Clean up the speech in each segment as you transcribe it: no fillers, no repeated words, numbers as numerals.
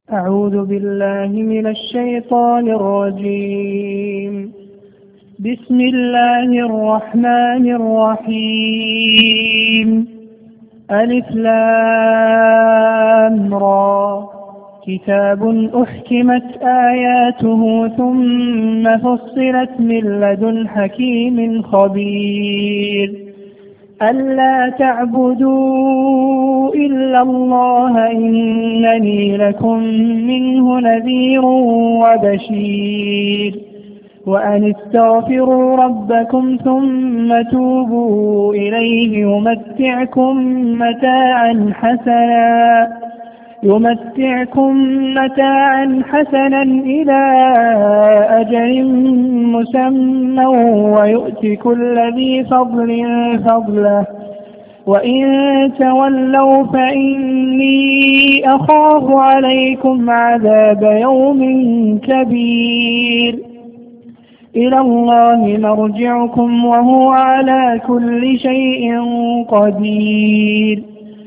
أعوذ بالله من الشيطان الرجيم. بسم الله الرحمن الرحيم. ألف لام را، كتاب أحكمت آياته ثم فصلت من لدن حكيم خبير. ألا تعبدوا إلا الله إنني لكم منه نذير وبشير. وأن استغفروا ربكم ثم توبوا إليه يمتعكم متاعا حسنا إلى أجل مسمى ويؤت كل ذي فضل فضله. وإن تولوا فإني أخاف عليكم عذاب يوم كبير. إلى الله مرجعكم وهو على كل شيء قدير.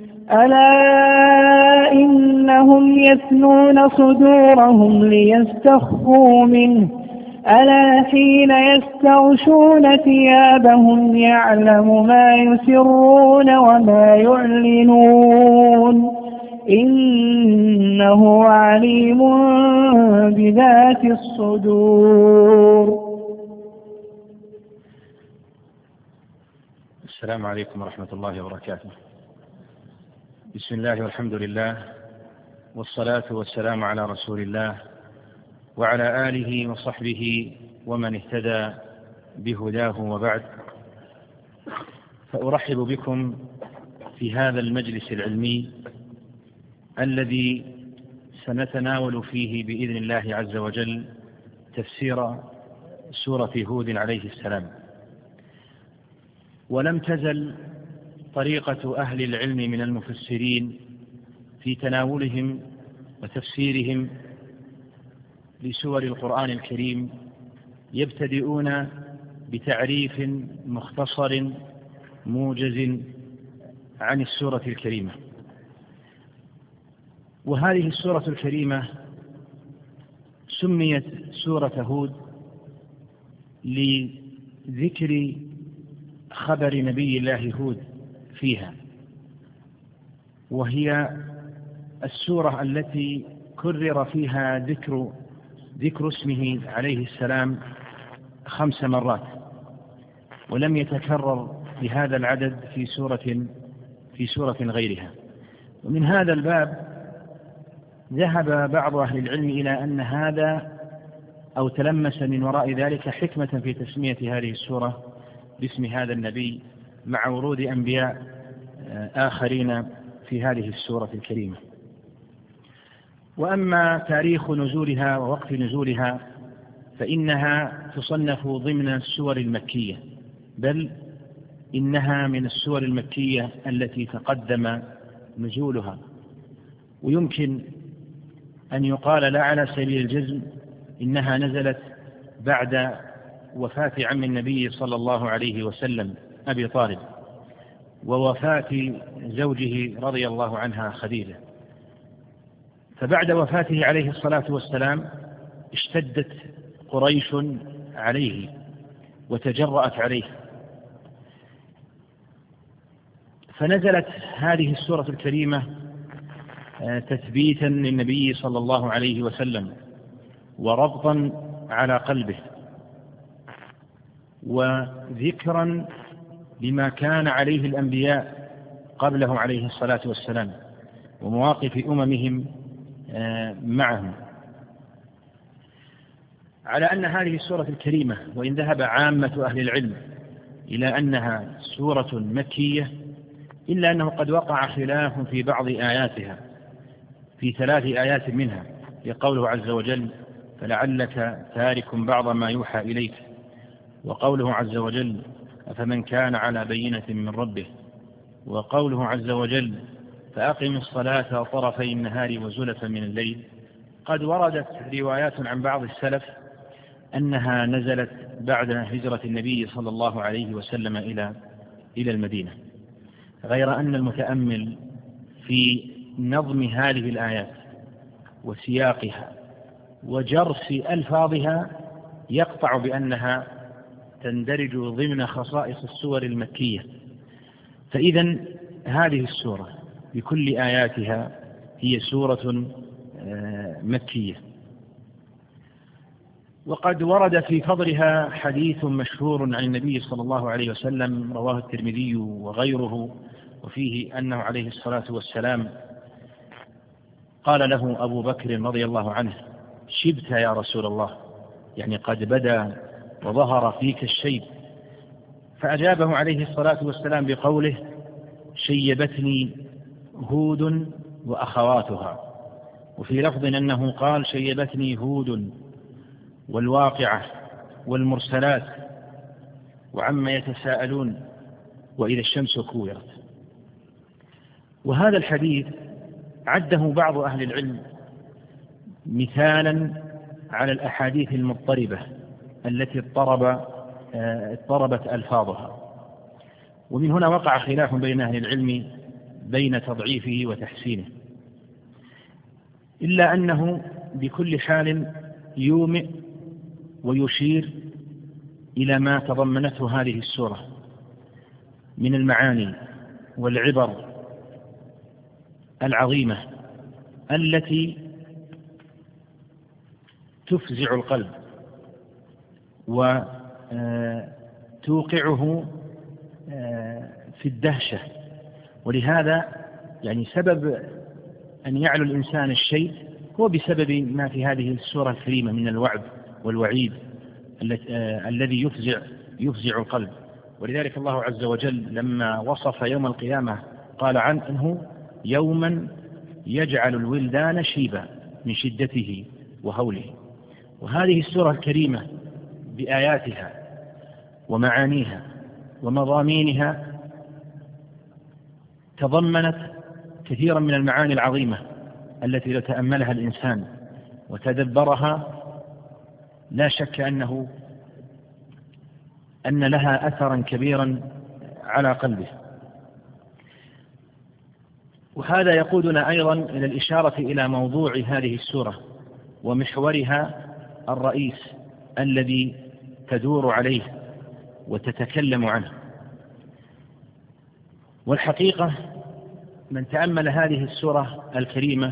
ألا إنهم يثنون صدورهم ليستخفوا منه، ألا حين يستغشون ثيابهم يعلم ما يسرون وما يعلنون، إنه عليم بذات الصدور. السلام عليكم ورحمة الله وبركاته. بسم الله والحمد لله، والصلاة والسلام على رسول الله وعلى آله وصحبه ومن اهتدى بهداه، وبعد، فأرحب بكم في هذا المجلس العلمي الذي سنتناول فيه بإذن الله عز وجل تفسير سورة هود عليه السلام. ولم تزل طريقة أهل العلم من المفسرين في تناولهم وتفسيرهم لسور القرآن الكريم يبتدئون بتعريف مختصر موجز عن السورة الكريمة. وهذه السورة الكريمة سميت سورة هود لذكر خبر نبي الله هود فيها، وهي السورة التي كرر فيها ذكر اسمه عليه السلام 5 مرات، ولم يتكرر بهذا العدد في سورة غيرها. ومن هذا الباب ذهب بعض أهل العلم إلى أن هذا أو تلمس من وراء ذلك حكمة في تسمية هذه السورة باسم هذا النبي مع ورود أنبياء آخرين في هذه السورة الكريمة. وأما تاريخ نزولها ووقت نزولها فإنها تصنف ضمن السور المكية، بل إنها من السور المكية التي تقدم نزولها، ويمكن أن يقال لا على سبيل الجزم إنها نزلت بعد وفاة عم النبي صلى الله عليه وسلم أبي طالب، ووفاة زوجه رضي الله عنها خديجة. فبعد وفاته عليه الصلاة والسلام اشتدت قريش عليه وتجرأت عليه، فنزلت هذه السورة الكريمة تثبيتا للنبي صلى الله عليه وسلم وربطا على قلبه، وذكرا لما كان عليه الأنبياء قبله عليه الصلاة والسلام ومواقف أممهم معهم. على أن هذه السورة الكريمة وإن ذهب عامة أهل العلم إلى أنها سورة مكية، إلا أنه قد وقع خلاف في بعض آياتها في 3 آيات منها، لقوله عز وجل فلعلك تارك بعض ما يوحى إليك، وقوله عز وجل أفمن كان على بينة من ربه، وقوله عز وجل فأقم الصلاة طرفي النهار وزلفا من الليل. قد وردت روايات عن بعض السلف أنها نزلت بعد هجرة النبي صلى الله عليه وسلم إلى المدينة، غير أن المتأمل في نظم هذه الآيات وسياقها وجرس ألفاظها يقطع بأنها تندرج ضمن خصائص السور المكية. فإذا هذه السورة بكل آياتها هي سورة مكية. وقد ورد في فضلها حديث مشهور عن النبي صلى الله عليه وسلم رواه الترمذي وغيره، وفيه أنه عليه الصلاة والسلام قال له أبو بكر رضي الله عنه: شبت يا رسول الله، يعني قد بدا وظهر فيك الشيب. فأجابه عليه الصلاة والسلام بقوله: شيبتني هود وأخواتها. وفي لفظ أنه قال: شيبتني هود والواقعة والمرسلات وعما يتساءلون وإذا الشمس كورت. وهذا الحديث عده بعض أهل العلم مثالا على الأحاديث المضطربة التي اضطربت ألفاظها. ومن هنا وقع خلاف بين أهل العلم بين تضعيفه وتحسينه، إلا أنه بكل حال يومئ ويشير إلى ما تضمنته هذه السورة من المعاني والعبر العظيمة التي تفزع القلب وتوقعه في الدهشة. ولهذا يعني سبب أن يعلو الإنسان الشيء هو بسبب ما في هذه السورة الكريمة من الوعد والوعيد الذي يفزع القلب. ولذلك الله عز وجل لما وصف يوم القيامة قال عنه: يوما يجعل الولدان شيبا من شدته وهوله. وهذه السورة الكريمة بآياتها ومعانيها ومضامينها تضمنت كثيرا من المعاني العظيمة التي لو تأملها الإنسان وتدبرها لا شك أن لها أثرا كبيرا على قلبه. وهذا يقودنا أيضا إلى الإشارة إلى موضوع هذه السورة ومحورها الرئيس الذي تدور عليه وتتكلم عنه. والحقيقة من تأمل هذه السورة الكريمة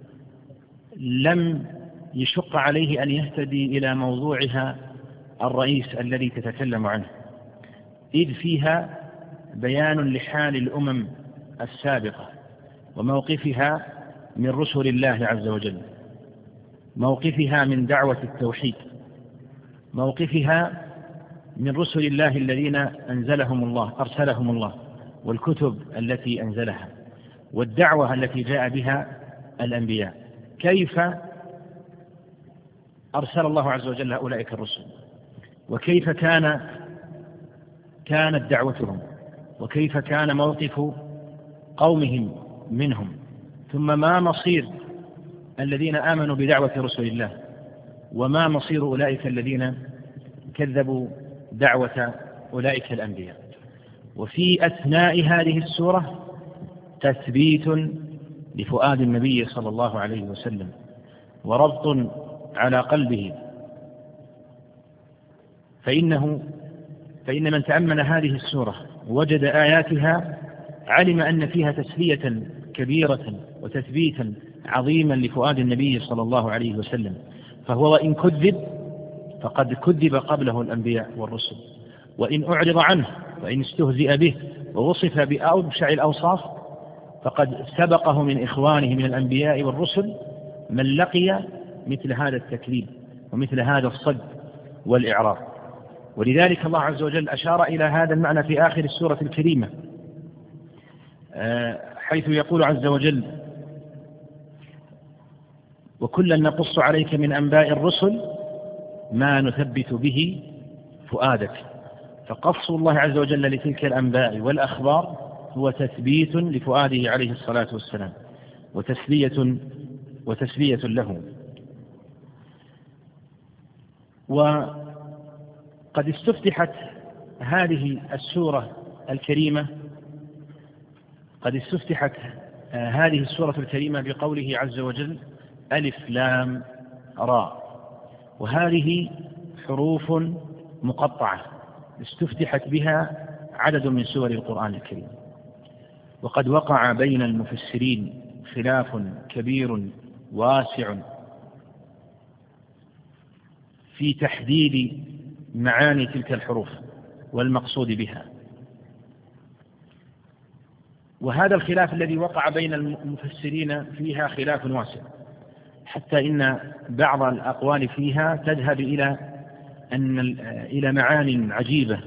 لم يشق عليه أن يهتدي إلى موضوعها الرئيس الذي تتكلم عنه، إذ فيها بيان لحال الأمم السابقة وموقفها من رسل الله عز وجل، موقفها من دعوة التوحيد، موقفها من رسل الله الذين أرسلهم الله والكتب التي أنزلها والدعوة التي جاء بها الأنبياء. كيف أرسل الله عز وجل أولئك الرسل، وكيف كانت دعوتهم، وكيف كان موقف قومهم منهم، ثم ما مصير الذين آمنوا بدعوة رسل الله، وما مصير أولئك الذين كذبوا دعوة أولئك الأنبياء. وفي أثناء هذه السورة تثبيت لفؤاد النبي صلى الله عليه وسلم وربط على قلبه، فإن من تأمل هذه السورة وجد آياتها علم أن فيها تسلية كبيرة وتثبيتا عظيما لفؤاد النبي صلى الله عليه وسلم. فهو وإن كذب فقد كذب قبله الأنبياء والرسل، وإن أعرض عنه وإن استهزئ به ووصف بأبشع الأوصاف فقد سبقه من إخوانه من الأنبياء والرسل من لقي مثل هذا التكذيب ومثل هذا الصد والإعراض. ولذلك الله عز وجل أشار إلى هذا المعنى في آخر السورة الكريمة، حيث يقول عز وجل: وكلا نقص عليك من أنباء الرسل ما نثبت به فؤادك. فقص الله عز وجل لتلك الأنباء والأخبار هو تثبيت لفؤاده عليه الصلاة والسلام وتسلية له. وقد استفتحت هذه السورة الكريمة بقوله عز وجل: ألف لام راء، وهذه حروف مقطعة استفتحت بها عدد من سور القرآن الكريم. وقد وقع بين المفسرين خلاف كبير واسع في تحديد معاني تلك الحروف والمقصود بها. وهذا الخلاف الذي وقع بين المفسرين فيها خلاف واسع، حتى إن بعض الأقوال فيها تذهب إلى معان عجيبة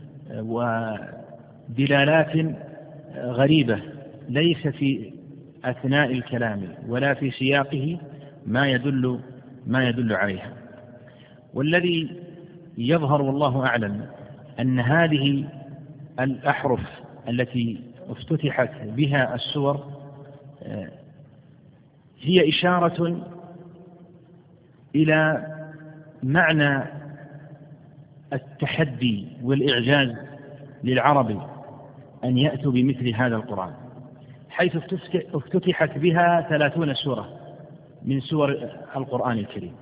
ودلالات غريبة ليس في أثناء الكلام ولا في سياقه ما يدل عليها. والذي يظهر والله أعلم أن هذه الأحرف التي افتتحت بها السور هي إشارة إلى معنى التحدي والإعجاز للعرب أن يأتوا بمثل هذا القرآن، حيث افتتحت بها 30 سورة من سور القرآن الكريم،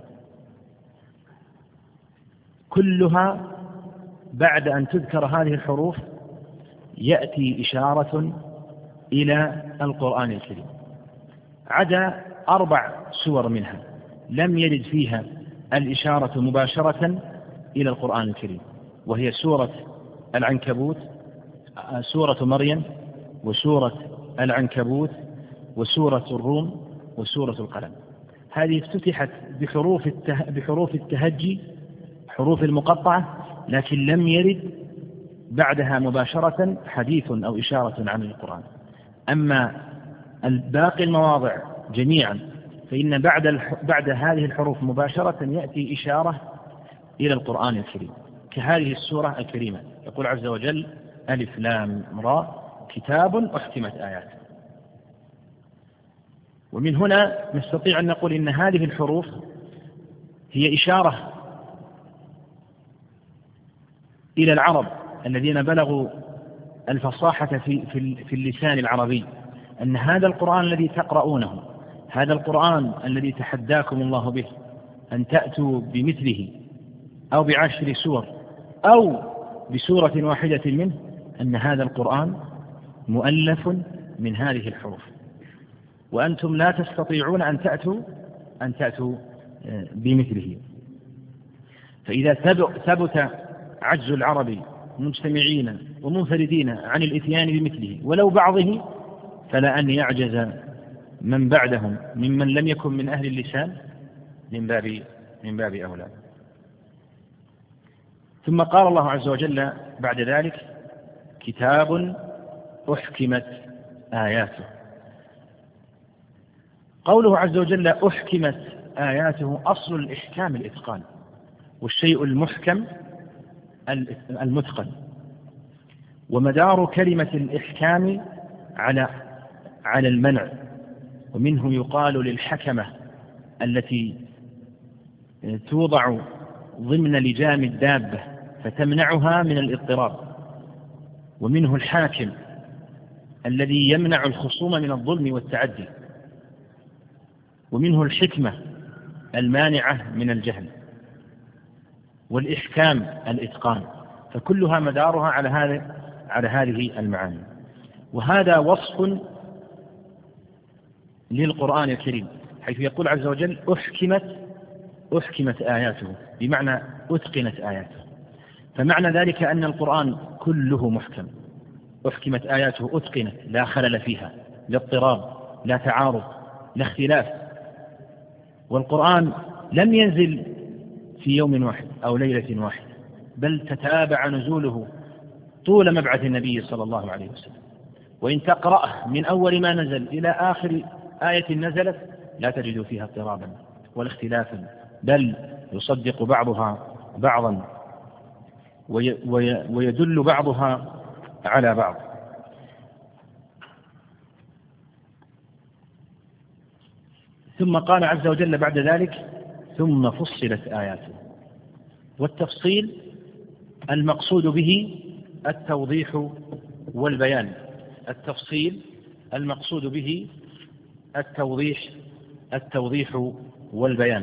كلها بعد أن تذكر هذه الحروف يأتي إشارة إلى القرآن الكريم، عدا 4 سور منها لم يرد فيها الإشارة مباشرة إلى القرآن الكريم، وهي سورة العنكبوت، سورة مريم، وسورة العنكبوت، وسورة الروم، وسورة القلم. هذه افتتحت بحروف التهجي، حروف المقطعة، لكن لم يرد بعدها مباشرة حديث أو إشارة عن القرآن. أما باقي المواضع جميعا فإن بعد هذه الحروف مباشرة يأتي إشارة إلى القرآن الكريم، كهذه السورة الكريمة. يقول عز وجل: ألف لام راء كتاب أحكمت آياته. ومن هنا نستطيع أن نقول إن هذه الحروف هي إشارة إلى العرب الذين بلغوا الفصاحة في اللسان العربي، أن هذا القرآن الذي تقرؤونه، هذا القرآن الذي تحداكم الله به أن تأتوا بمثله أو ب10 سور أو بسورة واحدة منه، أن هذا القرآن مؤلف من هذه الحروف، وأنتم لا تستطيعون أن تأتوا بمثله. فإذا ثبت عجز العرب مجتمعين ومنفردين عن الإتيان بمثله ولو بعضه، فلا أن يعجز من بعدهم ممن لم يكن من أهل اللسان من باب أولى. ثم قال الله عز وجل بعد ذلك: كتاب أحكمت آياته. قوله عز وجل أحكمت آياته، أصل الإحكام الإتقان، والشيء المحكم المتقن، ومدار كلمة الإحكام على المنع. ومنه يقال للحكمة التي توضع ضمن لجام الدابة فتمنعها من الاضطراب، ومنه الحاكم الذي يمنع الخصوم من الظلم والتعدي، ومنه الحكمة المانعة من الجهل، والإحكام الإتقان، فكلها مدارها على هذه المعاني. وهذا وصف للقرآن الكريم، حيث يقول عز وجل أحكمت آياته، بمعنى أتقنت آياته. فمعنى ذلك أن القرآن كله محكم، أحكمت آياته، أتقنت، لا خلل فيها، لا اضطراب، لا تعارض، لا اختلاف. والقرآن لم ينزل في يوم واحد أو ليلة واحدة، بل تتابع نزوله طول مبعث النبي صلى الله عليه وسلم. وإن تقرأه من أول ما نزل إلى آخر آية نزلت لا تجد فيها اضطرابا ولا اختلافا، بل يصدق بعضها بعضا ويدل بعضها على بعض. ثم قال عز وجل بعد ذلك: ثم فصلت آياته. والتفصيل المقصود به التوضيح والبيان، التفصيل المقصود به التوضيح التوضيح والبيان،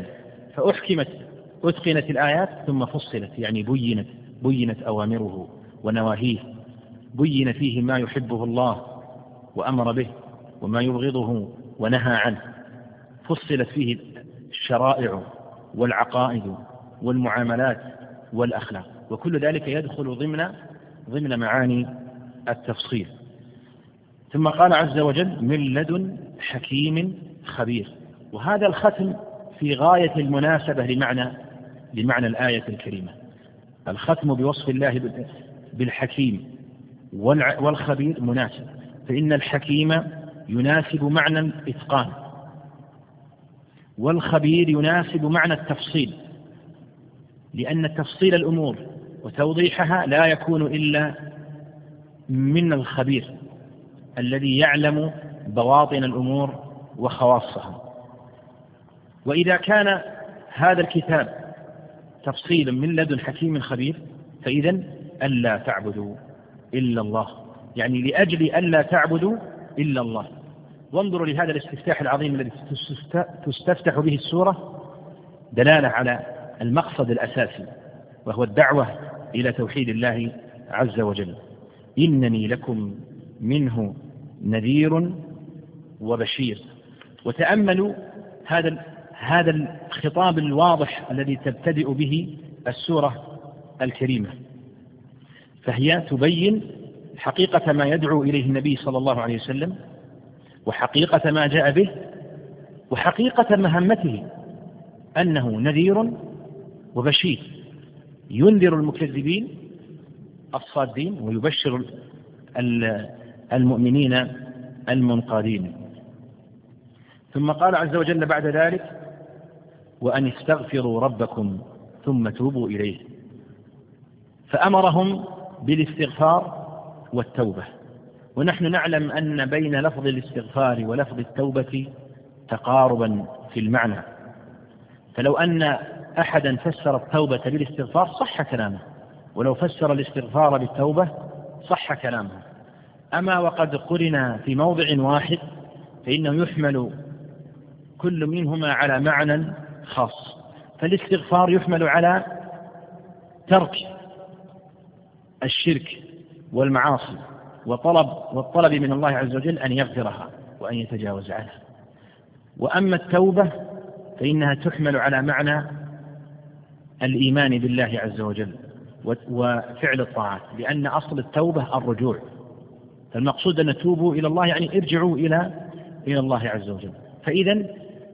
أتقنت الآيات ثم فصلت، يعني بينت أوامره ونواهيه، بين فيه ما يحبه الله وأمر به وما يبغضه ونهى عنه، فصلت فيه الشرائع والعقائد والمعاملات والأخلاق، وكل ذلك يدخل ضمن معاني التفصيل. ثم قال عز وجل من لدن حكيم خبير، وهذا الختم في غاية المناسبة لمعنى الآية الكريمة. الختم بوصف الله بالحكيم والخبير مناسب، فإن الحكيم يناسب معنى الإتقان، والخبير يناسب معنى التفصيل، لأن تفصيل الأمور وتوضيحها لا يكون إلا من الخبير الذي يعلم بواطن الأمور وخواصها. وإذا كان هذا الكتاب تفصيلا من لدن حكيم خبير، فإذن ألا تعبدوا إلا الله، يعني لأجل ألا تعبدوا إلا الله. وانظروا لهذا الاستفتاح العظيم الذي تستفتح به السورة، دلالة على المقصد الأساسي، وهو الدعوة إلى توحيد الله عز وجل. إنني لكم منه نذير وبشير. وتأملوا هذا الخطاب الواضح الذي تبتدئ به السورة الكريمة، فهي تبين حقيقة ما يدعو إليه النبي صلى الله عليه وسلم، وحقيقة ما جاء به، وحقيقة مهمته، أنه نذير وبشير، ينذر المكذبين الصادين ويبشر المؤمنين المنقادين. ثم قال عز وجل بعد ذلك وأن استغفروا ربكم ثم توبوا إليه، فأمرهم بالاستغفار والتوبة. ونحن نعلم أن بين لفظ الاستغفار ولفظ التوبة تقاربا في المعنى، فلو أن أحدا فسر التوبة بالاستغفار صح كلامه، ولو فسر الاستغفار بالتوبة صح كلامه. أما وقد قرن في موضع واحد فإنه يحمل كل منهما على معنى خاص. فالاستغفار يحمل على ترك الشرك والمعاصي والطلب من الله عز وجل أن يغفرها وأن يتجاوز عنها. وأما التوبة فإنها تحمل على معنى الإيمان بالله عز وجل وفعل الطاعات، لأن أصل التوبة الرجوع، فالمقصود أن توبوا إلى الله يعني ارجعوا إلى الله عز وجل. فإذا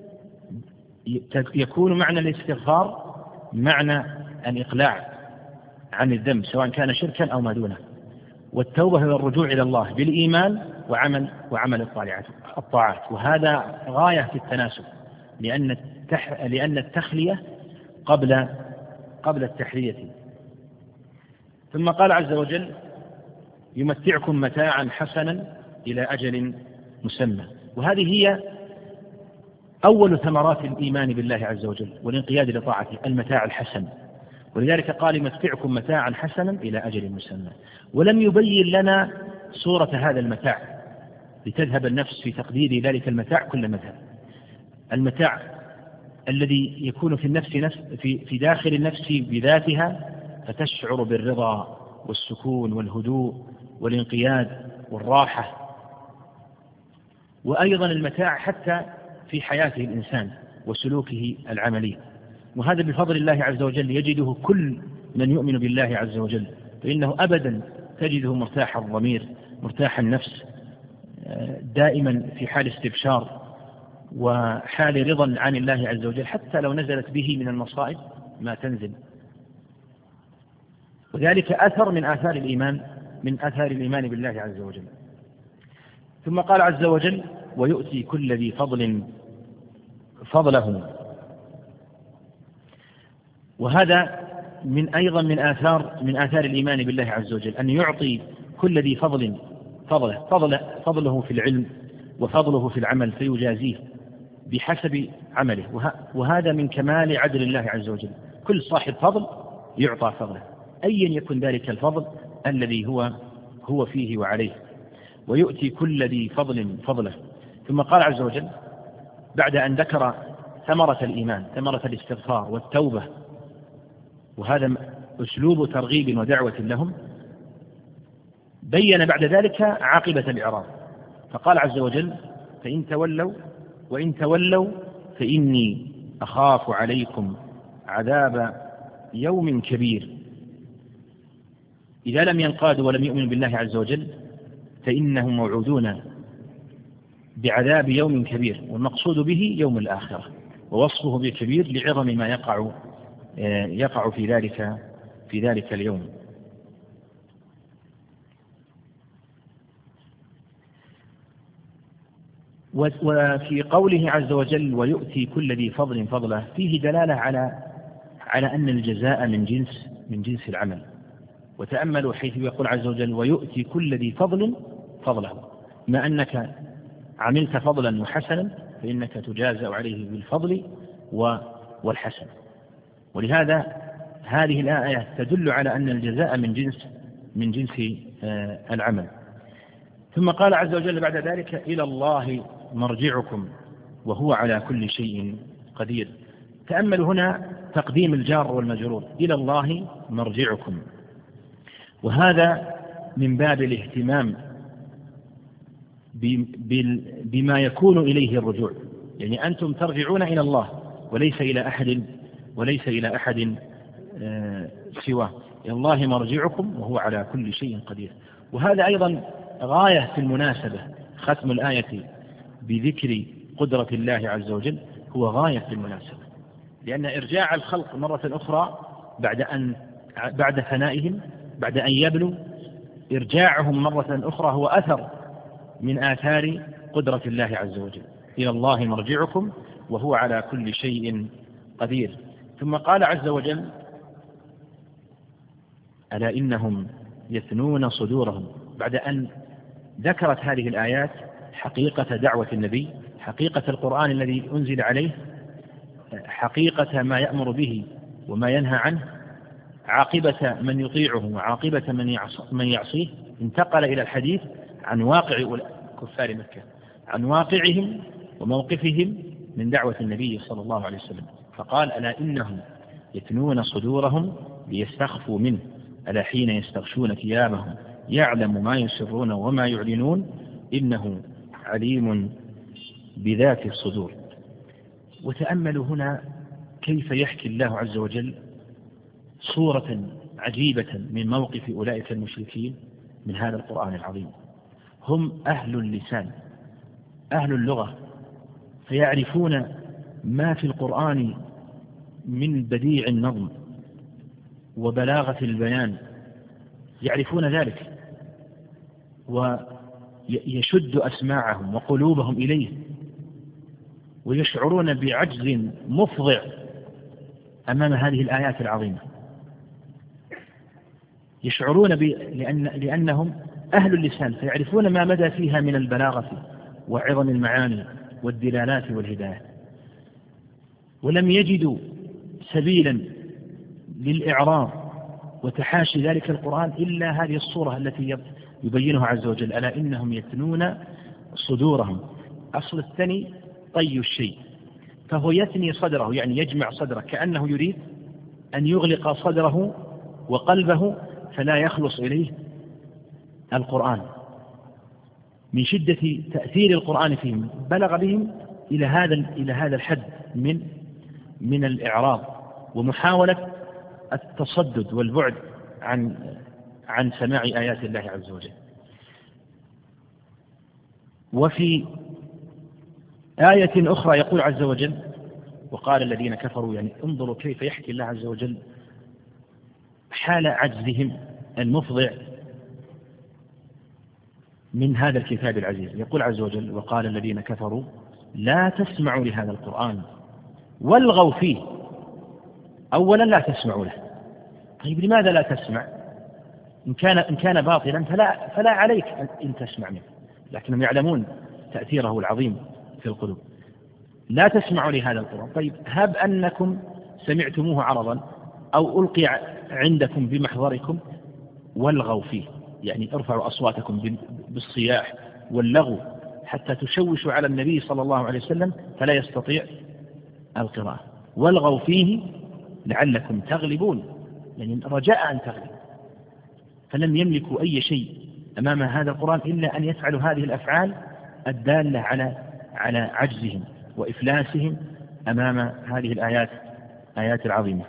يكون معنى الاستغفار معنى الإقلاع عن الذنب سواء كان شركا أو ما دونه، والتوبة هو الرجوع إلى الله بالإيمان وعمل الطاعات. وهذا غاية في التناسب، لأن التخلية قبل التحلية. ثم قال عز وجل يمتعكم متاعا حسنا إلى أجل مسمى، وهذه هي أول ثمرات الإيمان بالله عز وجل والانقياد لطاعته، المتاع الحسن. ولذلك قال يمتعكم متاعا حسنا إلى أجل مسمى، ولم يبين لنا صورة هذا المتاع لتذهب النفس في تقدير ذلك المتاع كل مذهب. المتاع الذي يكون في النفس في داخل النفس بذاتها، فتشعر بالرضا والسكون والهدوء والانقياد والراحة. وأيضا المتاع حتى في حياته الإنسان وسلوكه العملي، وهذا بفضل الله عز وجل يجده كل من يؤمن بالله عز وجل، فإنه أبدا تجده مرتاح الضمير مرتاح النفس، دائما في حال استبشار وحال رضا عن الله عز وجل، حتى لو نزلت به من المصائب ما تنزل. وذلك أثر من آثار الإيمان بالله عز وجل. ثم قال عز وجل ويؤتي كل ذي فضل فضله، وهذا أيضا من آثار الإيمان بالله عز وجل، أن يعطي كل ذي فضل فضله في العلم وفضله في العمل فيجازيه بحسب عمله. وهذا من كمال عدل الله عز وجل، كل صاحب فضل يعطى فضله أيا يكن ذلك الفضل الذي هو فيه وعليه. ويؤتي كل ذي فضل فضله. ثم قال عز وجل بعد أن ذكر ثمرة الإيمان، ثمرة الاستغفار والتوبة، وهذا أسلوب ترغيب ودعوة لهم، بين بعد ذلك عاقبة الإعراض، فقال عز وجل: وإن تولوا فإني أخاف عليكم عذاب يوم كبير. إذا لم ينقادوا ولم يؤمنوا بالله عز وجل فإنهم موعودون بعذاب يوم كبير، والمقصود به يوم الآخرة، ووصفه بالكبير لعظم ما يقع في ذلك اليوم. وفي قوله عز وجل: ويؤتي كل ذي فضل فضله، فيه دلالة على أن الجزاء من جنس العمل. وتأملوا حيث يقول عز وجل: ويؤتي كل ذي فضل فضله، ما أنك عملت فضلا وحسنا فإنك تجازى عليه بالفضل والحسن. ولهذا هذه الآية تدل على أن الجزاء من جنس العمل. ثم قال عز وجل بعد ذلك: إلى الله مرجعكم وهو على كل شيء قدير. تأملوا هنا تقديم الجار والمجرور: إلى الله مرجعكم، وهذا من باب الاهتمام بما يكون إليه الرجوع، يعني أنتم ترجعون إلى الله وليس إلى أحد سواه. إلى الله مرجعكم وهو على كل شيء قدير. وهذا أيضا غاية في المناسبة، ختم الآية بذكر قدرة الله عز وجل هو غاية في المناسبة، لأن إرجاع الخلق مرة أخرى بعد فنائهم، بعد أن يبلوا، إرجاعهم مرة أخرى هو أثر من آثار قدرة الله عز وجل. إلى الله مرجعكم وهو على كل شيء قدير. ثم قال عز وجل: ألا إنهم يثنون صدورهم، بعد أن ذكرت هذه الآيات حقيقة دعوة النبي، حقيقة القرآن الذي أنزل عليه، حقيقة ما يأمر به وما ينهى عنه، عاقبة من يطيعه وعاقبة من يعصيه، انتقل إلى الحديث عن واقع كفار مكة، عن واقعهم وموقفهم من دعوة النبي صلى الله عليه وسلم، فقال: ألا إنهم يثنون صدورهم ليستخفوا منه، ألا حين يستغشون ثيابهم يعلم ما يسرون وما يعلنون إنه عليم بذات الصدور. وتأملوا هنا كيف يحكي الله عز وجل صورة عجيبة من موقف أولئك المشركين من هذا القرآن العظيم. هم أهل اللسان، أهل اللغة، فيعرفون ما في القرآن من بديع النظم وبلاغة البيان، يعرفون ذلك ويشد أسماعهم وقلوبهم إليه، ويشعرون بعجز مفضع أمام هذه الآيات العظيمة، يشعرون لأنهم أهل اللسان، فيعرفون ما مدى فيها من البلاغة وعظم المعاني والدلالات والهدايات، ولم يجدوا سبيلا للإعراض وتحاشي ذلك القرآن إلا هذه الصورة التي يبينها عز وجل: ألا إنهم يثنون صدورهم. أصل الثني طي الشيء، فهو يثني صدره، يعني يجمع صدره، كأنه يريد أن يغلق صدره وقلبه فلا يخلص إليه القرآن من شدة تأثير القرآن فيهم، بلغ بهم إلى هذا الحد من الإعراض ومحاولة التصدد والبعد عن سماع آيات الله عز وجل. وفي آية أخرى يقول عز وجل: وقال الذين كفروا، يعني انظروا كيف يحكي الله عز وجل حال عجزهم المفضع من هذا الكتاب العزيز. يقول عز وجل: وقال الذين كفروا لا تسمعوا لهذا القرآن والغوا فيه. أولا لا تسمعوا له. طيب لماذا لا تسمع؟ إن كان باطلا فلا عليك أن تسمع منه، لكنهم يعلمون تأثيره العظيم في القلوب. لا تسمعوا لهذا القرآن. طيب هب أنكم سمعتموه عرضا أو ألقي عندكم بمحضركم، والغوا فيه، يعني ارفعوا أصواتكم بالصياح واللغو حتى تشوشوا على النبي صلى الله عليه وسلم فلا يستطيع القراءة. والغوا فيه لعلكم تغلبون، يعني رجاء أن تغلبوا. فلم يملكوا أي شيء أمام هذا القرآن إلا أن يفعلوا هذه الأفعال الدالة على عجزهم وإفلاسهم أمام هذه آيات العظيمة.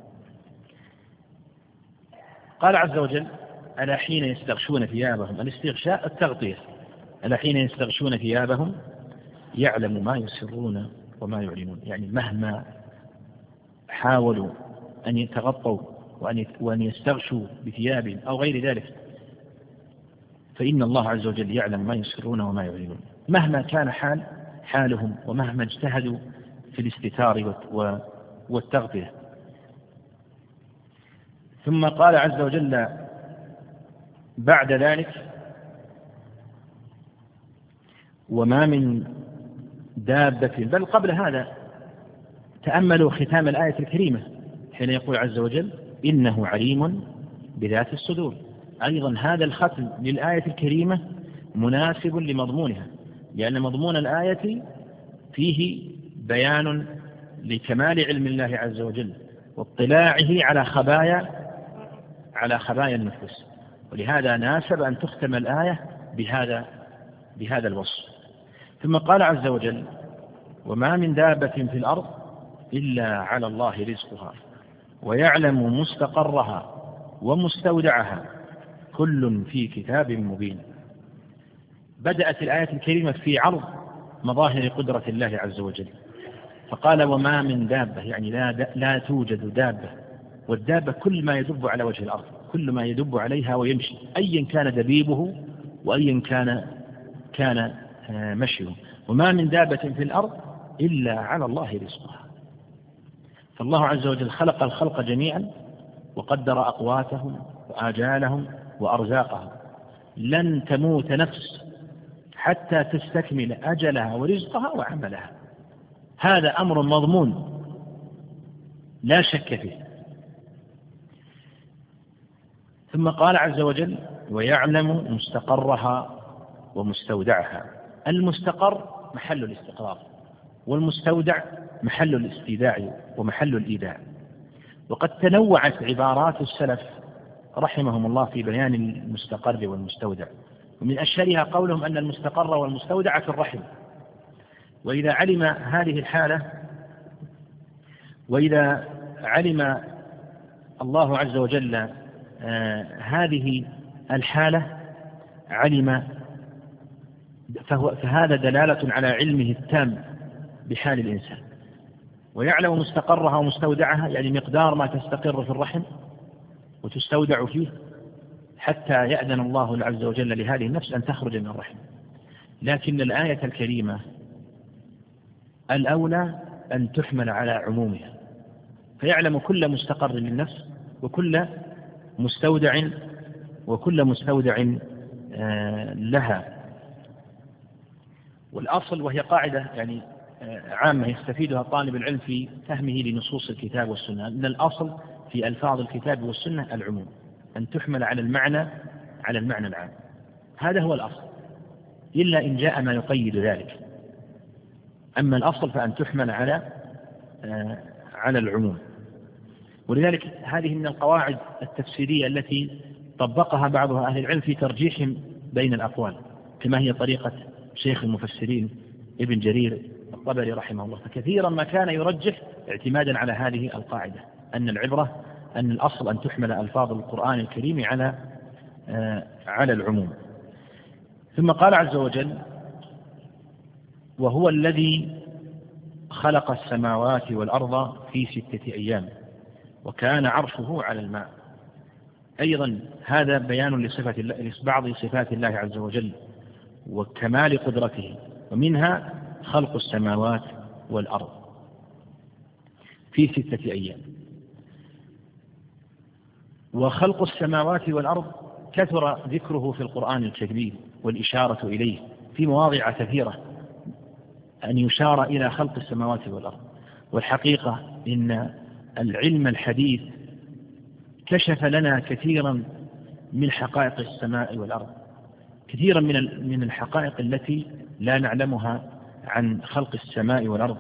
قال عز وجل: ألا حين يستغشون ثيابهم، الاستغشاء التغطية، ألا حين يستغشون ثيابهم يعلم ما يسرون وما يعلنون، يعني مهما حاولوا أن يتغطوا وأن يستغشوا بثيابهم أو غير ذلك فإن الله عز وجل يعلم ما يسرون وما يعلنون، مهما كان حالهم ومهما اجتهدوا في الاستتار والتغطية. ثم قال عز وجل بعد ذلك: وما من دابة، بل قبل هذا تأملوا ختام الآية الكريمة حين يقول عز وجل: إنه عليم بذات الصدور. أيضا هذا الختم للآية الكريمة مناسب لمضمونها، لأن مضمون الآية فيه بيان لكمال علم الله عز وجل واطلاعه على خبايا النفوس، ولهذا ناسب أن تختم الآية بهذا الوصف. ثم قال عز وجل: وما من دابة في الأرض إلا على الله رزقها ويعلم مستقرها ومستودعها كل في كتاب مبين. بدأت الآية الكريمة في عرض مظاهر قدرة الله عز وجل، فقال: وما من دابة، يعني لا توجد دابة، والدابة كل ما يدب على وجه الأرض، كل ما يدب عليها ويمشي، أيا كان دبيبه وأيا كان مشيه. وما من دابة في الأرض إلا على الله رزقها. فالله عز وجل خلق الخلق جميعا وقدر أقواتهم وآجالهم وأرزاقهم. لن تموت نفس حتى تستكمل أجلها ورزقها وعملها، هذا أمر مضمون لا شك فيه. ثم قال عز وجل: ويعلم مستقرها ومستودعها. المستقر محل الاستقرار، والمستودع محل الاستيداع ومحل الإيداع. وقد تنوعت عبارات السلف رحمهم الله في بيان المستقر والمستودع، ومن أشهرها قولهم أن المستقر والمستودع في الرحم. وإذا علم هذه الحالة، وإذا علم الله عز وجل هذه الحالة علم، فهذا دلالة على علمه التام بحال الإنسان. ويعلم مستقرها ومستودعها، يعني مقدار ما تستقر في الرحم وتستودع فيه حتى يأذن الله عز وجل لهذه النفس أن تخرج من الرحم. لكن الآية الكريمة الأولى أن تحمل على عمومها، فيعلم كل مستقر للنفس وكل مستودع لها. والأصل، وهي قاعدة يعني عامة يستفيدها طالب العلم في فهمه لنصوص الكتاب والسنة، أن الأصل في ألفاظ الكتاب والسنة العموم، أن تحمل على المعنى العام، هذا هو الأصل، إلا إن جاء ما يقيد ذلك. أما الأصل فأن تحمل على العموم. ولذلك هذه من القواعد التفسيرية التي طبقها بعض أهل العلم في ترجيح بين الأقوال، كما هي طريقة شيخ المفسرين ابن جرير الطبري رحمه الله، فكثيرا ما كان يرجح اعتمادا على هذه القاعدة، أن العبرة أن الأصل أن تحمل ألفاظ القرآن الكريم على العموم. ثم قال عز وجل: وهو الذي خلق السماوات والأرض في 6 أيام وكان عرشه على الماء. أيضا هذا بيان لبعض صفات الله عز وجل وكمال قدرته، ومنها خلق السماوات والأرض في 6 أيام. وخلق السماوات والأرض كثر ذكره في القرآن الكريم والإشارة إليه في مواضع كثيرة، أن يشار إلى خلق السماوات والأرض. والحقيقة إن العلم الحديث كشف لنا كثيرا من حقائق السماء والأرض، كثيرا من الحقائق التي لا نعلمها عن خلق السماء والأرض،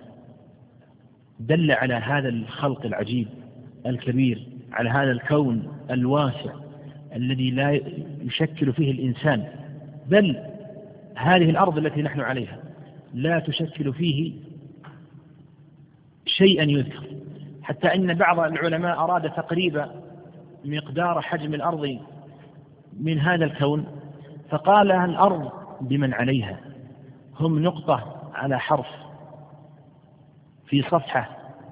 دل على هذا الخلق العجيب الكبير، على هذا الكون الواسع الذي لا يشكل فيه الإنسان، بل هذه الأرض التي نحن عليها لا تشكل فيه شيئا يذكر، حتى إن بعض العلماء أراد تقريب مقدار حجم الأرض من هذا الكون، فقال الأرض بمن عليها هم نقطة على حرف في صفحة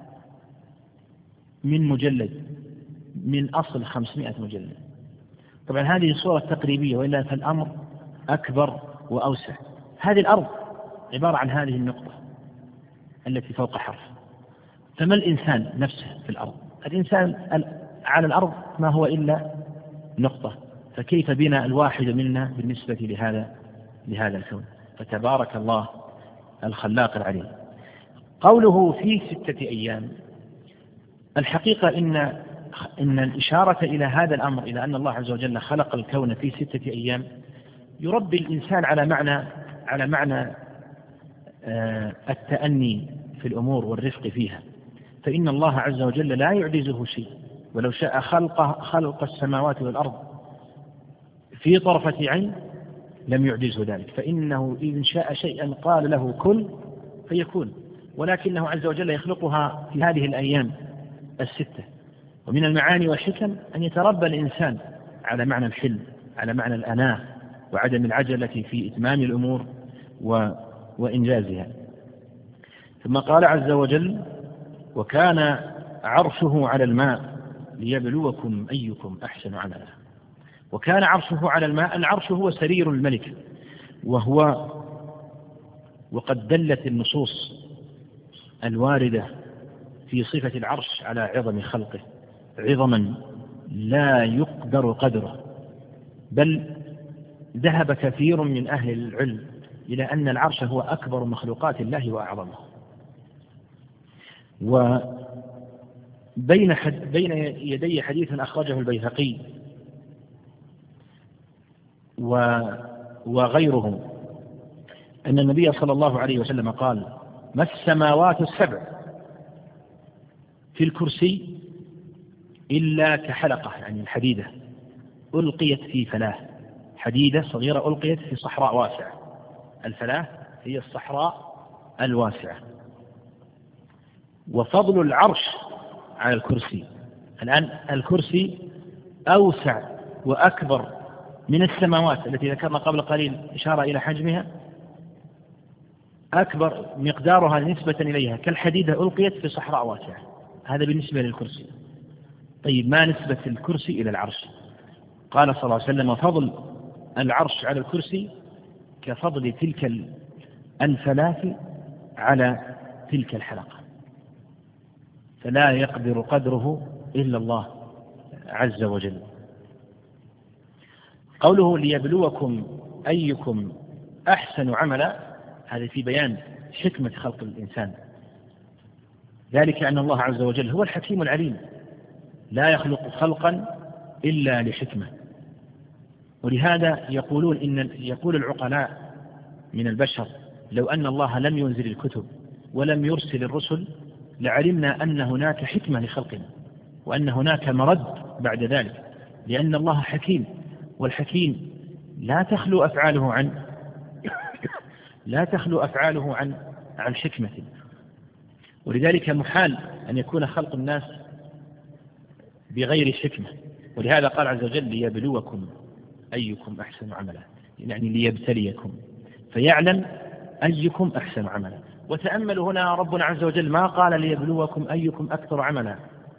من مجلد من أصل 500 مجلد. طبعا هذه صورة تقريبية، وإلا فالأمر أكبر وأوسع. هذه الأرض عبارة عن هذه النقطة التي فوق حرف، فما الإنسان نفسه في الأرض؟ الإنسان على الأرض ما هو إلا نقطة، فكيف بنا الواحد منا بالنسبة لهذا الكون؟ فتبارك الله الخلاق العليم. قوله في 6 أيام، الحقيقة إن الإشارة إلى هذا الأمر، إلى أن الله عز وجل خلق الكون في 6 أيام، يربي الإنسان على معنى التأني في الأمور والرفق فيها، فإن الله عز وجل لا يعجزه شيء، ولو شاء خلق السماوات والأرض في طرفة عين لم يعجزه ذلك، فإنه إن شاء شيئا قال له كن فيكون، ولكنه عز وجل يخلقها في هذه الأيام 6. ومن المعاني والحكم أن يتربى الإنسان على معنى الحلم، على معنى الأناة، وعدم العجلة في إتمام الأمور وإنجازها. ثم قال عز وجل: وكان عرشه على الماء ليبلوكم أيكم أحسن عملا. وكان عرشه على الماء، العرش هو سرير الملك، وقد دلت النصوص الواردة في صفة العرش على عظم خلقه، عظما لا يقدر قدره، بل ذهب كثير من أهل العلم إلى أن العرش هو أكبر مخلوقات الله وأعظمه. وبين يدي حديث أخرجه البيهقي وغيره أن النبي صلى الله عليه وسلم قال: ما السماوات السبع في الكرسي إلا كحلقة، يعني الحديدة ألقيت في فلاة، حديدة صغيرة ألقيت في صحراء واسعة. الفلاة هي الصحراء الواسعة. وفضل العرش على الكرسي، الآن الكرسي أوسع وأكبر من السماوات التي ذكرنا قبل قليل إشارة إلى حجمها، أكبر مقدارها نسبة إليها كالحديدة ألقيت في صحراء واسعة. هذا بالنسبة للكرسي. طيب ما نسبة الكرسي إلى العرش؟ قال صلى الله عليه وسلم: فضل العرش على الكرسي كفضل تلك الفلاة على تلك الحلقة، فلا يقدر قدره إلا الله عز وجل. قوله: ليبلوكم أيكم أحسن عملا، هذا في بيان حكمة خلق الإنسان، ذلك أن الله عز وجل هو الحكيم العليم، لا يخلق خلقا إلا لحكمة. ولهذا يقول العقلاء من البشر: لو أن الله لم ينزل الكتب ولم يرسل الرسل لعلمنا أن هناك حكمة لخلقنا، وأن هناك مرد بعد ذلك، لأن الله حكيم، والحكيم لا تخلو أفعاله عن حكمة. ولذلك محال أن يكون خلق الناس بغير حكمة. ولهذا قال عز وجل: ليبلوكم أيكم أحسن عملا، يعني ليبتليكم فيعلم أيكم أحسن عملا. وتأملوا هنا ربنا عز وجل ما قال ليبلوكم أيكم أكثر عملا،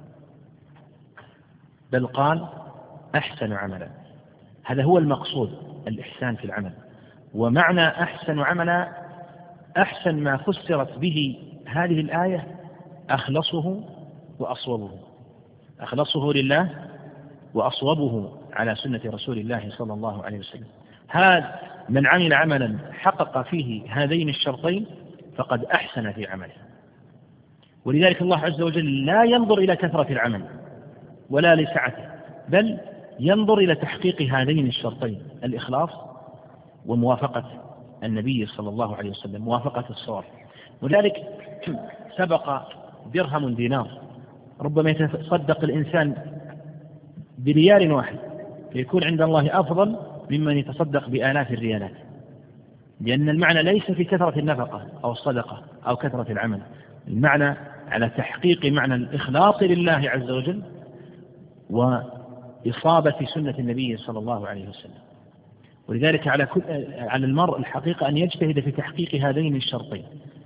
بل قال أحسن عملا. هذا هو المقصود، الإحسان في العمل. ومعنى أحسن عملا، أحسن ما فسرت به هذه الآية أخلصه وأصوبه، أخلصه لله وأصوبه على سنة رسول الله صلى الله عليه وسلم. هذا من عمل عملا حقق فيه هذين الشرطين فقد أحسن في عمله. ولذلك الله عز وجل لا ينظر إلى كثرة العمل ولا لسعته، بل ينظر إلى تحقيق هذين الشرطين، الإخلاص وموافقة النبي صلى الله عليه وسلم موافقة الصواب. ولذلك سبق درهم دينار، ربما يتصدق الإنسان بريال واحد فيكون عند الله أفضل ممن يتصدق بآلاف الريالات، لأن المعنى ليس في كثرة النفقة أو الصدقة أو كثرة العمل، المعنى على تحقيق معنى الإخلاص لله عز وجل وإصابة سنة النبي صلى الله عليه وسلم. ولذلك على المرء الحقيقة أن يجتهد في تحقيق هذين الشرطين،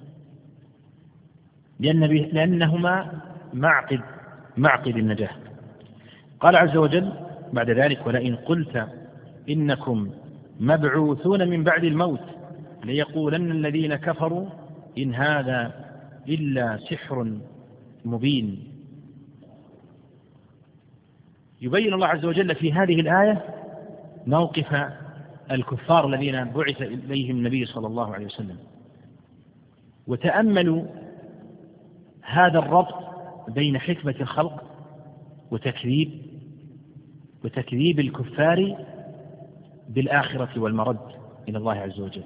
لأنهما معقد النجاح. قال عز وجل بعد ذلك: ولئن قلت إنكم مبعوثون من بعد الموت ليقولن الذين كفروا إن هذا إلا سحر مبين. يبين الله عز وجل في هذه الآية موقف الكفار الذين بعث إليهم النبي صلى الله عليه وسلم. وتأملوا هذا الربط بين حكمة الخلق وتكذيب الكفار بالآخرة والمرد إلى الله عز وجل،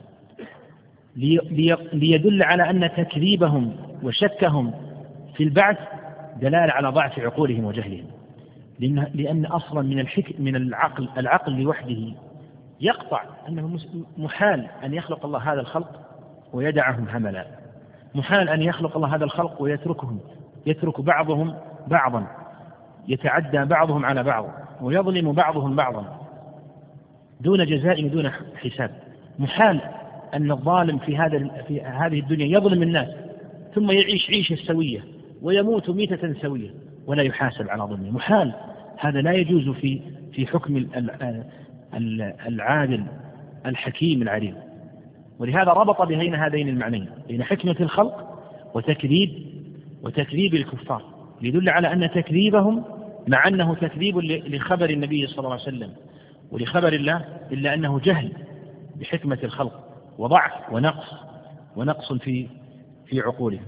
ليدل على أن تكذيبهم وشكهم في البعث دلالة على ضعف عقولهم وجهلهم، لأن أصلا من العقل لوحده يقطع أنه محال أن يخلق الله هذا الخلق ويدعهم هملا، محال أن يخلق الله هذا الخلق يترك بعضهم بعضا، يتعدى بعضهم على بعض ويظلم بعضهم بعضا دون جزاء ودون حساب. محال أن الظالم في هذه الدنيا يظلم الناس ثم يعيش عيشة سوية ويموت ميتة سوية ولا يحاسب على ظلمه، محال. هذا لا يجوز في حكم العادل الحكيم العليم. ولهذا ربط بين هذين المعنيين، بين حكمة الخلق وتكذيب الكفار، ليدل على أن تكذيبهم مع أنه تكذيب لخبر النبي صلى الله عليه وسلم ولخبر الله، إلا أنه جهل بحكمة الخلق وضعف ونقص في عقولهم.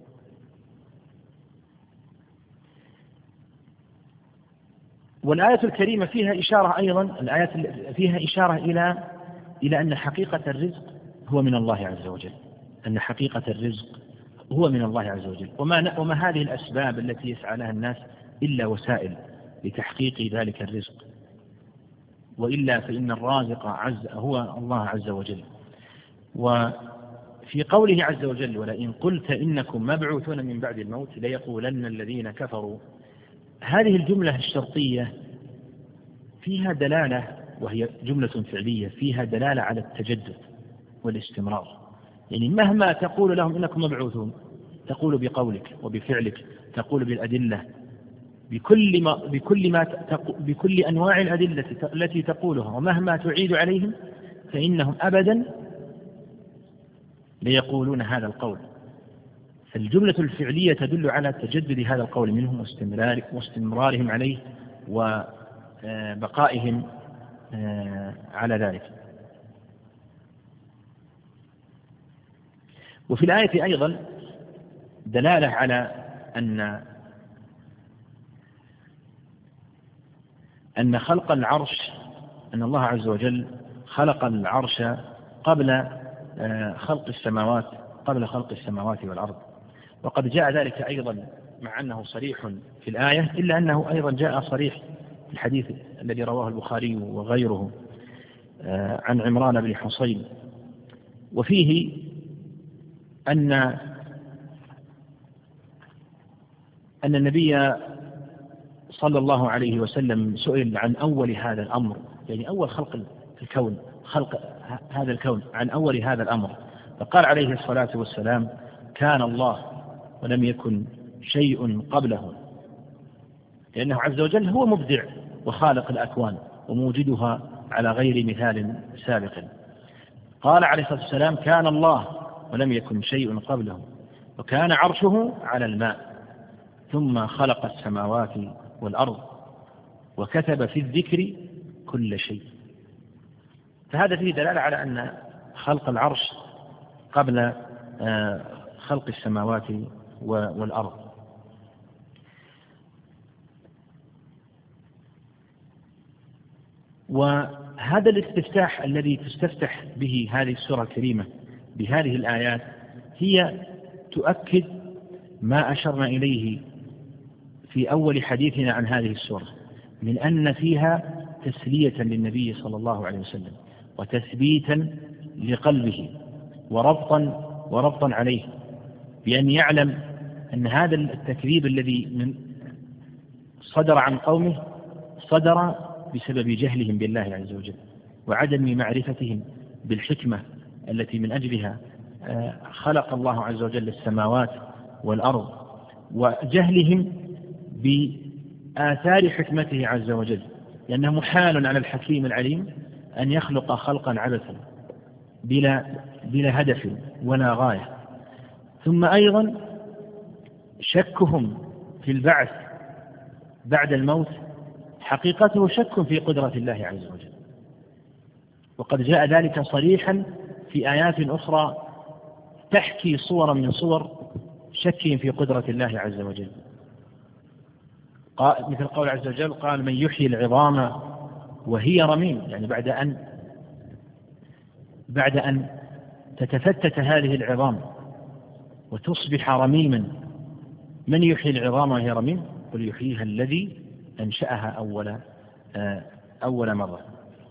والآية الكريمة فيها إشارة أيضا، الآيات فيها إشارة إلى أن حقيقة الرزق هو من الله عز وجل، أن حقيقة الرزق هو من الله عز وجل، وما هذه الأسباب التي يسعى لها الناس إلا وسائل لتحقيق ذلك الرزق، وإلا فإن الرازق هو الله عز وجل. وفي قوله عز وجل: ولئن قلت إنكم مبعوثون من بعد الموت ليقولن الذين كفروا، هذه الجملة الشرطية فيها دلالة، وهي جملة فعلية فيها دلالة على التجدد والاستمرار. يعني مهما تقول لهم إنكم مبعوثون، تقول بقولك وبفعلك، تقول بالأدلة، بكل أنواع الأدلة التي تقولها، ومهما تعيد عليهم فإنهم أبدا ليقولون هذا القول. فالجملة الفعلية تدل على تجدد هذا القول منهم واستمرارهم عليه وبقائهم على ذلك. وفي الآية أيضا دلالة على أن خلق العرش، أن الله عز وجل خلق العرش قبل خلق السماوات والأرض. وقد جاء ذلك أيضا مع أنه صريح في الآية، إلا أنه أيضا جاء صريح في الحديث الذي رواه البخاري وغيره عن عمران بن حصين، وفيه أن النبي صلى الله عليه وسلم سئل عن أول هذا الأمر، يعني أول خلق الكون، خلق هذا الكون، عن أول هذا الأمر، فقال عليه الصلاة والسلام: كان الله ولم يكن شيء قبله، لأنه عز وجل هو مبدع وخالق الأكوان وموجدها على غير مثال سابق. قال عليه الصلاة والسلام: كان الله ولم يكن شيء قبله، وكان عرشه على الماء، ثم خلق السماوات والأرض وكتب في الذكر كل شيء. فهذا فيه دلالة على أن خلق العرش قبل خلق السماوات والأرض. وهذه هذا الاستفتاح الذي تستفتح به هذه السورة الكريمة بهذه الآيات هي تؤكد ما أشرنا إليه في أول حديثنا عن هذه السورة، من أن فيها تسلية للنبي صلى الله عليه وسلم وتثبيتا لقلبه وربطا عليه، بأن يعلم أن هذا التكذيب الذي صدر عن قومه صدر بسبب جهلهم بالله عز وجل وعدم معرفتهم بالحكمة التي من أجلها خلق الله عز وجل السماوات والأرض، وجهلهم بآثار حكمته عز وجل، لأنه محال على الحكيم العليم أن يخلق خلقا عبثا بلا هدف ولا غاية. ثم أيضا شكهم في البعث بعد الموت حقيقته شك في قدرة الله عز وجل، وقد جاء ذلك صريحا في آيات أخرى تحكي صورا من صور شك في قدرة الله عز وجل، مثل قول عز وجل: قال من يحيي العظام وهي رميم، يعني بعد أن تتفتت هذه العظام وتصبح رميما، من يحيي العظام وهي رميم؟ قل يحييها الذي أنشأها أول مرة.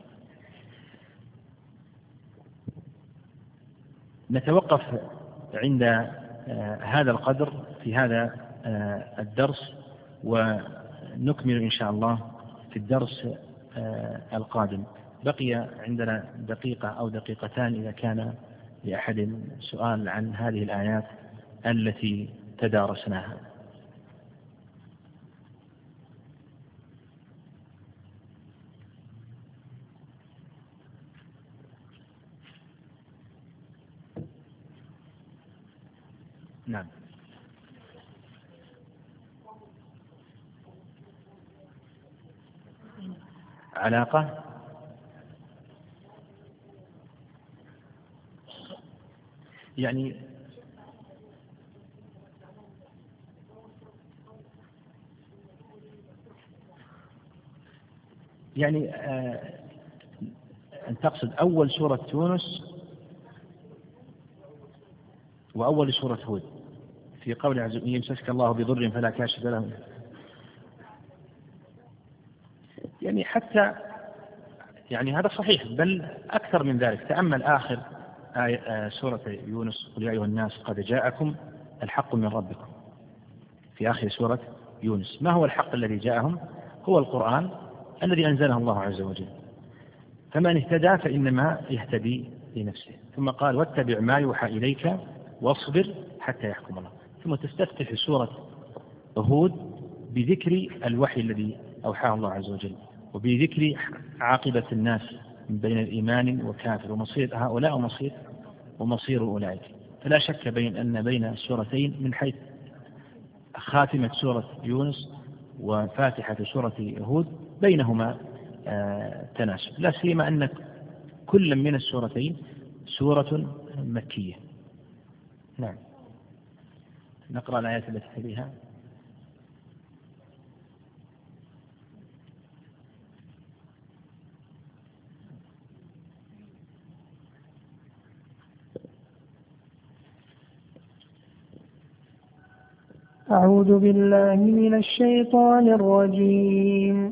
نتوقف عند هذا القدر في هذا الدرس، ونكمل إن شاء الله في الدرس القادم. بقي عندنا دقيقة أو دقيقتان إذا كان لأحد سؤال عن هذه الآيات التي تدارسناها. نعم. علاقة يعني أن تقصد أول سورة يونس وأول سورة هود في قول عز وجل: يمسسك الله بضر فلا كاشف له. يعني حتى يعني هذا صحيح، بل أكثر من ذلك. تأمل آخر سورة يونس: قل يا أيها الناس قد جاءكم الحق من ربكم. في آخر سورة يونس ما هو الحق الذي جاءهم؟ هو القرآن الذي أنزله الله عز وجل، فمن اهتدى فإنما يهتدي لنفسه. ثم قال: واتبع ما يوحى إليك واصبر حتى يحكم الله. ثم تستفتح سورة هود بذكر الوحي الذي أوحاه الله عز وجل، وبذكر عاقبة الناس من بين الإيمان وكافر، ومصير هؤلاء ومصير أولئك. فلا شك أن بين السورتين من حيث خاتمة سورة يونس وفاتحة سورة هود بينهما تناسب، لا سيما أن كل من السورتين سورة مكية. نعم. نقرأ الآيات التي تليها. أعوذ بالله من الشيطان الرجيم.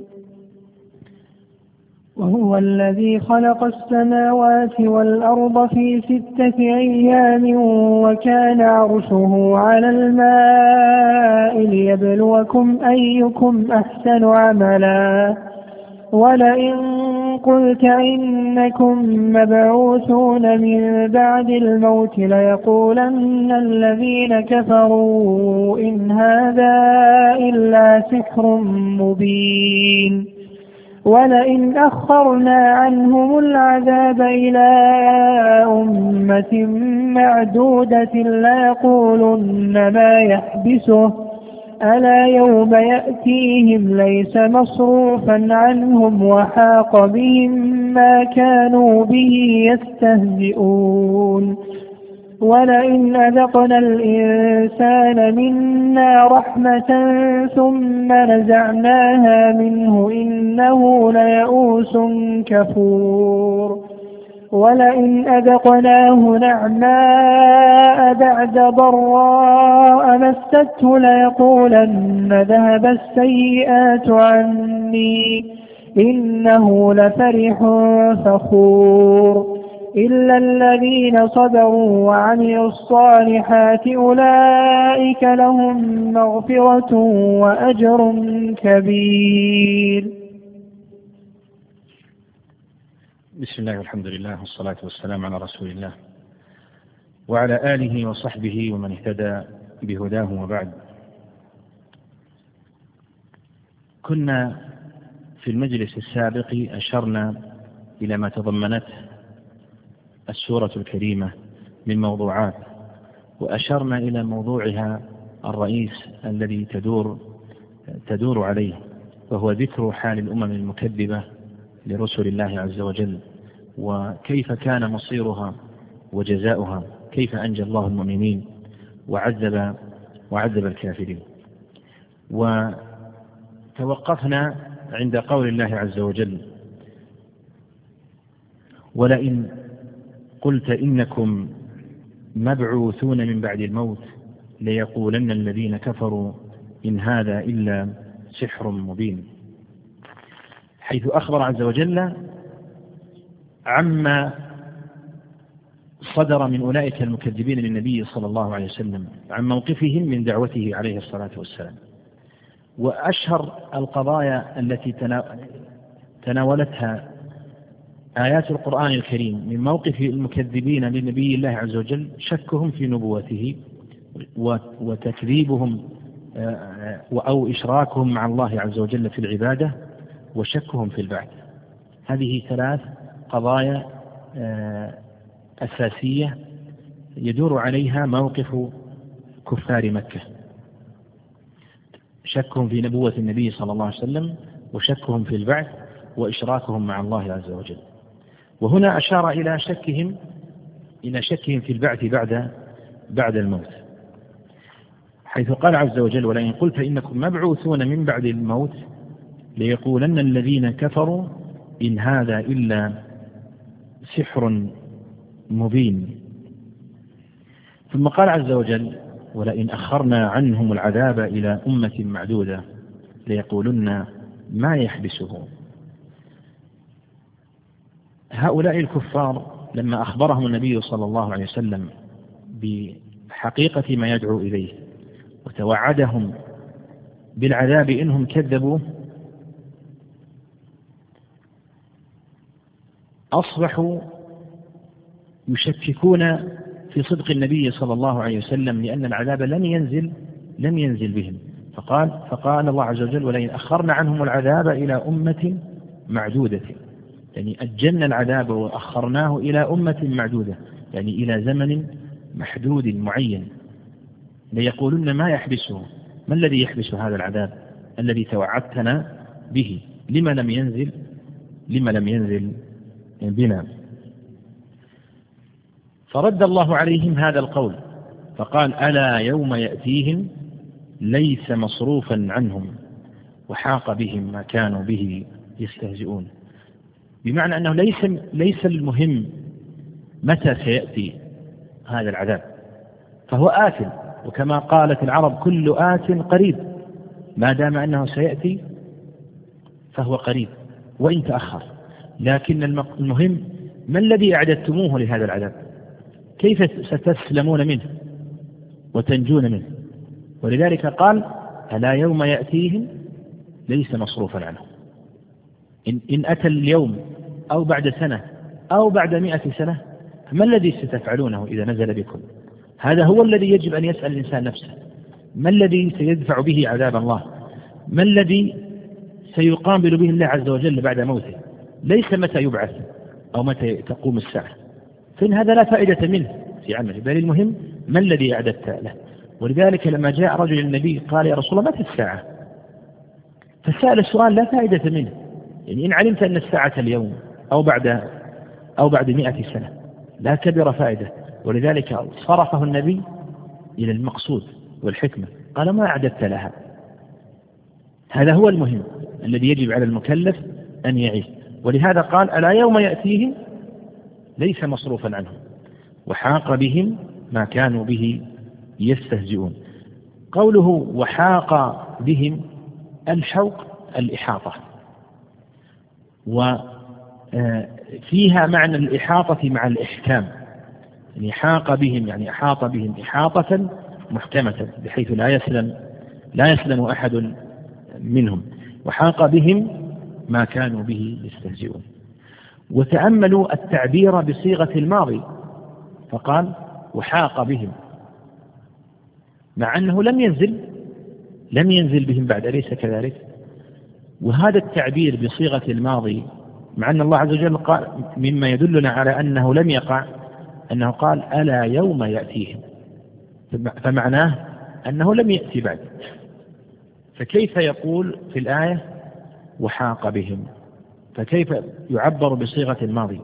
وهو الذي خلق السماوات والأرض في 6 أيام وكان عرشه على الماء ليبلوكم أيكم أحسن عملا ولئن قلت إنكم مبعوثون من بعد الموت ليقولن الذين كفروا إن هذا إلا سحر مبين ولئن أخرنا عنهم العذاب إلى أمة معدودة ليقولن ما يحبسه ألا يوم يأتيهم ليس مصروفا عنهم وحاق بهم ما كانوا به يستهزئون ولئن أذقنا الإنسان منا رحمة ثم نزعناها منه إنه ليئوس كفور ولئن أذقناه نعماء بعد ضراء مسته ليقولن ذهب السيئات عني إنه لفرح فخور إلا الذين صبروا وعملوا الصالحات أولئك لهم مغفرة وأجر كبير. بسم الله والحمد لله والصلاة والسلام على رسول الله وعلى آله وصحبه ومن اهتدى بهداه وبعد. كنا في المجلس السابق أشرنا إلى ما تضمنته السورة الكريمة من موضوعات، وأشرنا إلى موضوعها الرئيس الذي تدور عليه، وهو ذكر حال الأمم المكذبة لرسل الله عز وجل، وكيف كان مصيرها وجزاؤها، كيف أنجى الله المؤمنين وعذب الكافرين. وتوقفنا عند قول الله عز وجل: ولئن قلت إنكم مبعوثون من بعد الموت ليقولن الذين كفروا إن هذا إلا سحر مبين، حيث أخبر عز وجل عما صدر من أولئك المكذبين للنبي صلى الله عليه وسلم عن موقفهم من دعوته عليه الصلاة والسلام. وأشهر القضايا التي تناولتها آيات القرآن الكريم من موقف المكذبين لنبي الله عز وجل شكهم في نبوته وتكذيبهم أو إشراكهم مع الله عز وجل في العبادة وشكهم في البعث. هذه ثلاث قضايا أساسية يدور عليها موقف كفار مكة: شكهم في نبوة النبي صلى الله عليه وسلم، وشكهم في البعث، وإشراكهم مع الله عز وجل. وهنا أشار إلى شكهم في البعث بعد الموت، حيث قال عز وجل: ولئن قلت إنكم مبعوثون من بعد الموت ليقولن الذين كفروا إن هذا إلا سحر مبين. ثم قال عز وجل: ولئن أخرنا عنهم العذاب إلى أمة معدودة ليقولن ما يحبسه. هؤلاء الكفار لما أخبرهم النبي صلى الله عليه وسلم بحقيقة ما يدعو إليه وتوعدهم بالعذاب إنهم كذبوا، أصبحوا يشككون في صدق النبي صلى الله عليه وسلم، لأن العذاب لم ينزل بهم. فقال الله عز وجل: ولئن أخرنا عنهم العذاب إلى أمة معدودة، يعني أجلنا العذاب وأخرناه إلى أمة معدودة، يعني إلى زمن محدود معين. ليقولن ما يحبسه، ما الذي يحبس هذا العذاب الذي توعدتنا به؟ لما لم ينزل بنا؟ فرد الله عليهم هذا القول فقال: ألا يوم يأتيهم ليس مصروفا عنهم وحاق بهم ما كانوا به يستهزئون. بمعنى أنه ليس المهم متى سيأتي هذا العذاب، فهو آت، وكما قالت العرب: كل آت قريب، ما دام أنه سيأتي فهو قريب وإن تأخر. لكن المهم ما الذي أعددتموه لهذا العذاب؟ كيف ستسلمون منه وتنجون منه؟ ولذلك قال: ألا يوم يأتيهم ليس مصروفا عنه. إن أتى اليوم أو بعد سنة أو بعد 100 سنة، ما الذي ستفعلونه إذا نزل بكم؟ هذا هو الذي يجب أن يسأل الإنسان نفسه: ما الذي سيدفع به عذاب الله؟ ما الذي سيقابل به الله عز وجل بعد موته؟ ليس متى يبعث أو متى تقوم الساعة، فإن هذا لا فائدة منه في عمله، بل المهم ما الذي أعددت له. ولذلك لما جاء رجل النبي قال: يا رسول الله، متى الساعة؟ فسأل السؤال لا فائدة منه، يعني إن علمت أن الساعة اليوم أو بعد 100 سنة لا كبر فائدة، ولذلك صرفه النبي إلى المقصود والحكمة، قال ما أعددت لها. هذا هو المهم الذي يجب على المكلف أن يعيش. ولهذا قال ألا يوم يأتيهم ليس مصروفا عنهم وحاق بهم ما كانوا به يستهزئون. قوله وحاق بهم، الحوق الإحاطة، وفيها معنى الإحاطة مع الإحكام، يعني حاق بهم يعني أحاط بهم إحاطة محكمة بحيث لا يسلم أحد منهم. وحاق بهم ما كانوا به يستهزئون. وتأملوا التعبير بصيغة الماضي، فقال وحاق بهم، مع أنه لم ينزل بهم بعد، أليس كذلك؟ وهذا التعبير بصيغة الماضي مع أن الله عز وجل قال مما يدلنا على أنه لم يقع، أنه قال ألا يوم يأتيهم، فمعناه أنه لم يأتي بعد. فكيف يقول في الآية وحاق بهم؟ فكيف يعبر بصيغة الماضي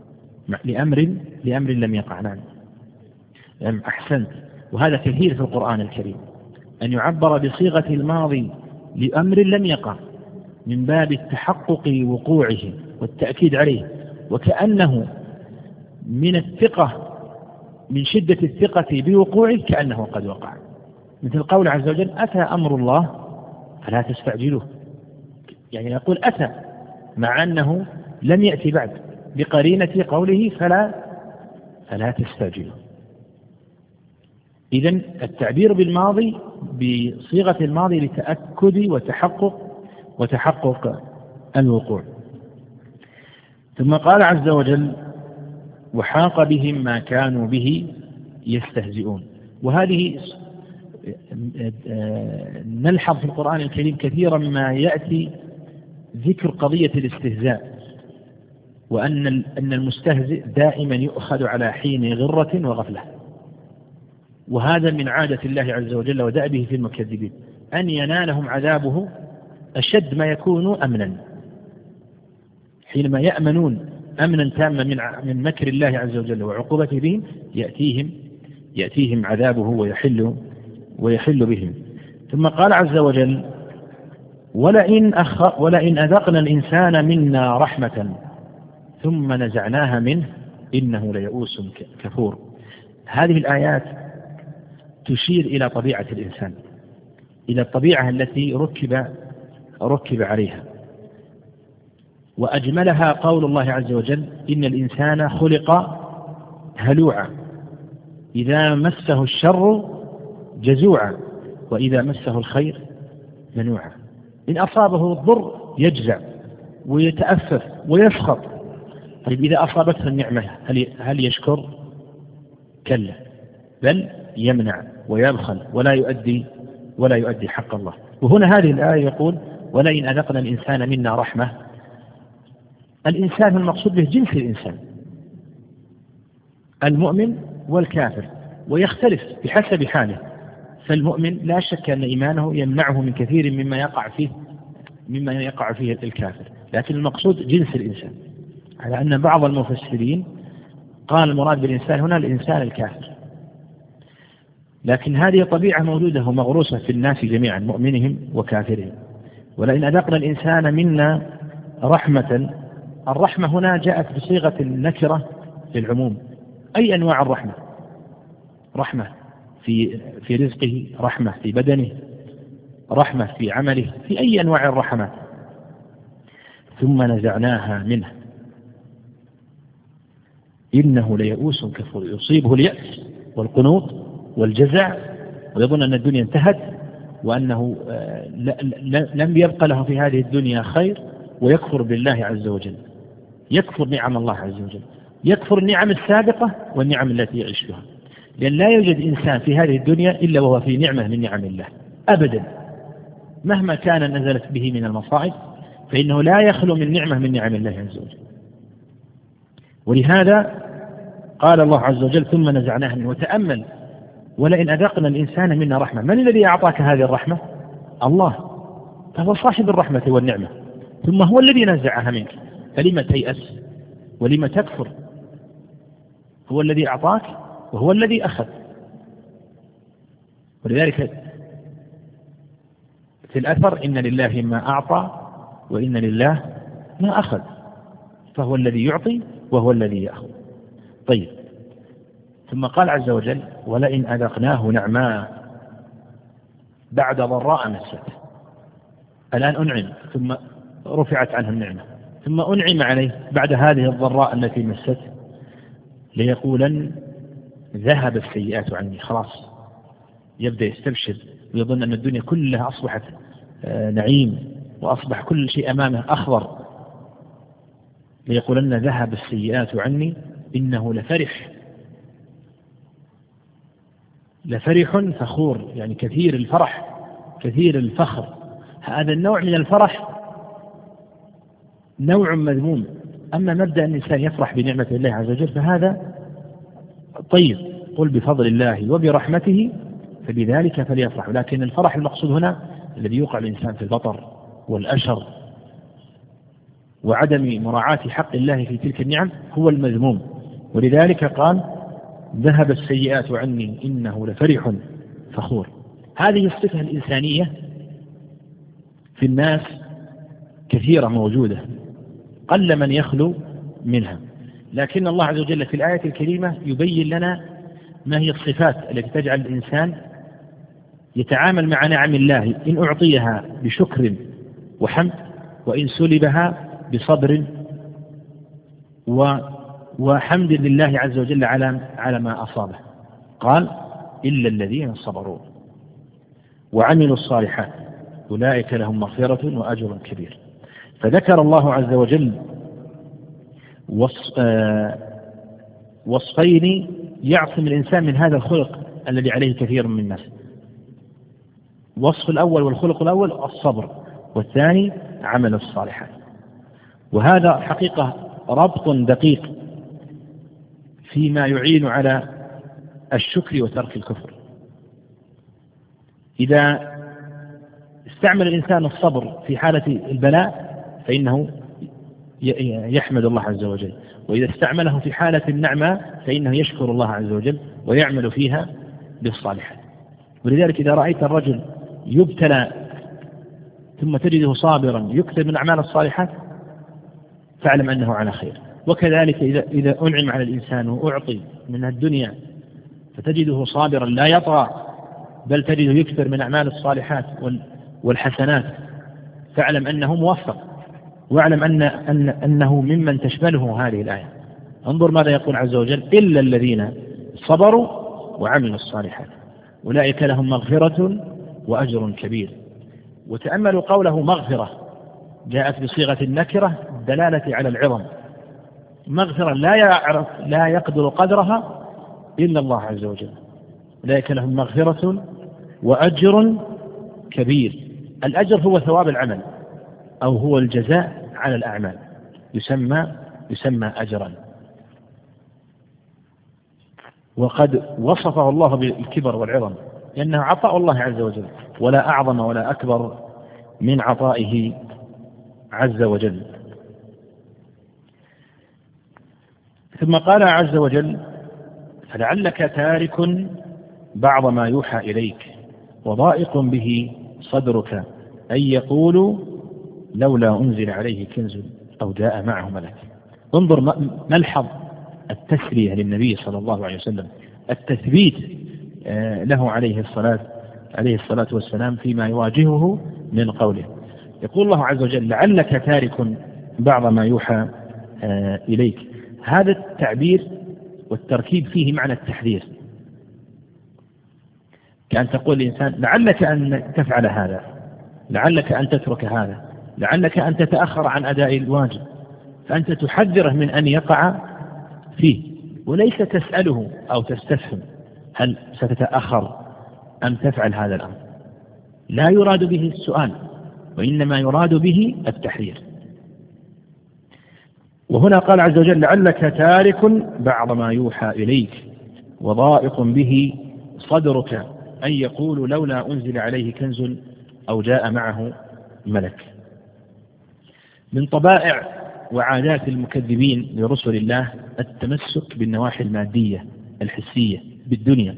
لأمر لم يقع؟ نعم أحسنت. وهذا كثير في القرآن الكريم أن يعبر بصيغة الماضي لأمر لم يقع من باب التحقق وقوعه والتأكيد عليه، وكأنه من الثقة، من شدة الثقة بوقوعه كأنه قد وقع، مثل قول عز وجل أتى أمر الله فلا تستعجلوه، يعني يقول أتى مع أنه لم يأتي بعد بقرينة قوله فلا تستعجلوه. إذن التعبير بالماضي بصيغة الماضي لتأكد وتحقق الوقوع. ثم قال عز وجل وحاق بهم ما كانوا به يستهزئون. وهذه نلحظ في القرآن الكريم كثيرا ما يأتي ذكر قضية الاستهزاء، وأن المستهزئ دائما يؤخذ على حين غرة وغفلة، وهذا من عادة الله عز وجل ودأبه في المكذبين أن ينالهم عذابه أشد ما يكون أمنا، حينما يأمنون أمنا تاما من مكر الله عز وجل وعقوبته بهم يأتيهم عذابه ويحل بهم. ثم قال عز وجل ولئن أذقنا الإنسان منا رحمة ثم نزعناها منه إنه ليئوس كفور. هذه الآيات تشير إلى طبيعة الإنسان، إلى الطبيعة التي ركب عليها، وأجملها قول الله عز وجل إن الإنسان خلق هلوعا إذا مسه الشر جزوعا وإذا مسه الخير منوعا. إن أصابه الضر يجزع ويتأفف ويسخط. طيب إذا أصابته النعمة هل يشكر؟ كلا، بل يمنع ويبخل ولا يؤدي حق الله. وهنا هذه الآية يقول ولئن أذقنا الإنسان منا رحمة. الإنسان المقصود به جنس الإنسان، المؤمن والكافر، ويختلف بحسب حاله. فالمؤمن لا شك أن إيمانه يمنعه من كثير مما يقع فيه الكافر، لكن المقصود جنس الإنسان، على أن بعض المفسرين قال المراد بالإنسان هنا الإنسان الكافر، لكن هذه طبيعة موجودة ومغروسة في الناس جميعا مؤمنهم وكافرهم. ولئن أذقنا الإنسان منا رحمة، الرحمة هنا جاءت بصيغة النكرة للعموم. أي أنواع الرحمة؟ رحمة في رزقه، رحمة في بدنه، رحمة في عمله، في أي أنواع الرحمات. ثم نزعناها منه إنه ليئوس كفور. يصيبه اليأس والقنوط والجزع ويظن أن الدنيا انتهت وأنه لم يبق له في هذه الدنيا خير، ويكفر بالله عز وجل، يكفر نعم الله عز وجل، يكفر النعم السابقة والنعم التي يعيش بها، لأن لا يوجد إنسان في هذه الدنيا إلا وهو في نعمة من نعم الله أبدا، مهما كان نزلت به من المصائب فإنه لا يخلو من نعمة من نعم الله عز وجل. ولهذا قال الله عز وجل ثم نزعناها منه. وتأمل ولئن أذقنا الإنسان منا رحمة، من الذي أعطاك هذه الرحمة؟ الله، فهو صاحب الرحمة والنعمة، ثم هو الذي نزعها منك، فلما تيأس ولما تكفر؟ هو الذي أعطاك وهو الذي أخذ. ولذلك في الأثر إن لله ما أعطى وإن لله ما أخذ، فهو الذي يعطي وهو الذي يأخذ. طيب، ثم قال عز وجل ولئن أذقناه نعماء بعد ضراء مسته. الآن أنعم ثم رفعت عنه النعمة، ثم أنعم عليه بعد هذه الضراء التي مسته، ليقولن ذهب السيئات عني. خلاص يبدأ يستبشر ويظن أن الدنيا كلها أصبحت نعيم وأصبح كل شيء أمامه أخضر. ليقولن ذهب السيئات عني إنه لفرح فخور، يعني كثير الفرح كثير الفخر. هذا النوع من الفرح نوع مذموم. أما مبدأ الإنسان يفرح بنعمة الله عز وجل فهذا طيب، قل بفضل الله وبرحمته فبذلك فليفرح. لكن الفرح المقصود هنا الذي يوقع الإنسان في البطر والأشر وعدم مراعاة حق الله في تلك النعم هو المذموم. ولذلك قال ذهب السيئات عني إنه لفرح فخور. هذه الصفة الإنسانية في الناس كثيرة موجودة، قل من يخلو منها. لكن الله عز وجل في الآية الكريمة يبين لنا ما هي الصفات التي تجعل الإنسان يتعامل مع نعم الله إن أعطيها بشكر وحمد، وإن سلبها بصبر وحمد لله عز وجل على ما أصابه. قال إلا الذين صبروا وعملوا الصالحات أولئك لهم مغفرة وأجر كبير. فذكر الله عز وجل وصفين يعصم الإنسان من هذا الخلق الذي عليه كثير من الناس. وصف الأول والخلق الأول الصبر، والثاني عمل الصالحات. وهذا حقيقة ربط دقيق فيما يعين على الشكر وترك الكفر. إذا استعمل الإنسان الصبر في حالة البلاء فإنه يحمد الله عز وجل، وإذا استعمله في حالة النعمة فإنه يشكر الله عز وجل ويعمل فيها بالصالحات. ولذلك إذا رأيت الرجل يبتلى ثم تجده صابرا يكثر من أعمال الصالحات فاعلم أنه على خير. وكذلك إذا أنعم على الإنسان وأعطي من الدنيا فتجده صابرا لا يطغى بل تجده يكثر من أعمال الصالحات والحسنات فاعلم أنه موفق، واعلم أنه ممن تشمله هذه الآية. انظر ماذا يقول عز وجل إلا الذين صبروا وعملوا الصالحات أولئك لهم مغفرة وأجر كبير. وتأملوا قوله مغفرة جاءت بصيغة النكرة دلالة على العظم. مغفرة لا يقدر قدرها إلا الله عز وجل. أولئك لهم مغفرة وأجر كبير. الأجر هو ثواب العمل أو هو الجزاء على الأعمال، يسمى أجرا. وقد وصفه الله بالكبر والعظم لأنه عطاء الله عز وجل، ولا أعظم ولا أكبر من عطائه عز وجل. ثم قال عز وجل فلعلك تارك بعض ما يوحى إليك وضائق به صدرك أن يقولوا لولا أنزل عليه كنز أو جاء معه ملك. انظر ملحظ التسلية للنبي صلى الله عليه وسلم، التثبيت له عليه الصلاة والسلام فيما يواجهه من قوله. يقول الله عز وجل لعلك تارك بعض ما يوحى إليك. هذا التعبير والتركيب فيه معنى التحذير، كأن تقول الإنسان لعلك أن تفعل هذا، لعلك أن تترك هذا، لعلك أن تتأخر عن أداء الواجب، فأنت تحذره من أن يقع فيه، وليس تسأله أو تستفهم هل ستتأخر أم تفعل هذا الأمر. لا يراد به السؤال وإنما يراد به التحذير. وهنا قال عز وجل لعلك تارك بعض ما يوحى إليك وضائق به صدرك أن يقول لولا أنزل عليه كنز أو جاء معه ملك. من طبائع وعادات المكذبين لرسل الله التمسك بالنواحي المادية الحسية بالدنيا،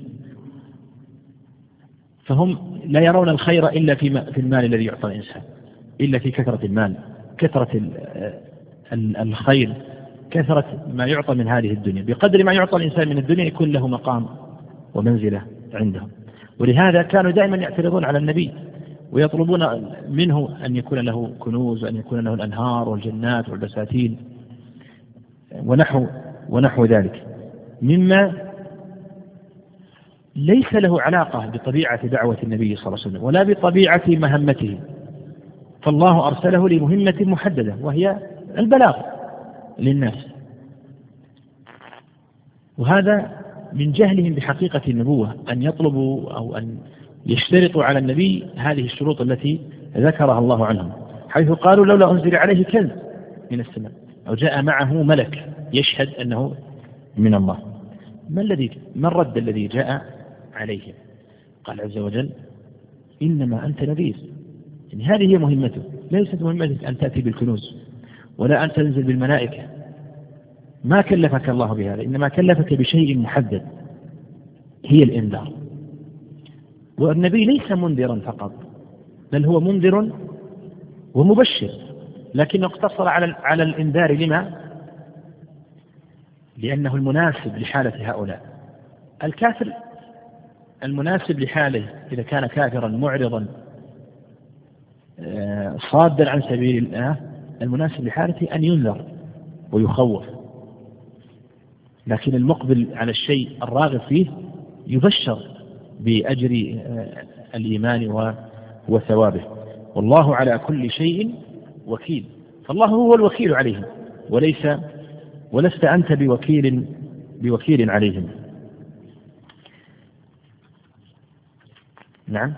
فهم لا يرون الخير إلا في المال الذي يعطى الإنسان، إلا في كثرة المال، كثرة الخير، كثرة ما يعطى من هذه الدنيا. بقدر ما يعطى الإنسان من الدنيا يكون له مقام ومنزلة عندهم. ولهذا كانوا دائما يعترضون على النبي ويطلبون منه أن يكون له كنوز وأن يكون له الأنهار والجنات والبساتين ونحو ذلك، مما ليس له علاقة بطبيعة دعوة النبي صلى الله عليه وسلم ولا بطبيعة مهمته. فالله أرسله لمهمة محددة وهي البلاغ للناس، وهذا من جهلهم بحقيقة النبوة أن يطلبوا أو أن يشترطوا على النبي هذه الشروط التي ذكرها الله عنهم، حيث قالوا لولا أنزل عليه كنز من السماء أو جاء معه ملك يشهد أنه من الله. ما الرد الذي جاء عليهم؟ قال عز وجل إنما أنت نذير. يعني هذه هي مهمته، ليست مهمتك أن تأتي بالكنوز ولا أن تنزل بالملائكة، ما كلفك الله بهذا، إنما كلفك بشيء محدد هي الإنذار. والنبي ليس منذرا فقط، بل هو منذر ومبشر، لكنه اقتصر على الإنذار. لما؟ لأنه المناسب لحالة هؤلاء. الكافر المناسب لحاله إذا كان كافرا معرضا صادا عن سبيل الله، المناسب لحالته أن ينذر ويخوف، لكن المقبل على الشيء الراغب فيه يبشر بأجر الإيمان وثوابه. والله على كل شيء وكيل، فالله هو الوكيل عليهم ولست أنت بوكيل عليهم. نعم.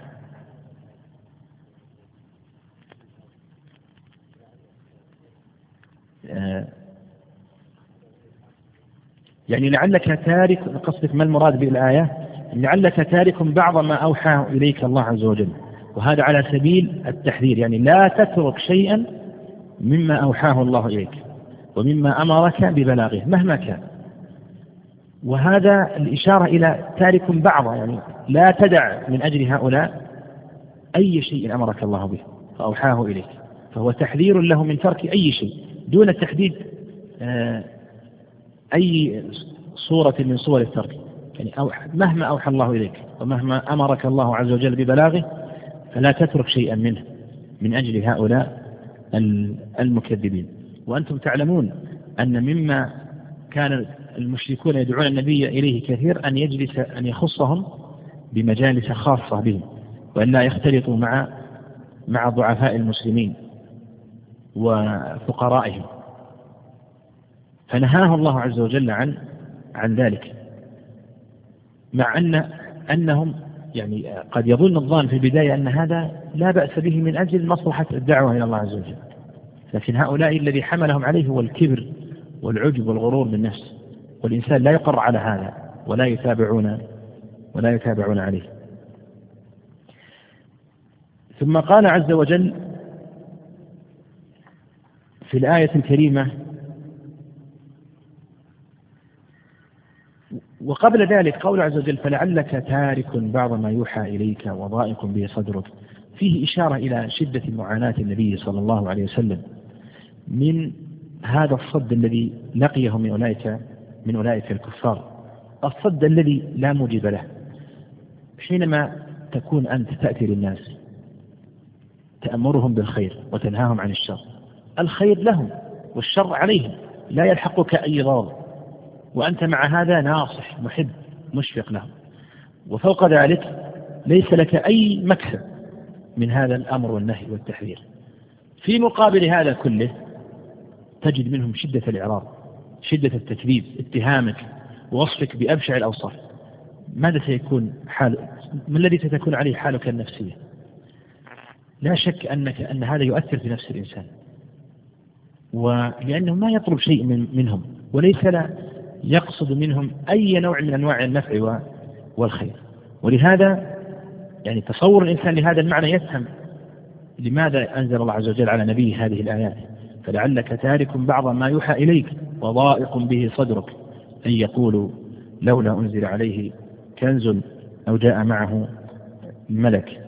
يعني لعلك تارك، قصدك ما المراد بالآية؟ لعلك تارك بعض ما أوحى إليك الله عز وجل، وهذا على سبيل التحذير، يعني لا تترك شيئا مما أوحاه الله إليك ومما أمرك ببلاغه مهما كان. وهذا الإشارة إلى تارك بعض، يعني لا تدع من أجل هؤلاء أي شيء أمرك الله به فأوحاه إليك، فهو تحذير له من ترك أي شيء دون تحديد أي صورة من صور الترك. يعني مهما أوحى الله إليك ومهما أمرك الله عز وجل ببلاغه فلا تترك شيئا منه من أجل هؤلاء المكذبين. وأنتم تعلمون أن مما كان المشركون يدعون النبي إليه كثير أن يخصهم بمجالس خاصة بهم، وأن لا يختلطوا مع ضعفاء المسلمين وفقرائهم، فنهاه الله عز وجل عن ذلك، مع أنهم يعني قد يظن الظان في البداية أن هذا لا بأس به من أجل مصلحة الدعوة إلى الله عز وجل، لكن هؤلاء الذي حملهم عليه هو الكبر والعجب والغرور بالنفس، والإنسان لا يقر على هذا ولا يتابعون عليه. ثم قال عز وجل في الآية الكريمة: وقبل ذلك قول عز وجل: فلعلك تارك بعض ما يوحى إليك وضائق به صدرك، فيه إشارة إلى شدة معاناة النبي صلى الله عليه وسلم من هذا الصد الذي لقيه من أولئك الكفار، الصد الذي لا موجب له. حينما تكون أنت تأتي للناس تأمرهم بالخير وتنهاهم عن الشر، الخير لهم والشر عليهم، لا يلحقك أي ضرر، وأنت مع هذا ناصح محب مشفق لهم، وفوق ذلك ليس لك أي مكسب من هذا الأمر والنهي والتحذير. في مقابل هذا كله تجد منهم شدة الإعراض، شدة التكذيب، اتهامك ووصفك بأبشع الأوصاف. ماذا سيكون ما الذي ستكون عليه حالك النفسية؟ لا شك أن هذا يؤثر في نفس الإنسان، ولأنه ما يطلب شيء منهم، وليس لا يقصد منهم أي نوع من أنواع النفع والخير. ولهذا يعني تصور الإنسان لهذا المعنى يفهم لماذا أنزل الله عز وجل على نبيه هذه الآيات: فلعلك تارك بعض ما يوحى إليك وضائق به صدرك أن يقولوا لولا أنزل عليه كنز أو جاء معه ملك.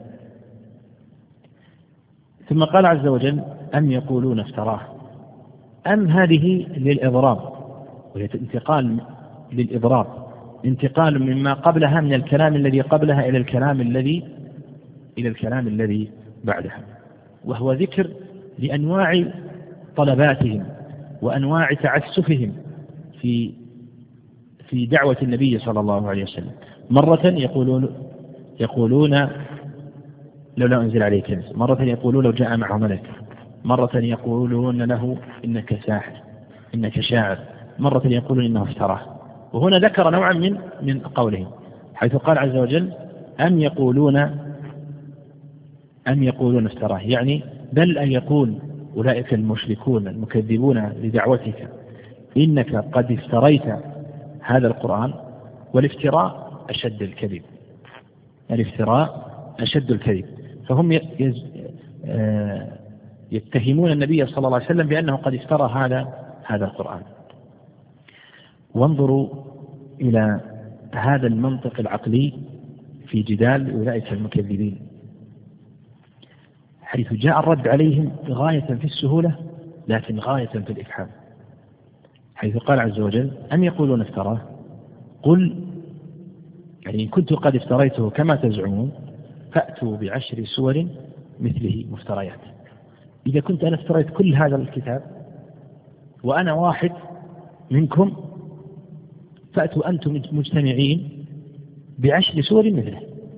ثم قال عز وجل أم يقولون افتراه. أم هذه للإضراب، وهي انتقال للإضراب، انتقال مما قبلها من الكلام الذي قبلها إلى الكلام الذي بعدها، وهو ذكر لأنواع طلباتهم وأنواع تعسفهم في دعوة النبي صلى الله عليه وسلم. مرة يقولون لولا أنزل عليه كنز، مرة يقولون لو جاء معه ملك، مرة يقولون له إنك ساحر إنك شاعر، مرة يقولون إنه افتراه. وهنا ذكر نوعا من قولهم، حيث قال عز وجل أم يقولون افتراه، يعني بل أن يقول أولئك المشركون المكذبون لدعوتك إنك قد افتريت هذا القرآن. والافتراء أشد الكذب، الافتراء أشد الكذب. فهم يتهمون النبي صلى الله عليه وسلم بأنه قد افترى هذا القرآن. وانظروا إلى هذا المنطق العقلي في جدال أولئك المكذبين، حيث جاء الرد عليهم غاية في السهولة لكن غاية في الإفحام، حيث قال عز وجل أم يقولون افتراه قل، يعني إن كنت قد افتريته كما تزعمون فأتوا ب10 سور مثله مفتريات. إذا كنت أنا افتريت كل هذا الكتاب وأنا واحد منكم فأتوا أنتم مجتمعين ب10 سور مثله.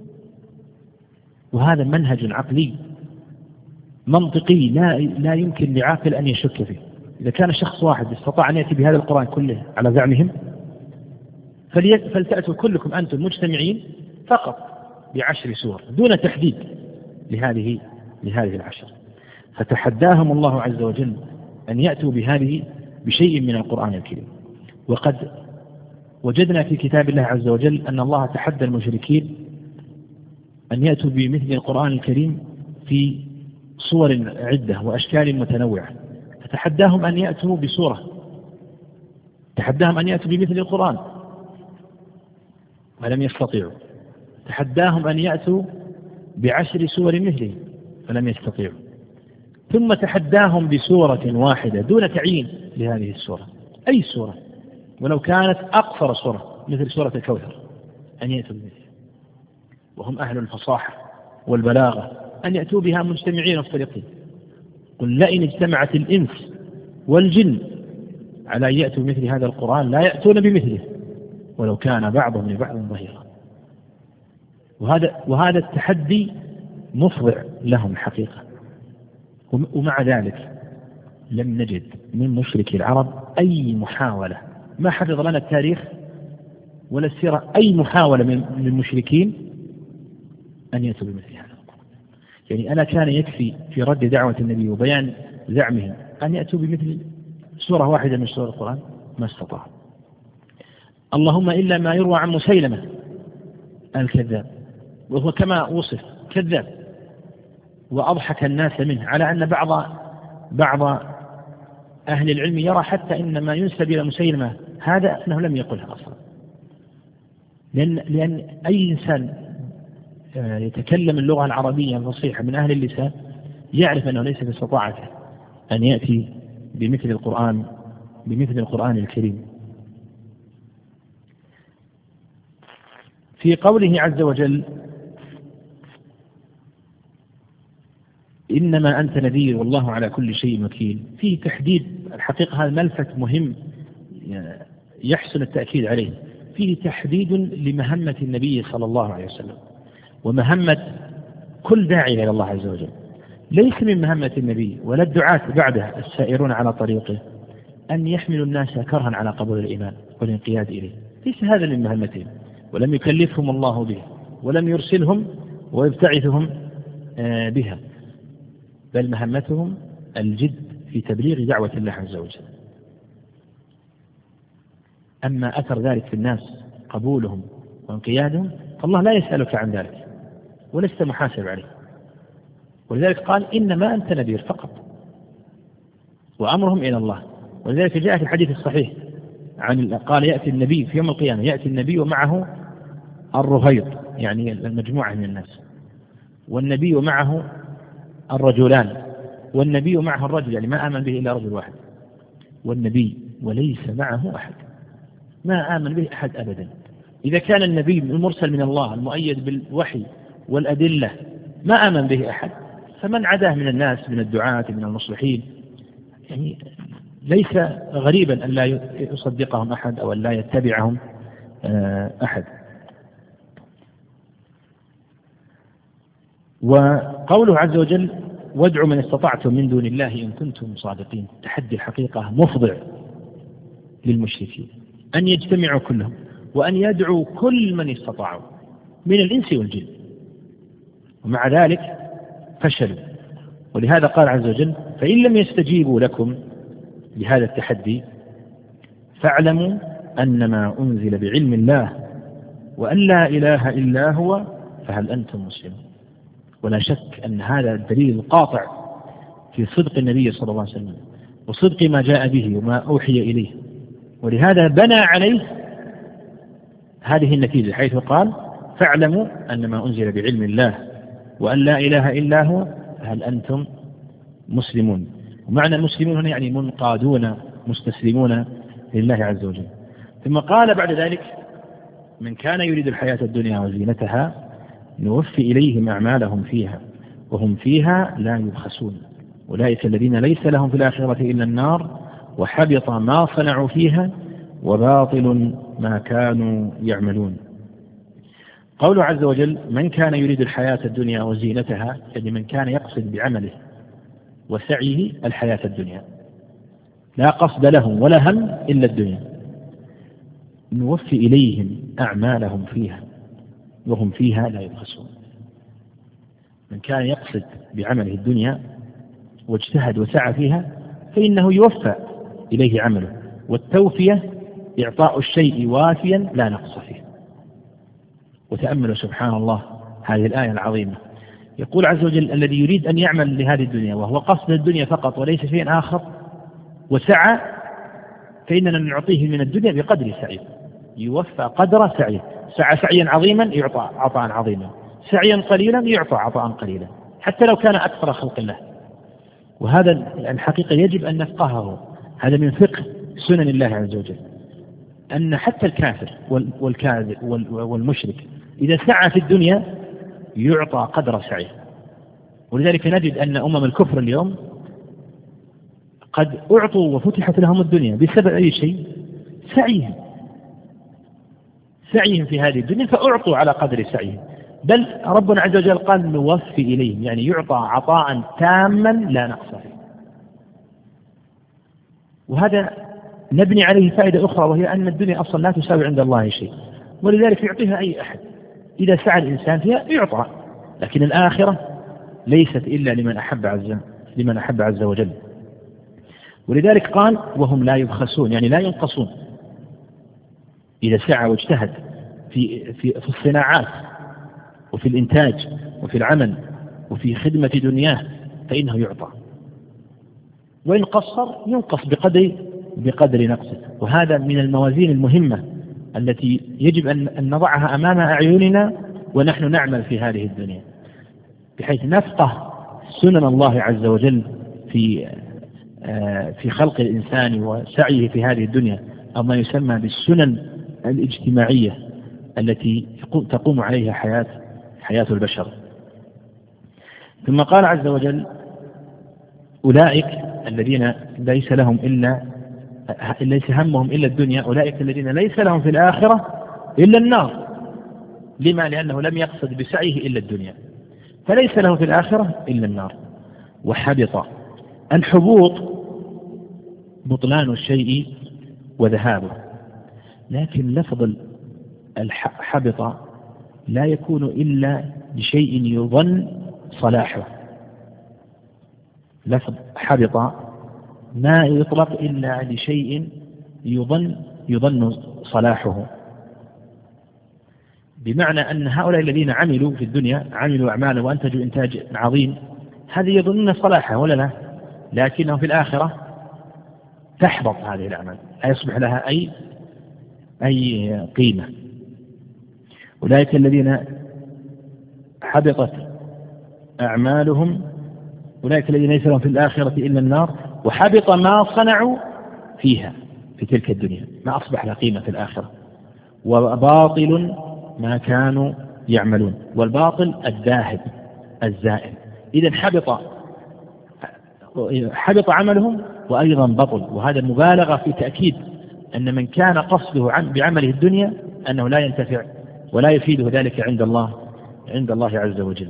وهذا منهج عقلي منطقي لا يمكن لعاقل أن يشك فيه. إذا كان شخص واحد استطاع أن يأتي بهذا القرآن كله على زعمهم فلتأتوا كلكم أنتم مجتمعين فقط ب10 سور دون تحديد لهذه 10. فتحداهم الله عز وجل أن يأتوا بشيء من القرآن الكريم. وقد وجدنا في كتاب الله عز وجل أن الله تحدى المشركين أن يأتوا بمثل القرآن الكريم في صور عدة وأشكال متنوعة. فتحداهم أن يأتوا بسورة، تحداهم أن يأتوا بمثل القرآن ولم يستطيعوا، تحداهم أن يأتوا ب10 سور مثله فلم يستطيعوا، ثم تحداهم بسورة واحدة دون تعيين لهذه السورة، أي سورة ولو كانت أقصر سورة مثل سورة الكوثر أن يأتوا بمثله، وهم أهل الفصاحة والبلاغة أن يأتوا بها مجتمعين مفترقين. قل لئن اجتمعت الإنس والجن على أن يأتوا مثل هذا القرآن لا يأتون بمثله ولو كان بعضهم لبعض ظهيرا. وهذا التحدي مفضع لهم حقيقة. ومع ذلك لم نجد من مشركي العرب أي محاولة، ما حفظ لنا التاريخ ولا السيرة أي محاولة من المشركين أن يأتوا بمثل هذا. يعني ألا كان يكفي في رد دعوة النبي وبيان زعمهم أن يأتوا بمثل سورة واحدة من سور القرآن؟ ما استطاع. اللهم إلا ما يروى عن مسيلمة الكذاب، وهو كما وصف كذاب، وأضحك الناس منه، على أن بعض أهل العلم يرى حتى إن ما ينسب إلى مسيلمة هذا أنه لم يقلها أصلا، لأن أي إنسان يتكلم اللغة العربية الفصيحة من أهل اللسان يعرف أنه ليس في استطاعته أن يأتي بمثل القرآن الكريم. في قوله عز وجل إنما أنت نذير والله على كل شيء وكيل، فيه تحديد الحقيقة، هذا ملفت مهم يحسن التأكيد عليه، فيه تحديد لمهمة النبي صلى الله عليه وسلم ومهمة كل داعي إلى الله عز وجل. ليس من مهمة النبي ولا الدعاة بعده السائرون على طريقه أن يحملوا الناس كرها على قبول الإيمان والانقياد إليه، ليس هذا من مهمتهم، ولم يكلفهم الله به ولم يرسلهم ويبتعثهم بها، بل مهمتهم الجد في تبليغ دعوة الله عز وجل. أما أثر ذلك في الناس قبولهم وانقيادهم فالله لا يسألك عن ذلك ولست محاسب عليه. ولذلك قال إنما أنت نذير فقط وأمرهم إلى الله. ولذلك جاء في الحديث الصحيح قال يأتي النبي في يوم القيامة، يأتي النبي ومعه الرهيط يعني المجموعة من الناس، والنبي معه الرجلان، والنبي معه الرجل يعني ما آمن به إلا رجل واحد، والنبي وليس معه أحد، ما آمن به أحد أبدا. إذا كان النبي المرسل من الله المؤيد بالوحي والأدلة ما آمن به أحد، فمن عداه من الناس من الدعاة من المصلحين يعني ليس غريبا أن لا يصدقهم أحد أو أن لا يتبعهم أحد. وقوله عز وجل وادعوا من استطعتم من دون الله إن كنتم صادقين، تحدي الحقيقة مفضع للمشركين أن يجتمعوا كلهم وأن يدعوا كل من استطاعوا من الإنس والجن، ومع ذلك فشلوا. ولهذا قال عز وجل فإن لم يستجيبوا لكم لهذا التحدي فاعلموا أنما أنزل بعلم الله وأن لا إله إلا هو فهل أنتم مسلمون. ولا شك أن هذا الدليل القاطع في صدق النبي صلى الله عليه وسلم وصدق ما جاء به وما أوحي إليه، ولهذا بنى عليه هذه النتيجة حيث قال فاعلموا أنما أنزل بعلم الله وأن لا إله إلا هو فهل أنتم مسلمون. ومعنى المسلمون هنا يعني منقادون مستسلمون لله عز وجل. ثم قال بعد ذلك من كان يريد الحياة الدنيا وزينتها نوفي إليهم أعمالهم فيها وهم فيها لا يبخسون أولئك الذين ليس لهم في الآخرة إلا النار وحبط ما صنعوا فيها وباطل ما كانوا يعملون. قوله عز وجل من كان يريد الحياة الدنيا وزينتها يعني من كان يقصد بعمله وسعيه الحياة الدنيا لا قصد لهم ولا هم إلا الدنيا نوفي إليهم أعمالهم فيها وهم فيها لا يبخسون. من كان يقصد بعمله الدنيا واجتهد وسعى فيها فإنه يوفى إليه عمله، والتوفية إعطاء الشيء وافيا لا نقص فيه. وتأملوا سبحان الله هذه الآية العظيمة، يقول عز وجل الذي يريد أن يعمل لهذه الدنيا وهو قصد الدنيا فقط وليس شيء آخر وسعى فإننا نعطيه من الدنيا بقدر سعيه، يوفى قدر سعيه، سعى سعيا عظيما يعطى عطاء عظيما، سعيا قليلا يعطى عطاء قليلا حتى لو كان أكثر خلق الله. وهذا الحقيقة يجب أن نفقهه، هذا من فقه سنن الله عز وجل أن حتى الكافر والكاذب والمشرك إذا سعى في الدنيا يعطى قدر سعيه. ولذلك نجد أن الكفر اليوم قد أعطوا وفتحت لهم الدنيا بسبب أي شيء سعيهم في هذه الدنيا فأعطوا على قدر سعيهم، بل ربنا عز وجل قال نوفي إليهم يعني يعطى عطاء تاما لا نقص فيه. وهذا نبني عليه فائدة أخرى وهي أن الدنيا أصلا لا تساوي عند الله شيء، ولذلك يعطيها أي أحد إذا سعى الإنسان فيها يعطى، لكن الآخرة ليست إلا لمن أحب عز وجل. ولذلك قال وهم لا يبخسون يعني لا ينقصون، إذا سعى واجتهد في الصناعات وفي الإنتاج وفي العمل وفي خدمة دنياه فإنه يعطى، وإن قصر ينقص بقدر نقصه. وهذا من الموازين المهمة التي يجب أن نضعها أمام أعيننا ونحن نعمل في هذه الدنيا، بحيث نفقه سنن الله عز وجل في خلق الإنسان وسعيه في هذه الدنيا، أو ما يسمى بالسنن الاجتماعية التي تقوم عليها حياة البشر. ثم قال عز وجل أولئك الذين ليس همهم إلا الدنيا أولئك الذين ليس لهم في الآخرة إلا النار. لما؟ لأنه لم يقصد بسعيه إلا الدنيا فليس له في الآخرة إلا النار. وحبط، الحبوط بطلان الشيء وذهابه، لكن لفظ الحبط لا يكون إلا لشيء يظن صلاحه. لفظ حبط ما يطلق إلا لشيء يظن صلاحه، بمعنى أن هؤلاء الذين عملوا في الدنيا عملوا أعمالا وأنتجوا إنتاج عظيم هذه يظنون صلاحه ولا لا، لكنه في الآخرة تحبط هذه الأعمال، لا يصبح لها أي قيمة. أولئك الذين حبطت أعمالهم أولئك الذين ليس لهم في الآخرة إلا النار وحبط ما صنعوا فيها في تلك الدنيا، ما أصبح له قيمة في الآخرة، وباطل ما كانوا يعملون، والباطل الذاهب الزائل. إذن حبط عملهم وأيضا بطل، وهذا مبالغة في تأكيد أن من كان قصده بعمله الدنيا أنه لا ينتفع ولا يفيده ذلك عند الله عز وجل.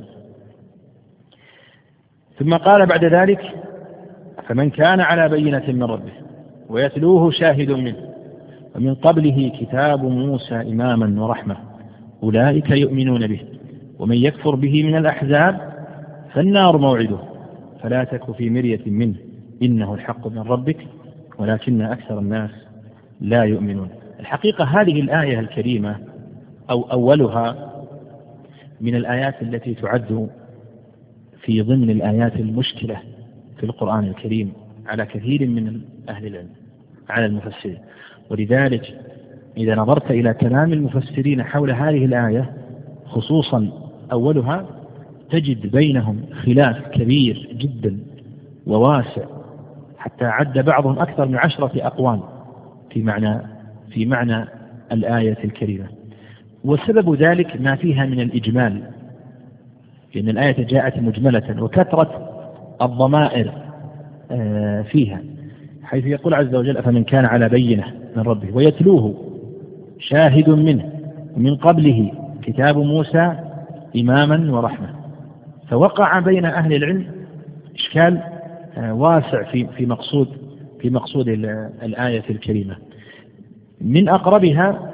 ثم قال بعد ذلك: فمن كان على بينة من ربه ويتلوه شاهد منه ومن قبله كتاب موسى إماما ورحمة أولئك يؤمنون به ومن يكفر به من الأحزاب فالنار موعده فلا تك في مرية منه إنه الحق من ربك ولكن أكثر الناس لا يؤمنون. الحقيقة هذه الآية الكريمة أو أولها من الآيات التي تعد في ضمن الآيات المشكلة في القرآن الكريم على كثير من أهل العلم، على المفسرين. ولذلك إذا نظرت إلى كلام المفسرين حول هذه الآية خصوصا أولها تجد بينهم خلاف كبير جدا وواسع، حتى عد بعضهم أكثر من 10 أقوال في معنى الآية الكريمة. وسبب ذلك ما فيها من الإجمال، لأن الآية جاءت مجملة وكثرة الضمائر فيها، حيث يقول عز وجل: فمن كان على بينة من ربه ويتلوه شاهد منه ومن قبله كتاب موسى إماما ورحمة. فوقع بين أهل العلم إشكال واسع في مقصود الآية الكريمة. من أقربها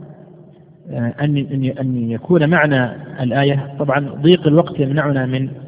أن يكون معنى الآية، طبعا ضيق الوقت يمنعنا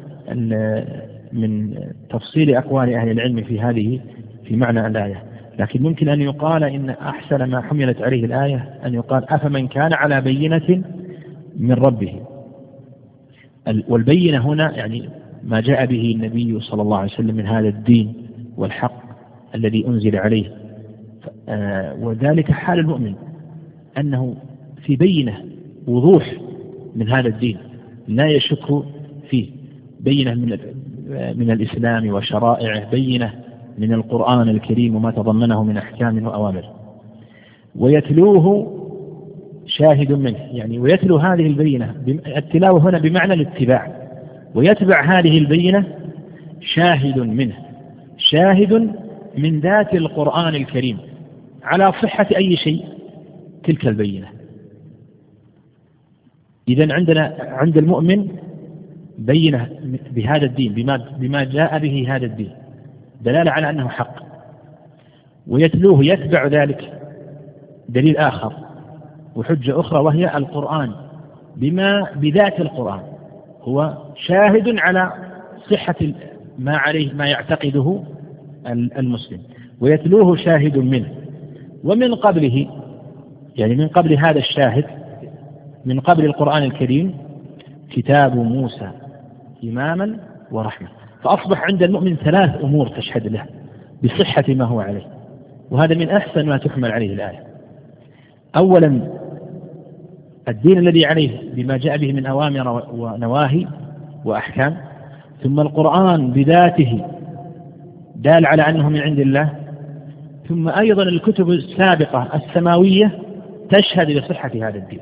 من تفصيل أقوال أهل العلم في معنى الآية، لكن ممكن أن يقال إن أحسن ما حملت عليه الآية أن يقال: أفمن كان على بينة من ربه. والبينة هنا يعني ما جاء به النبي صلى الله عليه وسلم من هذا الدين والحق الذي أنزل عليه، وذلك حال المؤمن أنه في بينة وضوح من هذا الدين لا يشك فيه، بينة من الإسلام وشرائعه، بينة من القرآن الكريم وما تضمنه من أحكام وأوامر. ويتلوه شاهد منه، يعني ويتلو هذه البينة، التلاوة هنا بمعنى الاتباع، ويتبع هذه البينة شاهد منه، شاهد من ذات القرآن الكريم على صحة أي شيء تلك البينة. إذن عند المؤمن بينة بهذا الدين، بما جاء به هذا الدين، دلالة على أنه حق. ويتلوه يتبع ذلك دليل آخر وحجة أخرى، وهي القرآن بذات القرآن، هو شاهد على صحة ما يعتقده المسلم. ويتلوه شاهد منه ومن قبله، يعني من قبل هذا الشاهد، من قبل القرآن الكريم، كتاب موسى إماما ورحمة. فأصبح عند المؤمن 3 أمور تشهد له بصحة ما هو عليه، وهذا من أحسن ما تحمل عليه الآية. أولا الدين الذي عليه بما جاء به من أوامر ونواهي وأحكام، ثم القرآن بذاته دال على أنه من عند الله، ثم أيضا الكتب السابقة السماوية تشهد بصحة هذا الدين.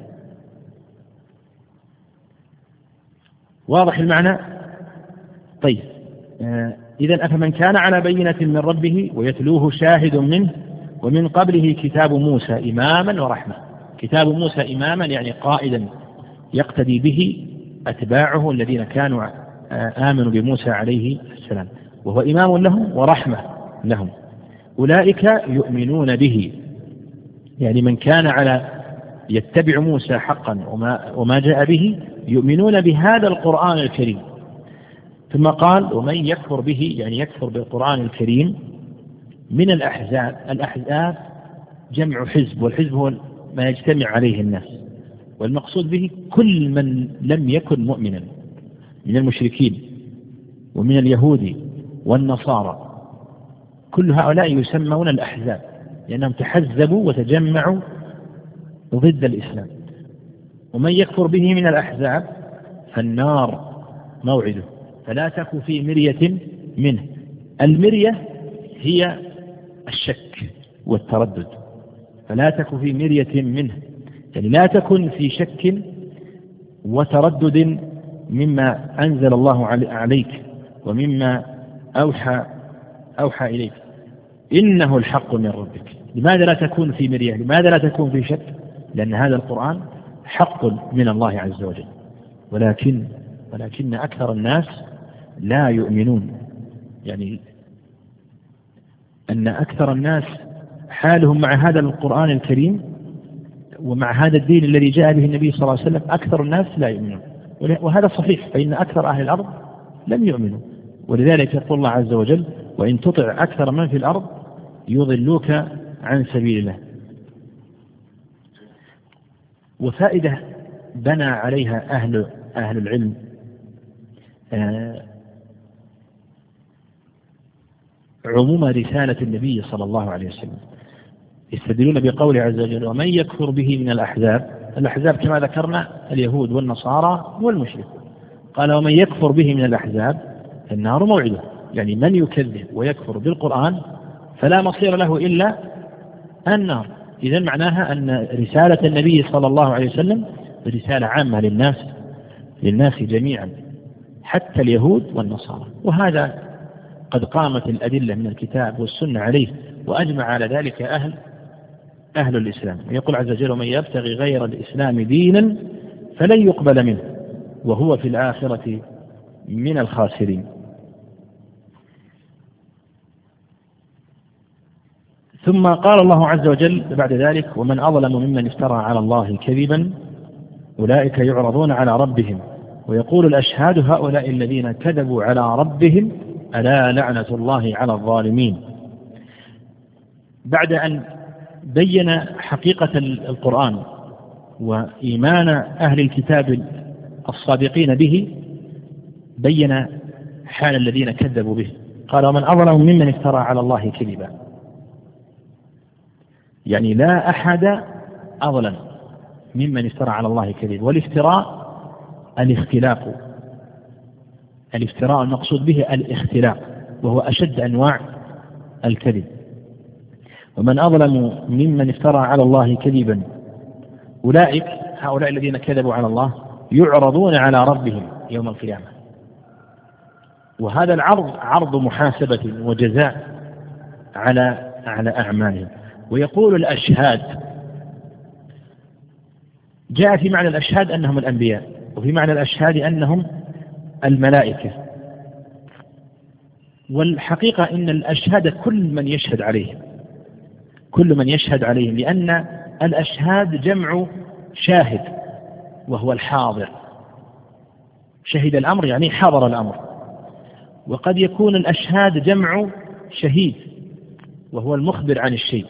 واضح المعنى؟ طيب، إذن أفمن كان على بينة من ربه ويتلوه شاهد منه ومن قبله كتاب موسى إماما ورحمة. كتاب موسى إماما يعني قائدا يقتدي به أتباعه الذين كانوا آمنوا بموسى عليه السلام، وهو إمام لهم ورحمة لهم. أولئك يؤمنون به، يعني من كان على يتبع موسى حقا وما جاء به يؤمنون بهذا القرآن الكريم. ثم قال: ومن يكفر به، يعني يكفر بالقرآن الكريم من الأحزاب. الأحزاب جمع حزب، والحزب هو ما يجتمع عليه الناس، والمقصود به كل من لم يكن مؤمنا من المشركين ومن اليهود والنصارى كل هؤلاء يسمون الأحزاب لأنهم تحزبوا وتجمعوا ضد الإسلام. ومن يكفر به من الأحزاب فالنار موعده فلا تك في مرية منه. المرية هي الشك والتردد، فلا تك في مرية منه، يعني لا تكن في شك وتردد مما أنزل الله عليك ومما أوحى إليك، إنه الحق من ربك. لماذا لا تكون في مرية؟ لماذا لا تكون في شك؟ لأن هذا القرآن حق من الله عز وجل، ولكن أكثر الناس لا يؤمنون. يعني أن أكثر الناس حالهم مع هذا القرآن الكريم ومع هذا الدين الذي جاء به النبي صلى الله عليه وسلم أكثر الناس لا يؤمنون، وهذا صحيح، فإن أكثر أهل الأرض لم يؤمنوا. ولذلك يقول الله عز وجل: وإن تطع أكثر من في الأرض يضلوك عن سبيل الله. وفائدة بنى عليها أهل العلم عموم رسالة النبي صلى الله عليه وسلم، يستدلون بقوله عز وجل: ومن يكفر به من الأحزاب كما ذكرنا اليهود والنصارى والمشركون. قال: ومن يكفر به من الأحزاب فالنار موعده، يعني من يكذب ويكفر بالقرآن فلا مصير له إلا النار. إذن معناها أن رسالة النبي صلى الله عليه وسلم رسالة عامة للناس جميعا حتى اليهود والنصارى، وهذا قد قامت الأدلة من الكتاب والسنة عليه، وأجمع على ذلك أهل الإسلام. يقول عز وجل: ومن يبتغي غير الإسلام دينا فلن يقبل منه وهو في الآخرة من الخاسرين. ثم قال الله عز وجل بعد ذلك: ومن أظلم ممن افترى على الله كذبا أولئك يعرضون على ربهم ويقول الأشهاد هؤلاء الذين كذبوا على ربهم ألا لعنة الله على الظالمين. بعد أن بين حقيقة القرآن وإيمان أهل الكتاب الصادقين به بين حال الذين كذبوا به. قال: ومن أظلم ممن افترى على الله كذبا، يعني لا أحد أظلم ممن افترى على الله كذبا. والافتراء الافتراء المقصود به الاختلاق، وهو أشد أنواع الكذب. ومن أظلم ممن افترى على الله كذبا أولئك هؤلاء الذين كذبوا على الله يعرضون على ربهم يوم القيامة. وهذا العرض عرض محاسبة وجزاء على أعمالهم. ويقول الأشهاد، جاء في معنى الأشهاد أنهم الأنبياء، وفي معنى الأشهاد أنهم الملائكة. والحقيقة إن الأشهاد كل من يشهد عليهم، لأن الأشهاد جمع شاهد وهو الحاضر. شهد الأمر يعني حضر الأمر. وقد يكون الأشهاد جمع شهيد وهو المخبر عن الشيء،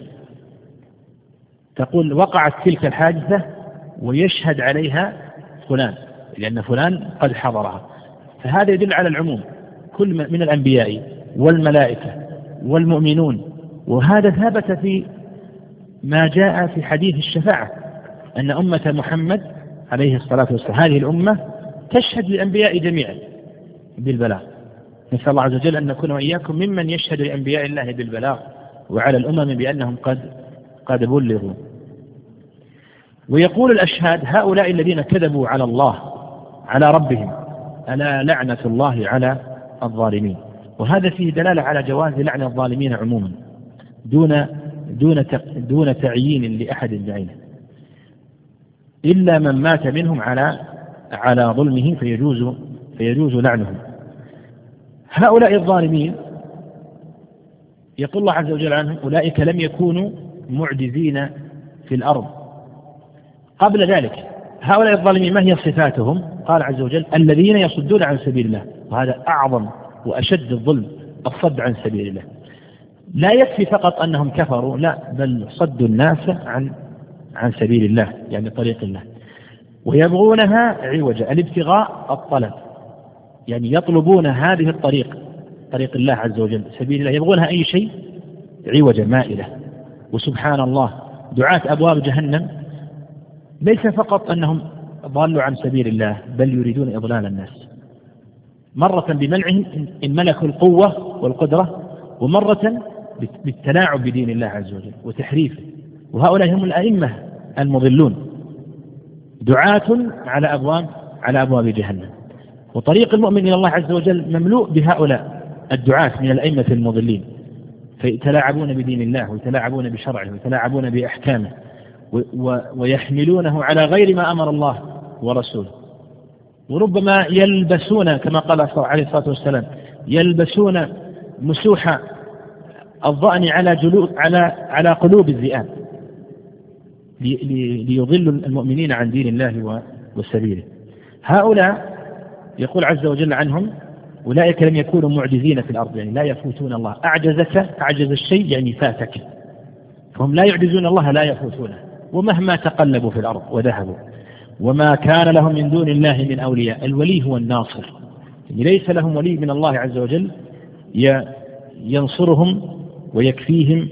تقول وقعت تلك الحادثة ويشهد عليها فلان لأن فلان قد حضرها. فهذا يدل على العموم، كل من الأنبياء والملائكة والمؤمنون. وهذا ثبت في ما جاء في حديث الشفاعة أن أمة محمد عليه الصلاة والسلام هذه الأمة تشهد للأنبياء جميعا بالبلاغ. نسأل الله عز وجل أن نكون وإياكم ممن يشهد لأنبياء الله بالبلاغ وعلى الأمم بأنهم قد بلغوا. ويقول الأشهاد هؤلاء الذين كذبوا على الله على ربهم ألا لعنة الله على الظالمين. وهذا فيه دلالة على جواز لعن الظالمين عموما دون تعيين لأحد بعينه، إلا من مات منهم على ظلمه فيجوز لعنهم. هؤلاء الظالمين يقول الله عز وجل عنهم أولئك لم يكونوا معجزين في الأرض. قبل ذلك هؤلاء الظالمين ما هي صفاتهم؟ قال عز وجل الذين يصدون عن سبيل الله، وهذا أعظم وأشد الظلم الصد عن سبيل الله. لا يكفي فقط أنهم كفروا، لا، بل صدوا الناس عن سبيل الله يعني طريق الله. ويبغونها عوجا، الابتغاء الطلب، يعني يطلبون هذه طريق الله عز وجل سبيل الله، يبغونها أي شيء عوجا مائلة. وسبحان الله دعاة أبواب جهنم ليس فقط أنهم ضالوا عن سبيل الله، بل يريدون إضلال الناس، مرة بمنعهم إن ملكوا القوة والقدرة، ومرة بالتلاعب بدين الله عز وجل وتحريفه. وهؤلاء هم الأئمة المضلون، دعاة على أبواب جهنم. وطريق المؤمن إلى الله عز وجل مملوء بهؤلاء الدعاة من الأئمة المضلين، فيتلاعبون بدين الله ويتلاعبون بشرعه ويتلاعبون بأحكامه ويحملونه على غير ما أمر الله ورسوله. وربما يلبسون كما قال عليه الصلاة والسلام يلبسون مسوح الظأن على قلوب الذئاب ليضلوا المؤمنين عن دين الله وسبيله. هؤلاء يقول عز وجل عنهم أولئك لم يكونوا معجزين في الأرض، يعني لا يفوتون الله. أعجز الشيء يعني فاتك، فهم لا يعجزون الله، لا يفوتونه، ومهما تقلبوا في الأرض وذهبوا. وما كان لهم من دون الله من أولياء. الولي هو الناصر، يعني ليس لهم ولي من الله عز وجل ينصرهم ويكفيهم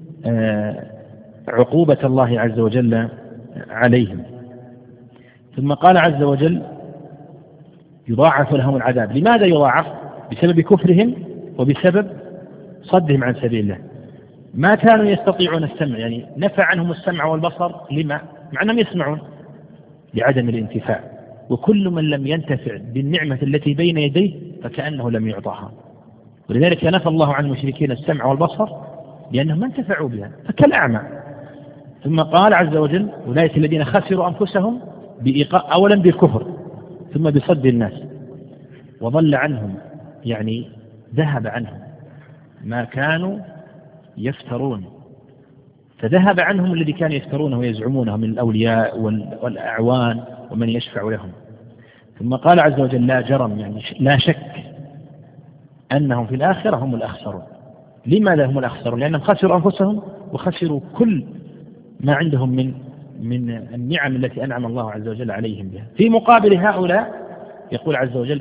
عقوبة الله عز وجل عليهم. ثم قال عز وجل يضاعف لهم العذاب. لماذا يضاعف؟ بسبب كفرهم وبسبب صدهم عن سبيل الله. ما كانوا يستطيعون السمع، يعني نفى عنهم السمع والبصر. لما؟ مع أنهم يسمعون، لعدم الانتفاع. وكل من لم ينتفع بالنعمة التي بين يديه فكأنه لم يعطاها. ولذلك نفى الله عن المشركين السمع والبصر لأنهم ما انتفعوا بها، فكالأعمى. ثم قال عز وجل أولئك الذين خسروا أنفسهم أولا بالكفر ثم بصد الناس، وضل عنهم يعني ذهب عنهم ما كانوا يفترون، فذهب عنهم الذي كانوا يفترونه ويزعمونه من الأولياء والأعوان ومن يشفع لهم. ثم قال عز وجل لا جرم، يعني لا شك أنهم في الآخرة هم الأخسرون. لماذا هم الأخسرون؟ لأنهم خسروا أنفسهم وخسروا كل ما عندهم من النعم التي أنعم الله عز وجل عليهم بها. في مقابل هؤلاء يقول عز وجل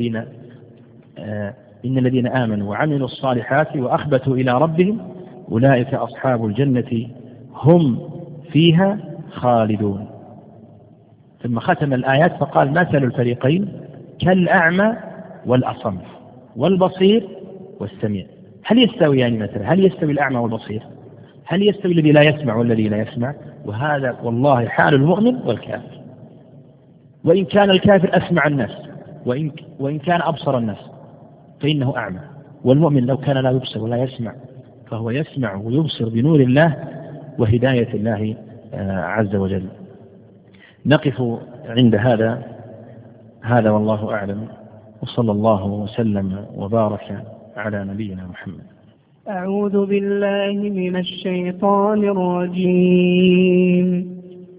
إن الذين آمنوا وعملوا الصالحات وأخبتوا إلى ربهم أولئك أصحاب الجنة هم فيها خالدون. ثم ختم الآيات فقال مثل الفريقين كالأعمى والأصم والبصير والسميع. هل يستويان مثلا؟ هل يستوي الأعمى والبصير؟ هل يستوي الذي لا يسمع والذي لا يسمع؟ وهذا والله حال المؤمن والكافر. وإن كان الكافر أسمع الناس وإن كان أبصر الناس فإنه أعمى. والمؤمن لو كان لا يبصر ولا يسمع فهو يسمع ويبصر بنور الله وهداية الله عز وجل. نقف عند هذا والله أعلم، وصلى الله وسلم وبارك على نبينا محمد. أعوذ بالله من الشيطان الرجيم.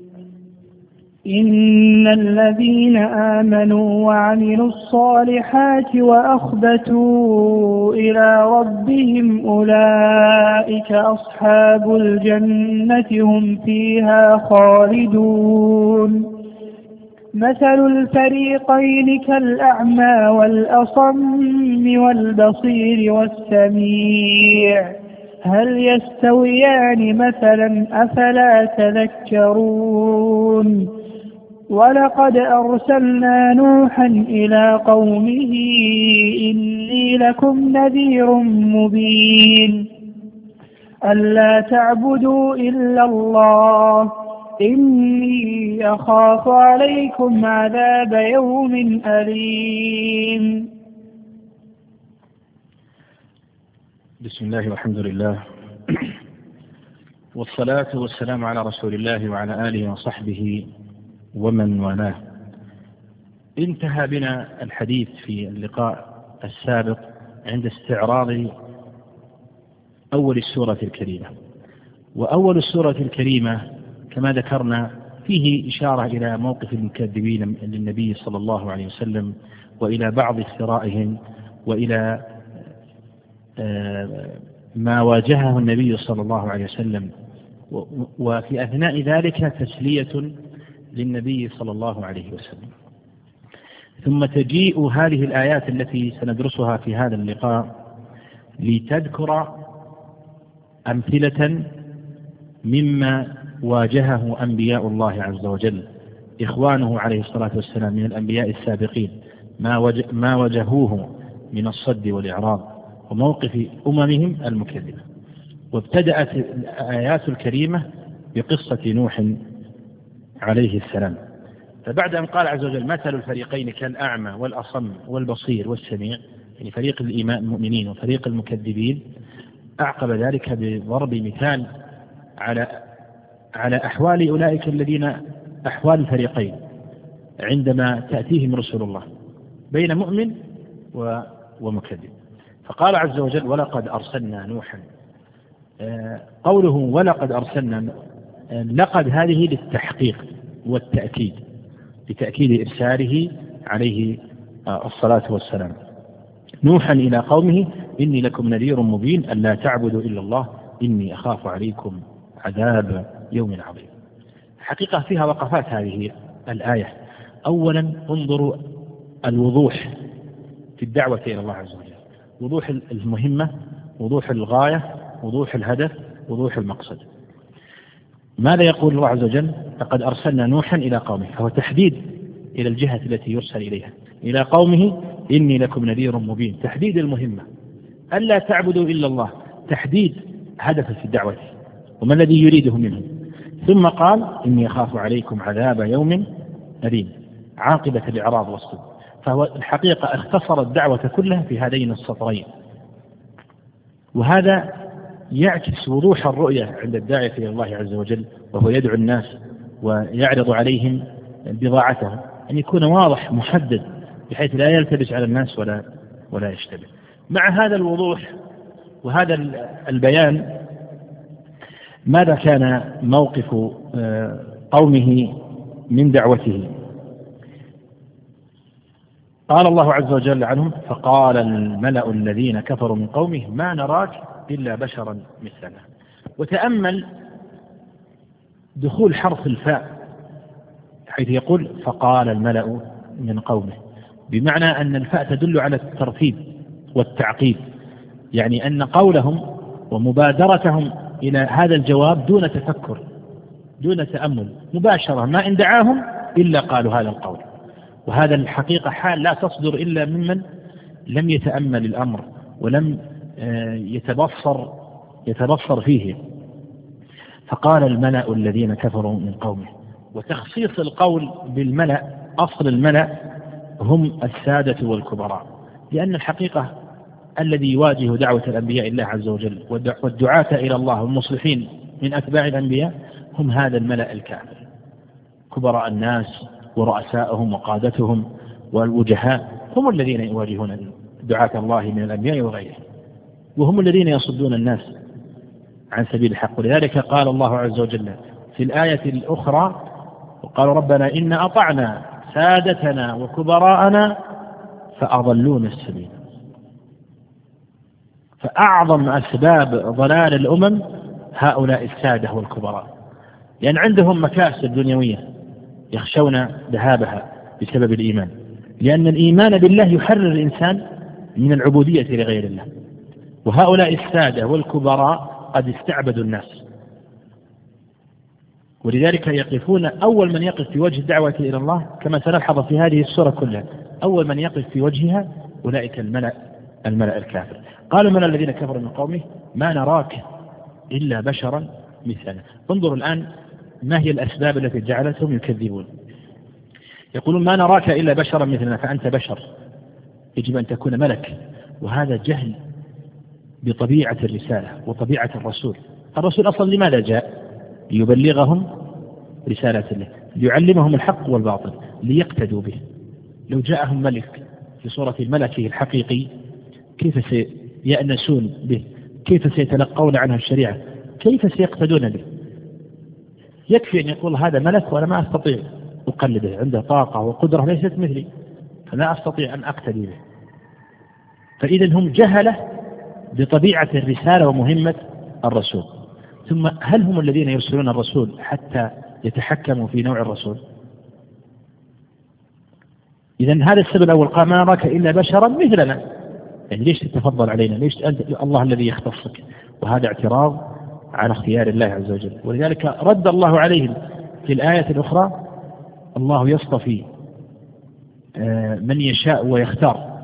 إن الذين آمنوا وعملوا الصالحات وأخبتوا إلى ربهم أولئك أصحاب الجنة هم فيها خالدون. مثل الفريقين كالأعمى والأصم والبصير والسميع هل يستويان مثلا أفلا تذكرون. ولقد أرسلنا نوحا إلى قومه إني لكم نذير مبين ألا تعبدوا إلا الله إني أخاف عليكم عذاب يوم أليم. بسم الله والحمد لله والصلاة والسلام على رسول الله وعلى آله وصحبه ومن والاه. انتهى بنا الحديث في اللقاء السابق عند استعراض أول السورة الكريمة. وأول السورة الكريمة كما ذكرنا فيه إشارة إلى موقف المكذبين للنبي صلى الله عليه وسلم وإلى بعض افترائهم وإلى ما واجهه النبي صلى الله عليه وسلم، وفي أثناء ذلك تسلية للنبي صلى الله عليه وسلم. ثم تجيء هذه الآيات التي سندرسها في هذا اللقاء لتذكر أمثلة مما واجهه أنبياء الله عز وجل إخوانه عليه الصلاة والسلام من الأنبياء السابقين، ما وجهوه من الصد والإعراض وموقف أممهم المكذبة. وابتدأت الآيات الكريمة بقصة نوح عليه السلام. فبعد أن قال عز وجل مثل الفريقين كالأعمى والأصم والبصير والسميع، يعني فريق الإيمان المؤمنين وفريق المكذبين، أعقب ذلك بضرب مثال على أحوال أولئك الذين أحوال الفريقين عندما تأتيهم رسل الله بين مؤمن ومكذب. فقال عز وجل ولقد أرسلنا نوحا. قوله ولقد أرسلنا، لقد هذه للتحقيق والتأكيد، لتأكيد إرساله عليه الصلاة والسلام نوحا إلى قومه إني لكم نذير مبين ألا تعبدوا إلا الله إني أخاف عليكم عذاب يوم عظيم. حقيقة فيها وقفات هذه الآية. أولا انظروا الوضوح في الدعوة إلى الله عز وجل، وضوح المهمة، وضوح الغاية، وضوح الهدف، وضوح المقصد. ماذا يقول الله عز وجل؟ لقد أرسلنا نوحا إلى قومه، فهو تحديد إلى الجهة التي يرسل إليها، إلى قومه إني لكم نذير مبين، تحديد المهمة ألا تعبدوا إلا الله، تحديد هدف في الدعوة وما الذي يريده منهم. ثم قال إني أخاف عليكم عذاب يوم أليم، عاقبة الإعراض والصد. فهو الحقيقة اختصر الدعوة كلها في هذين السطرين، وهذا يعكس وضوح الرؤية عند الداعية إلى الله عز وجل وهو يدعو الناس ويعرض عليهم بضاعته، أن يكون واضح محدد بحيث لا يلتبس على الناس ولا يشتبه. مع هذا الوضوح وهذا البيان، ماذا كان موقف قومه من دعوته؟ قال الله عز وجل عنهم فقال الملأ الذين كفروا من قومه ما نراك إلا بشرا مثلنا. وتأمل دخول حرف الفاء حيث يقول فقال الملأ من قومه، بمعنى أن الفاء تدل على الترتيب والتعقيب، يعني أن قولهم ومبادرتهم إلى هذا الجواب دون تفكر دون تأمل مباشرة، ما إن دعاهم إلا قالوا هذا القول. وهذا الحقيقة حال لا تصدر إلا ممن لم يتأمل الأمر ولم يتبصر فيه. فقال الملأ الذين كفروا من قومه، وتخصيص القول بالملأ، أصل الملأ هم السادة والكبراء، لأن الحقيقة الذي يواجه دعوة الأنبياء الله عز وجل والدعاة إلى الله والمصلحين من أتباع الأنبياء هم هذا الملأ الكامل، كبراء الناس ورؤسائهم وقادتهم والوجهاء هم الذين يواجهون دعاة الله من الأنبياء وغيرهم، وهم الذين يصدون الناس عن سبيل الحق. ولذلك قال الله عز وجل في الآية الأخرى وقالوا ربنا إن أطعنا سادتنا وكبراءنا فأضلون السبيل. فأعظم أسباب ضلال الأمم هؤلاء السادة والكبراء، لأن عندهم مكاسب دنيوية يخشون ذهابها بسبب الإيمان، لأن الإيمان بالله يحرر الإنسان من العبودية لغير الله. وهؤلاء السادة والكبراء قد استعبدوا الناس، ولذلك يقفون أول من يقف في وجه الدعوة إلى الله كما سنلحظ في هذه السورة كلها، أول من يقف في وجهها أولئك الملأ الكافر. قالوا من الذين كفروا من قومه ما نراك إلا بشرا مثلنا. انظروا الآن ما هي الأسباب التي جعلتهم يكذبون. يقولون ما نراك إلا بشرا مثلنا، فأنت بشر، يجب أن تكون ملك. وهذا جهل بطبيعة الرسالة وطبيعة الرسول. الرسول أصلا لماذا جاء؟ ليبلغهم رسالة الله، ليعلمهم الحق والباطل، ليقتدوا به. لو جاءهم ملك في صورة ملكه الحقيقي كيف سيأنسون به؟ كيف سيتلقون عنها الشريعة؟ كيف سيقتدون به؟ يكفي أن يقول هذا ملك وأنا ما أستطيع أقلده، عنده طاقة وقدرة ليست مثلي، فلا أستطيع أن أقتدي به. فإذا هم جهلة بطبيعة الرسالة ومهمة الرسول. ثم هل هم الذين يرسلون الرسول حتى يتحكموا في نوع الرسول؟ إذن هذا السبب الأول، قال ما نراك إلا بشرا مثلنا، يعني ليش تتفضل علينا؟ ليش أنت الله الذي يختصك؟ وهذا اعتراض على اختيار الله عز وجل. ولذلك رد الله عليهم في الآية الأخرى: الله يصطفي من يشاء ويختار.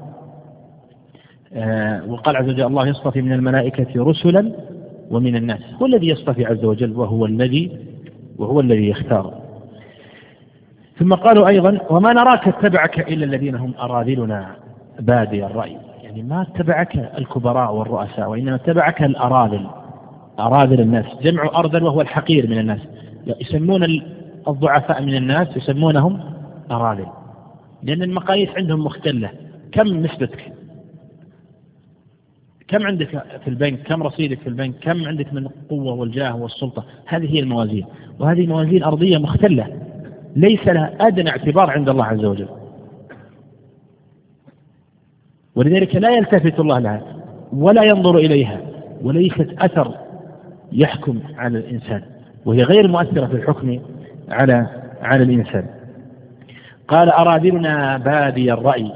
وقال عز وجل: الله يصطفي من الملائكة رسلا ومن الناس. هو الذي يصطفي عز وجل، وهو الذي يختار. ثم قالوا أيضا: وما نراك اتبعك إلا الذين هم أراذلنا بادي الرأي. يعني ما اتبعك الكبراء والرؤساء، وإنما اتبعك أراذل الناس. جمع أرذل وهو الحقير من الناس. يسمون الضعفاء من الناس يسمونهم أراذل، لأن المقاييس عندهم مختلة. كم نسبتك؟ كم عندك في البنك؟ كم رصيدك في البنك؟ كم عندك من القوة والجاه والسلطة؟ هذه هي الموازين، وهذه موازين أرضية مختلة ليس لها أدنى اعتبار عند الله عز وجل، ولذلك لا يلتفت الله لها ولا ينظر إليها، وليست أثر يحكم على الإنسان، وهي غير مؤثرة في الحكم على الإنسان. قال: أراذلنا بادي الرأي.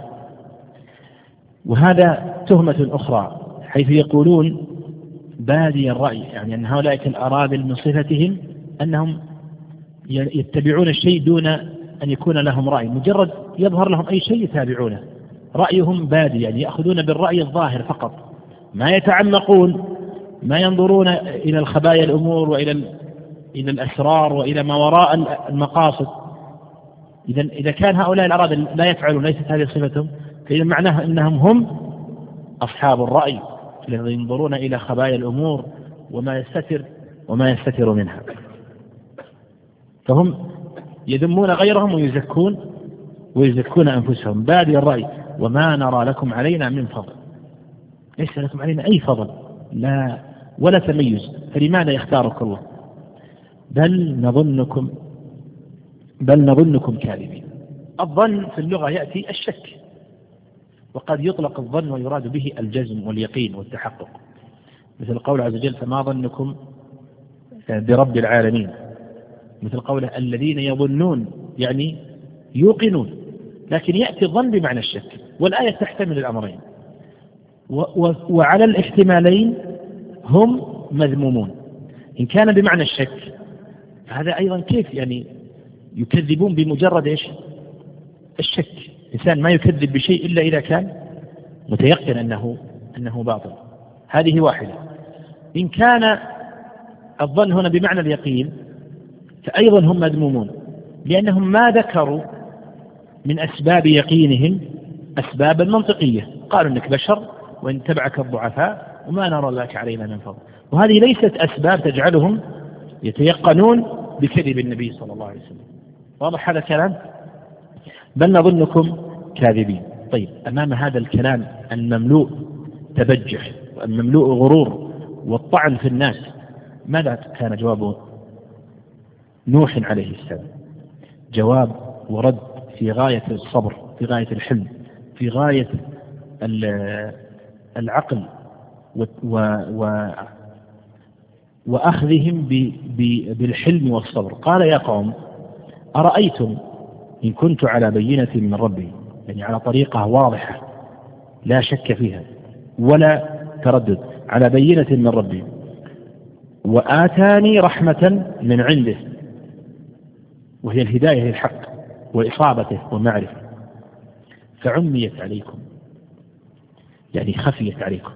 وهذا تهمة أخرى، حيث يقولون بادي الرأي، يعني أن هؤلاء الأراذل من صفتهم أنهم يتبعون الشيء دون أن يكون لهم رأي، مجرد يظهر لهم أي شيء يتابعونه. رأيهم بادي، يعني يأخذون بالرأي الظاهر فقط، ما يتعمقون، ما ينظرون إلى الخبايا الأمور وإلى الأسرار وإلى ما وراء المقاصد. إذا كان هؤلاء الأراذل لا يفعلون، ليست هذه صفتهم، فإذا معناه أنهم هم أصحاب الرأي الذين ينظرون إلى خبايا الأمور وما يستتر منها. فهم يذمون غيرهم ويزكون أنفسهم. بادي الرأي وما نرى لكم علينا من فضل. ليس لكم علينا أي فضل ولا تميز، فلماذا يختارك الله؟ بل نظنكم كاذبين. الظن في اللغة يأتي الشك، وقد يطلق الظن ويراد به الجزم واليقين والتحقق، مثل قول عز وجل: فما ظنكم برب العالمين. مثل قوله: الذين يظنون، يعني يوقنون. لكن يأتي الظن بمعنى الشك، والآية تحتمل الأمرين، وعلى الاحتمالين هم مذمومون. إن كان بمعنى الشك فهذا أيضا كيف يعني يكذبون بمجرد إيش؟ الشك. إنسان ما يكذب بشيء إلا إذا كان متيقن أنه باطل. هذه واحدة. إن كان الظن هنا بمعنى اليقين فأيضا هم مذمومون، لأنهم ما ذكروا من أسباب يقينهم أسبابا منطقية. قالوا إنك بشر وإن تبعك الضعفاء وما نرى لك علينا من فضل. وهذه ليست أسباب تجعلهم يتيقنون بكذب النبي صلى الله عليه وسلم. واضح هذا الكلام؟ بل نظنكم كاذبين. طيب، أمام هذا الكلام المملوء تبجح والمملوء غرور والطعن في الناس، ماذا كان جواب نوح عليه السلام؟ جواب ورد في غاية الصبر، في غاية الحلم، في غاية العقل وأخذهم بالحلم والصبر. قال: يا قوم أرأيتم إن كنت على بينة من ربي، يعني على طريقة واضحة لا شك فيها ولا تردد، على بينة من ربي، وآتاني رحمة من عنده، وهي الهداية للحق وإصابته ومعرفة، فعميت عليكم، يعني خفيت عليكم،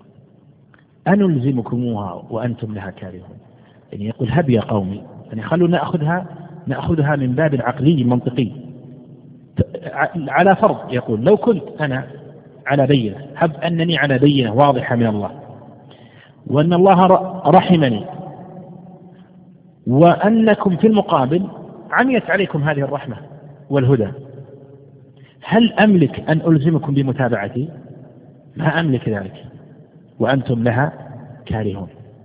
أنلزمكموها وأنتم لها كارهون. يعني يقول: هب يا قومي، يعني خلونا نأخذها من باب العقلي المنطقي. على فرض يقول: لو كنت أنا على بينة، هب أنني على بينة واضحة من الله، وأن الله رحمني، وأنكم في المقابل عميت عليكم هذه الرحمة والهدى، هل أملك أن ألزمكم بمتابعتي؟ ما أملك ذلك، وأنتم لها كارهون.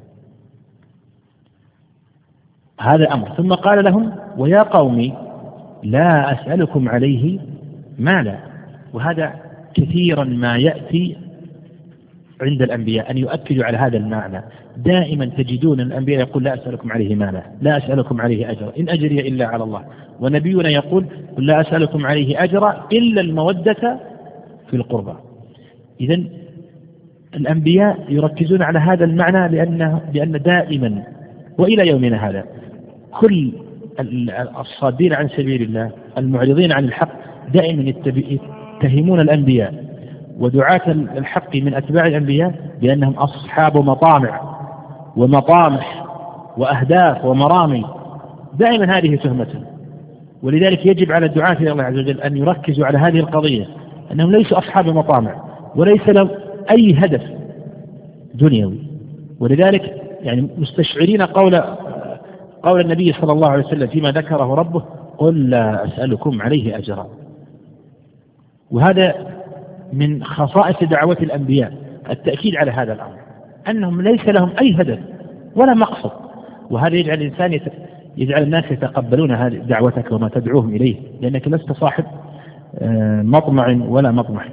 هذا أمر. ثم قال لهم: ويا قومي لا أسألكم عليه مالا. وهذا كثيرا ما يأتي عند الأنبياء أن يؤكدوا على هذا المعنى. دائما تجدون الأنبياء يقول: لا أسألكم عليه مالا، لا أسألكم عليه أجرا، إن أجري إلا على الله. ونبينا يقول: لا أسألكم عليه أجرا إلا المودة في القربى. إذن الأنبياء يركزون على هذا المعنى لأن دائما وإلى يومنا هذا كل الصادين عن سبيل الله المعرضين عن الحق دائما يتهمون الأنبياء ودعاة الحق من أتباع الأنبياء بأنهم أصحاب مطامع ومطامح وأهداف ومرامي، دائما هذه تهمة. ولذلك يجب على الدعاة إلى الله عز وجل أن يركزوا على هذه القضية، أنهم ليسوا أصحاب مطامع وليس لهم أي هدف دنيوي. ولذلك يعني مستشعرين قول النبي صلى الله عليه وسلم فيما ذكره ربه: قل لا أسألكم عليه أجرا. وهذا من خصائص دعوة الأنبياء التأكيد على هذا الأمر، أنهم ليس لهم أي هدف ولا مقصد. وهذا يجعل الناس يتقبلون هذه دعوتك وما تدعوهم إليه، لأنك لست صاحب مطمع ولا مطمح.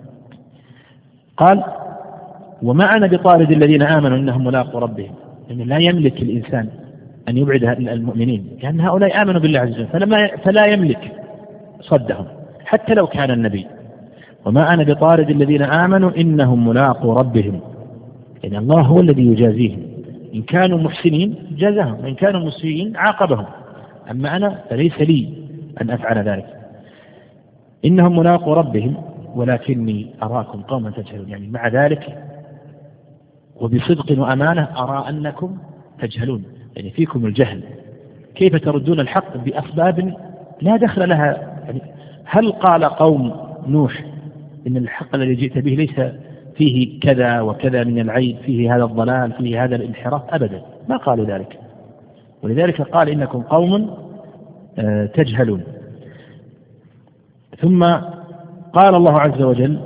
قال: وما أنا بطارد الذين آمنوا إنهم ملاقوا ربهم. يعني لا يملك الإنسان أن يبعد المؤمنين، لأن هؤلاء آمنوا بالله عز وجل فلا يملك صدهم حتى لو كان النبي. وما أنا بطارد الذين آمنوا إنهم ملاقوا ربهم، يعني الله هو الذي يجازيهم، إن كانوا محسنين جازهم وإن كانوا مسيئين عاقبهم، أما أنا فليس لي أن أفعل ذلك. إنهم ملاقوا ربهم ولكني أراكم قوما تجهلون. يعني مع ذلك وبصدق وأمانة أرى أنكم تجهلون، يعني فيكم الجهل. كيف تردون الحق بأسباب لا دخل لها؟ يعني هل قال قوم نوح إن الحق الذي جئت به ليس فيه كذا وكذا من العيب، فيه هذا الضلال، فيه هذا الانحراف؟ أبدا، ما قالوا ذلك. ولذلك قال: إنكم قوم تجهلون. ثم قال الله عز وجل: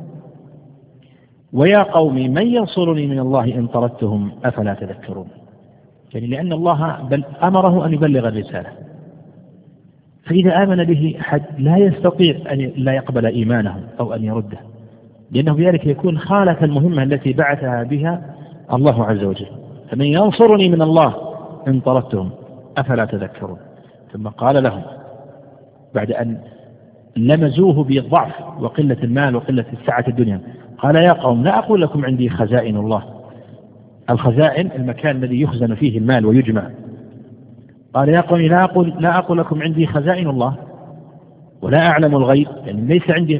ويا قوم من ينصرني من الله إن طردتهم أفلا تذكرون. يعني لأن الله أمره أن يبلغ الرسالة، فإذا آمن به أحد لا يستطيع أن لا يقبل إيمانه أو أن يرده، لأنه بذلك يكون خالف المهمة التي بعثها بها الله عز وجل. فمن ينصرني من الله إن طردتهم أفلا تذكرون. ثم قال لهم بعد أن لمزوه بالضعف وقلة المال وقلة السعة الدنيا، قال: يا قوم لا أقول لكم عندي خزائن الله. الخزائن المكان الذي يخزن فيه المال ويجمع. قال: يا قوم لا أقول لكم عندي خزائن الله ولا أعلم الغيب. يعني ليس عندي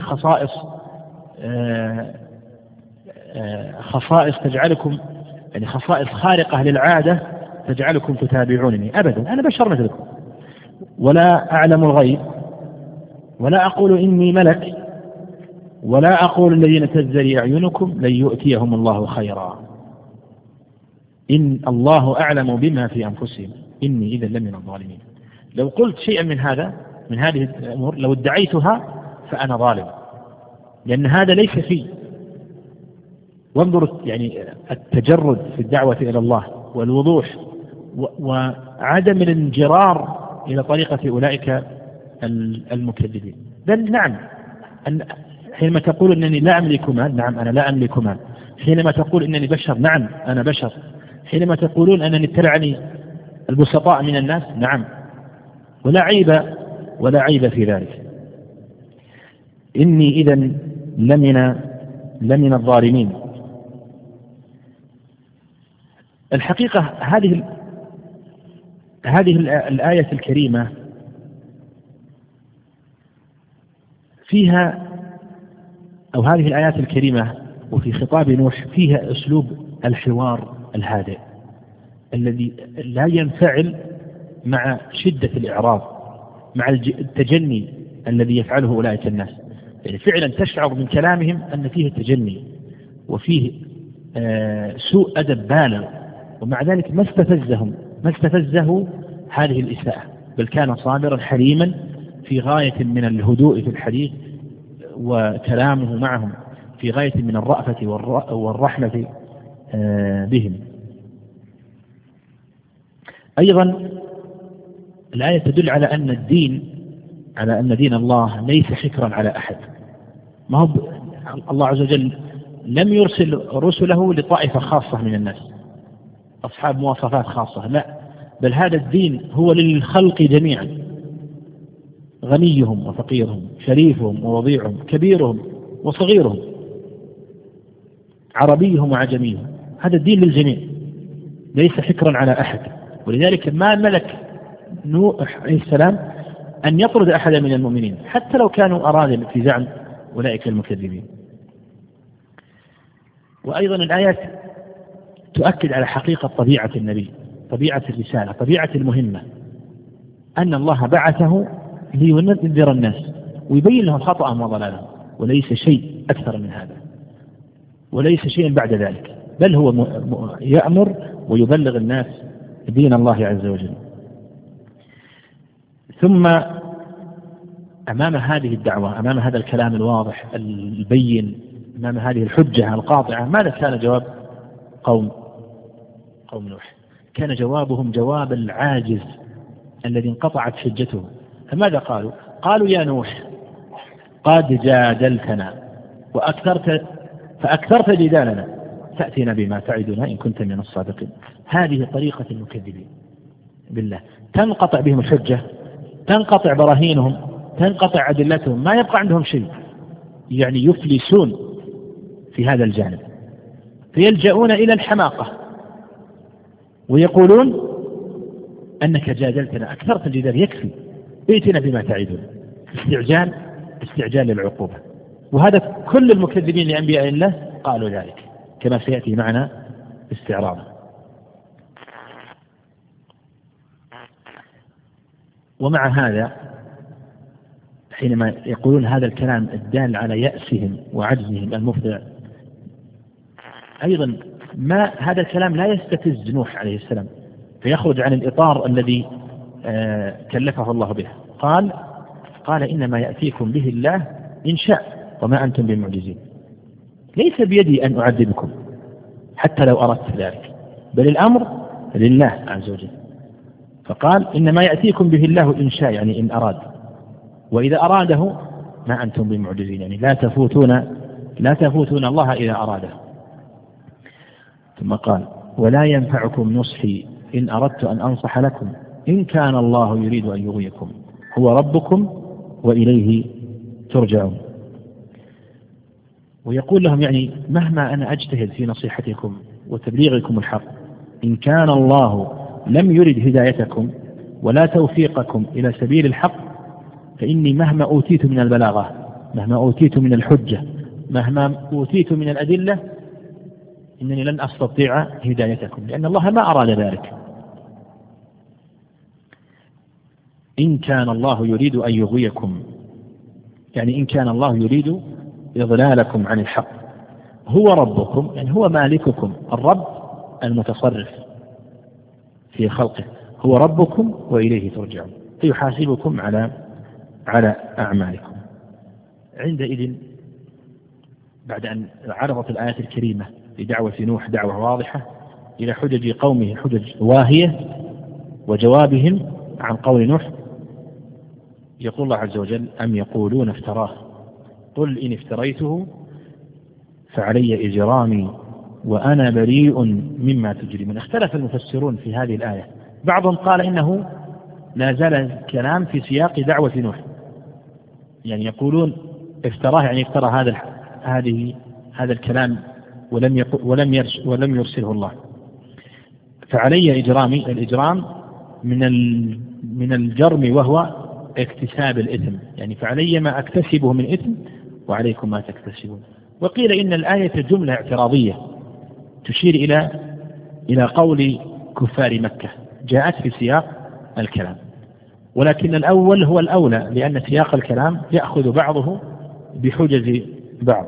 خصائص تجعلكم، يعني خصائص خارقة للعادة تجعلكم تتابعونني، أبدا، أنا بشر مثلكم. ولا أعلم الغيب ولا أقول إني ملك ولا أقول الذين تزدري أعينكم لن يؤتيهم الله خيرا إن الله أعلم بما في أنفسهم إني إذا لمن الظالمين. لو قلت شيئا من هذه الأمور لو ادعيتها فأنا ظالم، لأن هذا ليس فيه. وانظروا يعني التجرد في الدعوة إلى الله والوضوح وعدم الانجرار إلى طريقة أولئك المكذبين. بل نعم، حينما تقول أنني لا أملك مال، نعم أنا لا أملك مال. حينما تقول أنني بشر، نعم أنا بشر. حينما تقولون أنني ابتلعني البسطاء من الناس، نعم، ولا عيب في ذلك. إني إذا لمن الظالمين. الحقيقة هذه الآية الكريمة فيها، أو هذه الآيات الكريمة وفي خطاب نوح فيها أسلوب الحوار الهادئ الذي لا ينفعل مع شدة الإعراض، مع التجني الذي يفعله أولئك الناس. يعني فعلا تشعر من كلامهم أن فيه التجني وفيه سوء أدب بالغ، ومع ذلك ما استفزه هذه الإساءة، بل كان صابرا حليما في غاية من الهدوء في الحديث، وكلامه معهم في غاية من الرأفة والرحمة بهم. أيضا الآية تدل على أن دين الله ليس حكرا على أحد. ما هو الله عز وجل لم يرسل رسله لطائفة خاصة من الناس أصحاب مواصفات خاصة، لا، بل هذا الدين هو للخلق جميعا، غنيهم وفقيرهم، شريفهم ووضيعهم، كبيرهم وصغيرهم. عربيهم وعجميهم، هذا الدين للجميع ليس حكرا على أحد. ولذلك ما ملك نوح عليه السلام أن يطرد أحدا من المؤمنين حتى لو كانوا أراذل في زعم أولئك المكذبين. وأيضا الآيات تؤكد على حقيقة طبيعة النبي، طبيعة الرسالة، طبيعة المهمة، أن الله بعثه لينذر الناس ويبين لهم خطأهم وضلالهم، وليس شيء أكثر من هذا، وليس شيء بعد ذلك، بل هو يأمر ويبلغ الناس دين الله عز وجل. ثم أمام هذه الدعوة، أمام هذا الكلام الواضح البين، أمام هذه الحجة القاطعة، ماذا كان جواب قوم نوح؟ كان جوابهم جواب العاجز الذي انقطعت حجته. فماذا قالوا؟ قالوا يا نوح قد جادلتنا فأكثرت جدالنا فأتنا بما تعدنا إن كنت من الصادقين. هذه طريقة المكذبين بالله، تنقطع بهم الحجة، تنقطع براهينهم، تنقطع أدلتهم، ما يبقى عندهم شيء، يعني يفلسون في هذا الجانب، فيلجؤون إلى الحماقة ويقولون أنك جادلتنا، أكثرت الجدال، يكفي، ائتنا بما تعدنا. استعجال للعقوبة. وهذا كل المكذبين لأنبياء الله قالوا ذلك كما سيأتي معنا استعراضا. ومع هذا حينما يقولون هذا الكلام الدال على يأسهم وعجزهم المفضع، أيضا ما هذا الكلام لا يستفز نوح عليه السلام فيخرج عن الإطار الذي كلفه الله به. قال إنما يأتيكم به الله إن شاء وما أنتم بمعجزين. ليس بيدي أن أعذبكم حتى لو أردت ذلك، بل الأمر لله عز وجل. فقال إنما يأتيكم به الله إن شاء، يعني إن أراد، وإذا أراده ما أنتم بمعجزين، يعني لا تفوتون الله إذا أراده. ثم قال ولا ينفعكم نصحي إن أردت أن أنصح لكم إن كان الله يريد أن يغويكم هو ربكم وإليه ترجعون. ويقول لهم يعني مهما أنا أجتهد في نصيحتكم وتبليغكم الحق، إن كان الله لم يرد هدايتكم ولا توفيقكم إلى سبيل الحق، فإني مهما أوتيت من البلاغة، مهما أوتيت من الحجة، مهما أوتيت من الأدلة، إنني لن أستطيع هدايتكم، لأن الله ما أراد ذلك. إن كان الله يريد أن يغويكم، يعني إن كان الله يريد إضلالكم عن الحق، هو ربكم، يعني هو مالككم، الرب المتصرف في خلقه، هو ربكم وإليه ترجعون، فيحاسبكم على أعمالكم. عندئذ بعد أن عرضت الآيات الكريمة لدعوة نوح دعوة واضحة إلى حجج قومه حجج واهية وجوابهم عن قول نوح، يقول الله عز وجل أم يقولون افتراه قل إن افتريته فعلي إجرامي وأنا بريء مما تجرمون. اختلف المفسرون في هذه الآية، بعضهم قال إنه لا زال الكلام في سياق دعوة نوح، يعني يقولون افتراه يعني افترى هذا الكلام ولم يرسله الله. فعلي إجرامي، الإجرام من الجرم وهو اكتساب الإثم، يعني فعلي ما أكتسبه من إثم وعليكم ما تكتسبون. وقيل إن الآية جملة اعتراضية تشير إلى قول كفار مكة جاءت في سياق الكلام، ولكن الأول هو الأولى لأن سياق الكلام يأخذ بعضه بحجج بعض.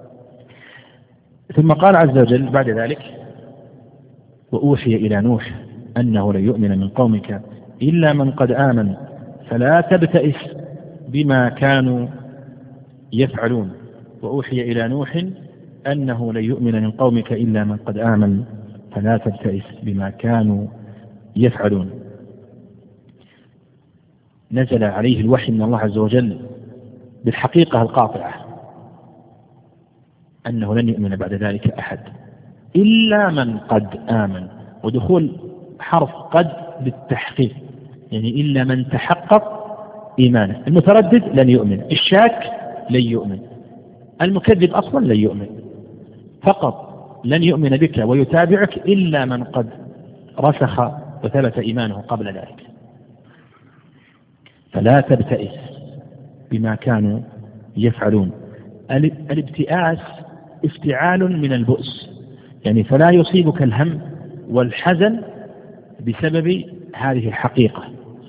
ثم قال عز وجل بعد ذلك وأوحي إلى نوح أنه لن يؤمن من قومك إلا من قد آمن فلا تبتئس بما كانوا يفعلون. وأوحي إلى نوح أنه لن يؤمن من قومك إلا من قد آمن فلا تبتئس بما كانوا يفعلون. نزل عليه الوحي من الله عز وجل بالحقيقة القاطعة أنه لن يؤمن بعد ذلك أحد إلا من قد آمن، ودخول حرف قد بالتحقيق، يعني إلا من تحقق إيمانه. المتردد لن يؤمن، الشاك لن يؤمن، المكذب أصلا لن يؤمن، فقط لن يؤمن بك ويتابعك إلا من قد رسخ وثبت إيمانه قبل ذلك. فلا تبتئس بما كانوا يفعلون. الابتئاس افتعال من البؤس، يعني فلا يصيبك الهم والحزن بسبب هذه الحقيقة.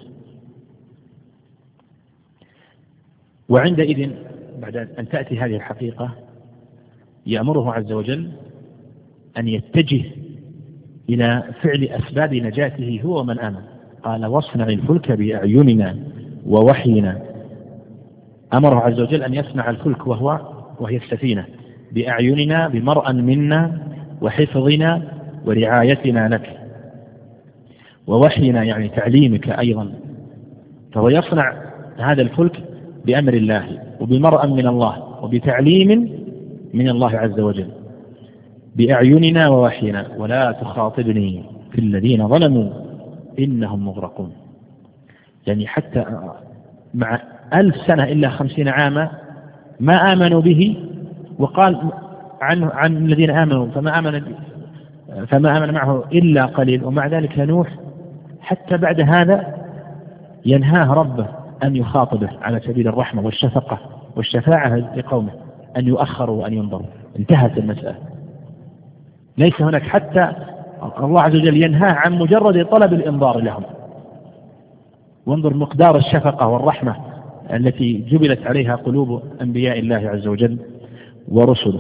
وعندئذ بعد أن تأتي هذه الحقيقة يأمره عز وجل أن يتجه إلى فعل أسباب نجاته هو ومن آمن. قال واصنع الفلك بأعيننا ووحينا. أمره عز وجل أن يصنع الفلك وهي السفينة بأعيننا، بمرأ منا وحفظنا ورعايتنا لك، ووحينا يعني تعليمك أيضا. فهو يصنع هذا الفلك بأمر الله وبمرأ من الله وبتعليم من الله عز وجل. بأعيننا ووحينا ولا تخاطبني في الذين ظلموا إنهم مغرقون. يعني حتى مع 1000 سنة إلا 50 عاما ما آمنوا به، وقال عن الذين آمنوا فما آمن معه إلا قليل. ومع ذلك نوح حتى بعد هذا ينهاه ربه أن يخاطبه على سبيل الرحمة والشفقة والشفاعة لقومه، أن يؤخروا وأن ينظروا. انتهت المسألة. ليس هناك حتى الله عز وجل ينهاه عن مجرد طلب الإنظار لهم. وانظر مقدار الشفقة والرحمة التي جبلت عليها قلوب أنبياء الله عز وجل ورسله.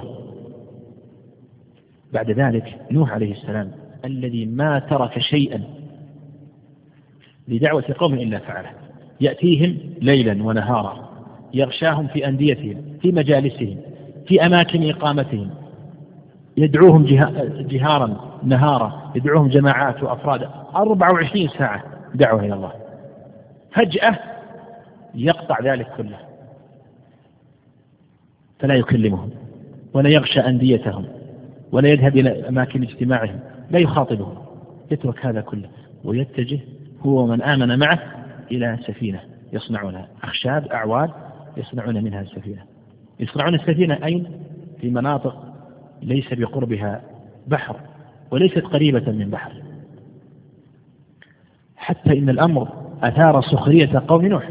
بعد ذلك نوح عليه السلام الذي ما ترك شيئا لدعوة قوم إلا فعله. يأتيهم ليلا ونهارا، يغشاهم في أنديتهم، في مجالسهم، في أماكن إقامتهم، يدعوهم جهارا نهارا، يدعوهم جماعات وأفراد 24 ساعة دعوة إلى الله. فجأة يقطع ذلك كله، فلا يكلمهم ولا يغشى أنديتهم ولا يذهب إلى أماكن اجتماعهم، لا يخاطبهم، يترك هذا كله ويتجه هو ومن آمن معه إلى سفينة يصنعونها، أخشاب أعواد يصنعون منها السفينة. يصنعون السفينة أين؟ في مناطق ليس بقربها بحر وليست قريبة من بحر، حتى إن الأمر أثار سخرية قوم نوح.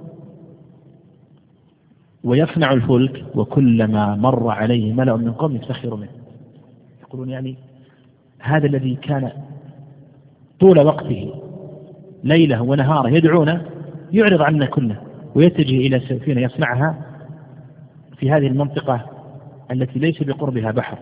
ويصنع الفلك وكلما مر عليه ملأ من قوم يسخروا منه، يقولون يعني هذا الذي كان طول وقته ليله ونهاره يدعونا يعرض عنا كله ويتجه إلى سفينة يصنعها في هذه المنطقة التي ليس بقربها بحر.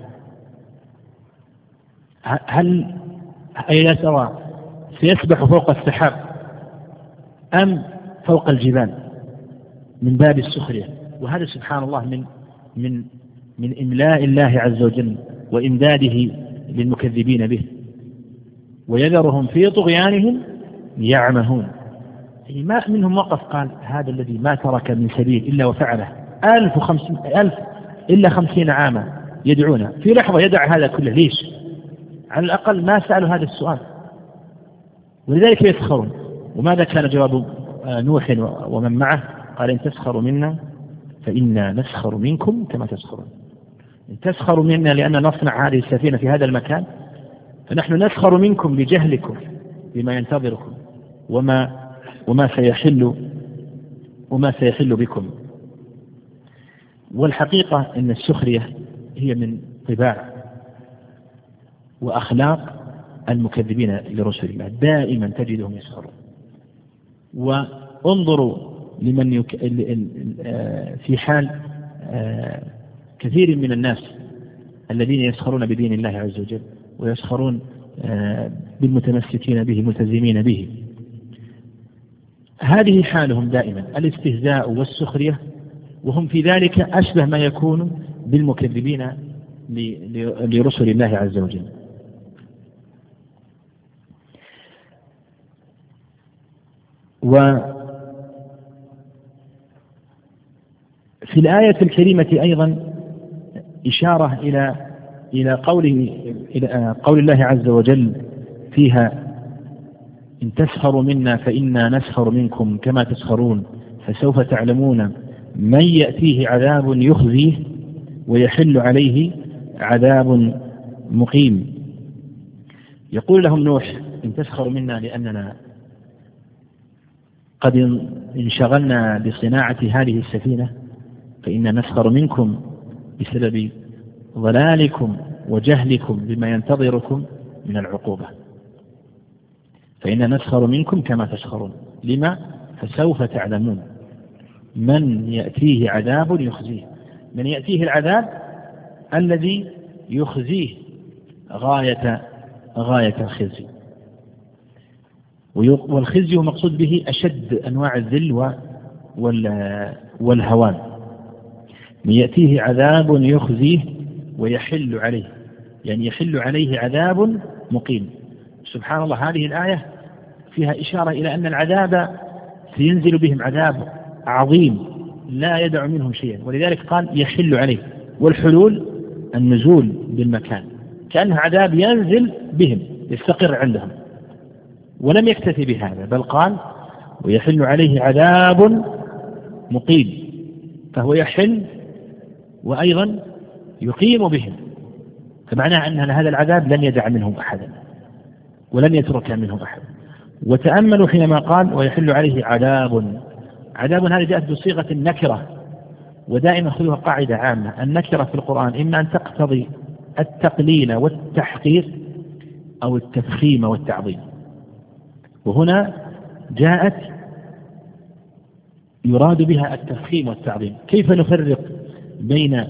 هل أين سواء سيسبح فوق السحاب أم فوق الجبال من باب السخرية؟ وهذا سبحان الله من إملاء الله عز وجل وإمداده للمكذبين به. ويذرهم في طغيانهم يعمهون. يعني ما منهم وقف قال هذا الذي ما ترك من سبيل إلا وفعله 1000 إلا 50 عاما يدعونا، في لحظة يدع هذا كله. ليش؟ على الأقل ما سألوا هذا السؤال، ولذلك يسخرون. وماذا كان جواب نوح ومن معه؟ قال إن تسخروا منا فإنا نسخر منكم كما تسخرون. إن تسخروا منا لأن نصنع هذه السفينة في هذا المكان، فنحن نسخر منكم بجهلكم بما ينتظركم وما سيحل بكم. والحقيقة أن السخرية هي من طباع وأخلاق المكذبين لرسل الله، دائما تجدهم يسخرون. وانظروا لمن في حال كثير من الناس الذين يسخرون بدين الله عز وجل ويسخرون بالمتمسكين به الملتزمين به، هذه حالهم دائما الاستهزاء والسخرية، وهم في ذلك أشبه ما يكون بالمكذبين لرسل الله عز وجل. وفي الآية الكريمة أيضا إشارة إلى قول الله عز وجل فيها إن تسخروا منا فإنا نسخر منكم كما تسخرون فسوف تعلمون من يأتيه عذاب يخزيه ويحل عليه عذاب مقيم. يقول لهم نوح: إن تسخروا منا لأننا قد انشغلنا بصناعة هذه السفينة فإنا نسخر منكم بسبب ضلالكم وجهلكم بما ينتظركم من العقوبة. فإنا نسخر منكم كما تسخرون. لما؟ فسوف تعلمون من يأتيه عذاب يخزيه، من يأتيه العذاب الذي يخزيه غاية الخزي. والخزي مقصود به أشد أنواع الذل والهوان. من يأتيه عذاب يخزيه ويحل عليه، يعني يحل عليه عذاب مقيم. سبحان الله، هذه الآية فيها إشارة إلى أن العذاب سينزل بهم عذاب عظيم لا يدع منهم شيئا، ولذلك قال يحل عليه. والحلول النزول بالمكان، كأنه عذاب ينزل بهم يستقر عندهم. ولم يكتفي بهذا، بل قال ويحل عليه عذاب مقيم، فهو يحل وأيضا يقيم بهم، فمعناه أن هذا العذاب لن يدع منهم أحدا ولن يترك منهم أحد. وتأملوا حينما قال ويحل عليه عذاب هذه جاءت بصيغة النكرة، ودائما خذوها قاعدة عامة: النكرة في القرآن إما أن تقتضي التقليل والتحقير أو التفخيم والتعظيم. وهنا جاءت يراد بها التفخيم والتعظيم. كيف نفرق بين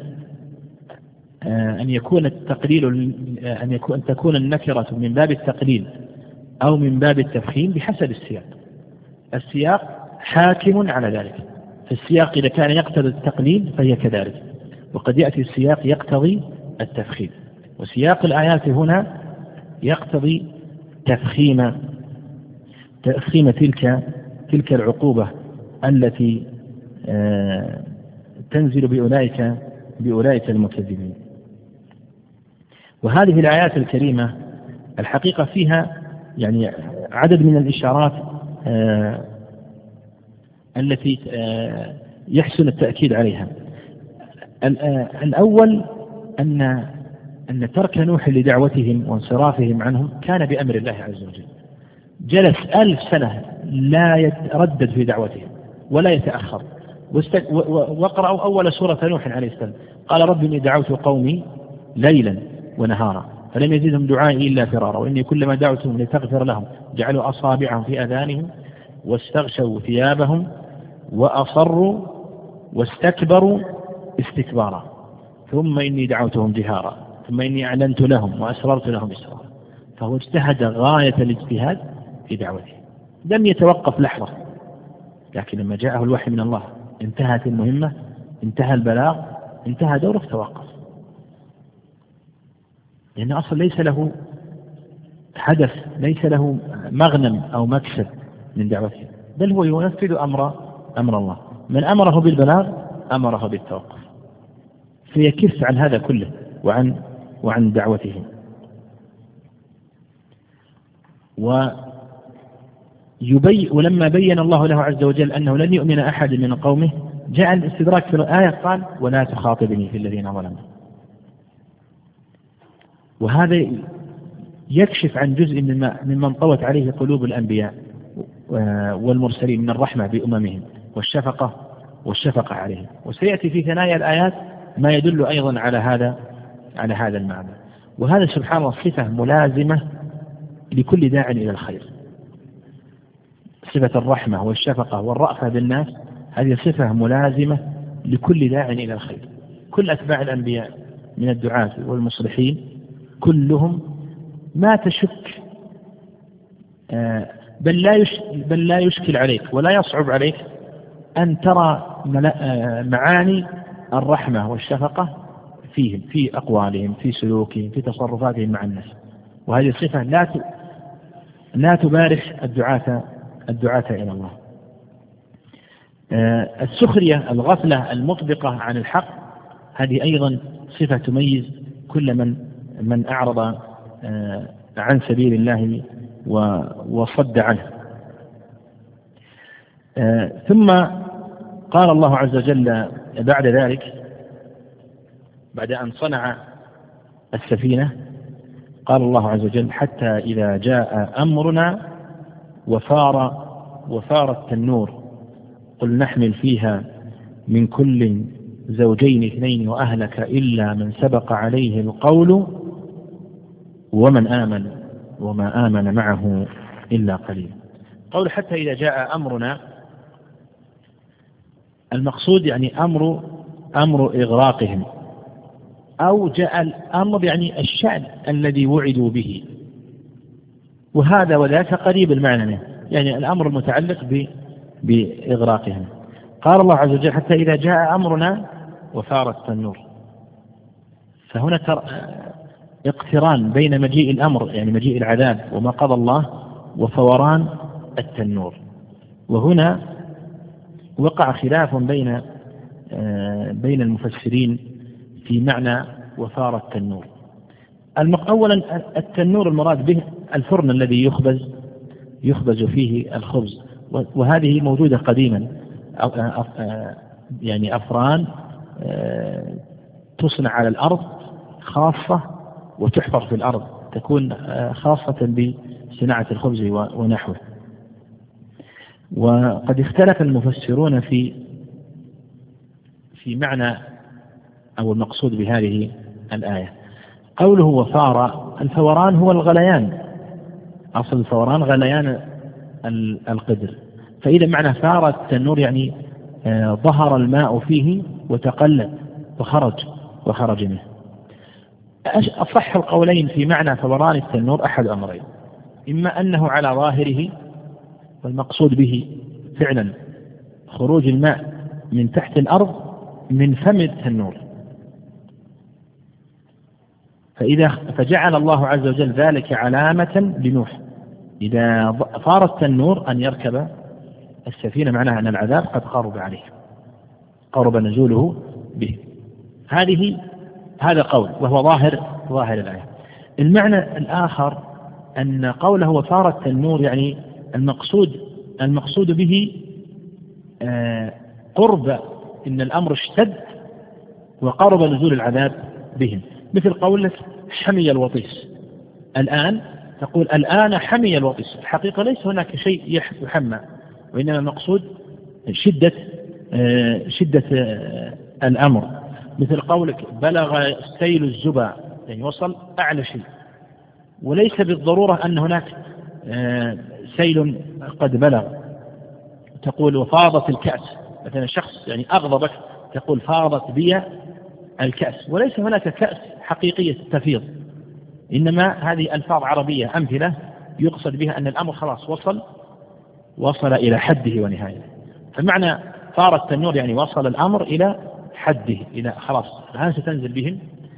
أن يكون التقليل أن تكون النكرة من باب التقليل أو من باب التفخيم؟ بحسب السياق حاكم على ذلك. فالسياق إذا كان يقتضي التقليل فهي كذلك، وقد يأتي السياق يقتضي التفخيم. وسياق الآيات هنا يقتضي تفخيم تلك العقوبة التي تنزل بأولئك المكذبين. وهذه الآيات الكريمة الحقيقة فيها يعني عدد من الإشارات التي يحسن التأكيد عليها. الأول أن ترك نوح لدعوتهم وانصرافهم عنهم كان بأمر الله عز وجل. جلس 1000 سنة لا يتردد في دعوتهم ولا يتأخر. واقرأوا أول سورة نوح عليه السلام: قال رب إني دعوت قومي ليلا ونهارا فلم يزدهم دعائي إلا فرارا وإني كلما دعوتهم لتغفر لهم جعلوا أصابعهم في آذانهم واستغشوا ثيابهم وأصروا واستكبروا استكبارا ثم إني دعوتهم جهارا ثم إني أعلنت لهم وأسررت لهم إسرارا. فهو اجتهد غاية الاجتهاد في دعوته، لم يتوقف لحظة. لكن لما جاءه الوحي من الله انتهت المهمة، انتهى البلاغ، انتهى دوره، توقف، لأن أصلا ليس له هدف، ليس له مغنم أو مكسب من دعوته، بل هو ينفذ أمر الله. من أمره بالبلاغ أمره بالتوقف، فيكف عن هذا كله وعن دعوته. ولما بين الله له عز وجل أنه لن يؤمن أحد من قومه جاء الاستدراك في الآية، قال ولا تخاطبني في الذين ظلموا. وهذا يكشف عن جزء ممن طوت عليه قلوب الأنبياء والمرسلين من الرحمة بأممهم والشفقة عليهم. وسيأتي في ثنايا الآيات ما يدل أيضا على هذا المعنى. وهذا سبحان الله صفة ملازمة لكل داع إلى الخير. صفة الرحمة والشفقة والرأفة بالناس هذه صفة ملازمة لكل داع إلى الخير. كل أتباع الأنبياء من الدعاة والمصلحين كلهم ما تشك بل لا يشكل عليك ولا يصعب عليك أن ترى معاني الرحمة والشفقة فيهم، في أقوالهم، في سلوكهم، في تصرفاتهم مع الناس. وهذه صفة لا تبارح الدعاة إلى الله. السخرية، الغفلة المطبقة عن الحق، هذه أيضا صفة تميز كل من أعرض عن سبيل الله وصد عنه. ثم قال الله عز وجل بعد ذلك، بعد أن صنع السفينة قال الله عز وجل حتى إذا جاء أمرنا وفار التنور قل نحمل فيها من كل زوجين اثنين وأهلك إلا من سبق عليه القول ومن آمن وما آمن معه إلا قليل. قول حتى إذا جاء أمرنا، المقصود يعني أمر إغراقهم، أو جاء الأمر يعني الشأن الذي وعدوا به، وهذا وذاك قريب المعنى منه، يعني الأمر المتعلق بإغراقهم. قال الله عز وجل حتى إذا جاء أمرنا وفار التنور، فهنا اقتران بين مجيء الأمر يعني مجيء العذاب وما قضى الله وفوران التنور. وهنا وقع خلاف بين المفسرين في معنى وفار التنور. أولا التنور المراد به الفرن الذي يخبز فيه الخبز، وهذه موجودة قديما، يعني أفران تصنع على الأرض خاصة وتحفر في الأرض، تكون خاصة بصناعة الخبز ونحوه. وقد اختلف المفسرون في معنى أو المقصود بهذه الآية. قوله وفار، الفوران هو الغليان، أصل الفوران غليان القدر، فإذا معنى فار التنور يعني ظهر الماء فيه وتقلب وخرج منه. أصح القولين في معنى فوران التنور أحد أمرين: إما أنه على ظاهره والمقصود به فعلا خروج الماء من تحت الأرض من فم التنور، فجعل الله عز وجل ذلك علامة لنوح إذا فار التنور أن يركب السفينة، معناها أن العذاب قد قرب عليه، قرب نزوله به. هذا قول وهو ظاهر الآية. المعنى الآخر أن قوله وفار التنور يعني المقصود به قرب، إن الأمر اشتد وقرب نزول العذاب بهم، مثل قولك حمي الوطيس. الآن تقول الآن حمي الوطيس، الحقيقة ليس هناك شيء يحمى، وإنما المقصود شدة الأمر، مثل قولك بلغ سيل الزبا، يعني وصل أعلى شيء، وليس بالضرورة أن هناك سيل قد بلغ. تقول وفاضت الكأس، مثلا شخص يعني أغضبك تقول فاضت بي الكأس، وليس هناك كأس حقيقية تفيض، إنما هذه ألفاظ عربية أمثلة يقصد بها أن الأمر خلاص وصل إلى حده ونهايته. فمعنى فار التنور يعني وصل الأمر إلى حده، إلى خلاص الآن ستنزل بهم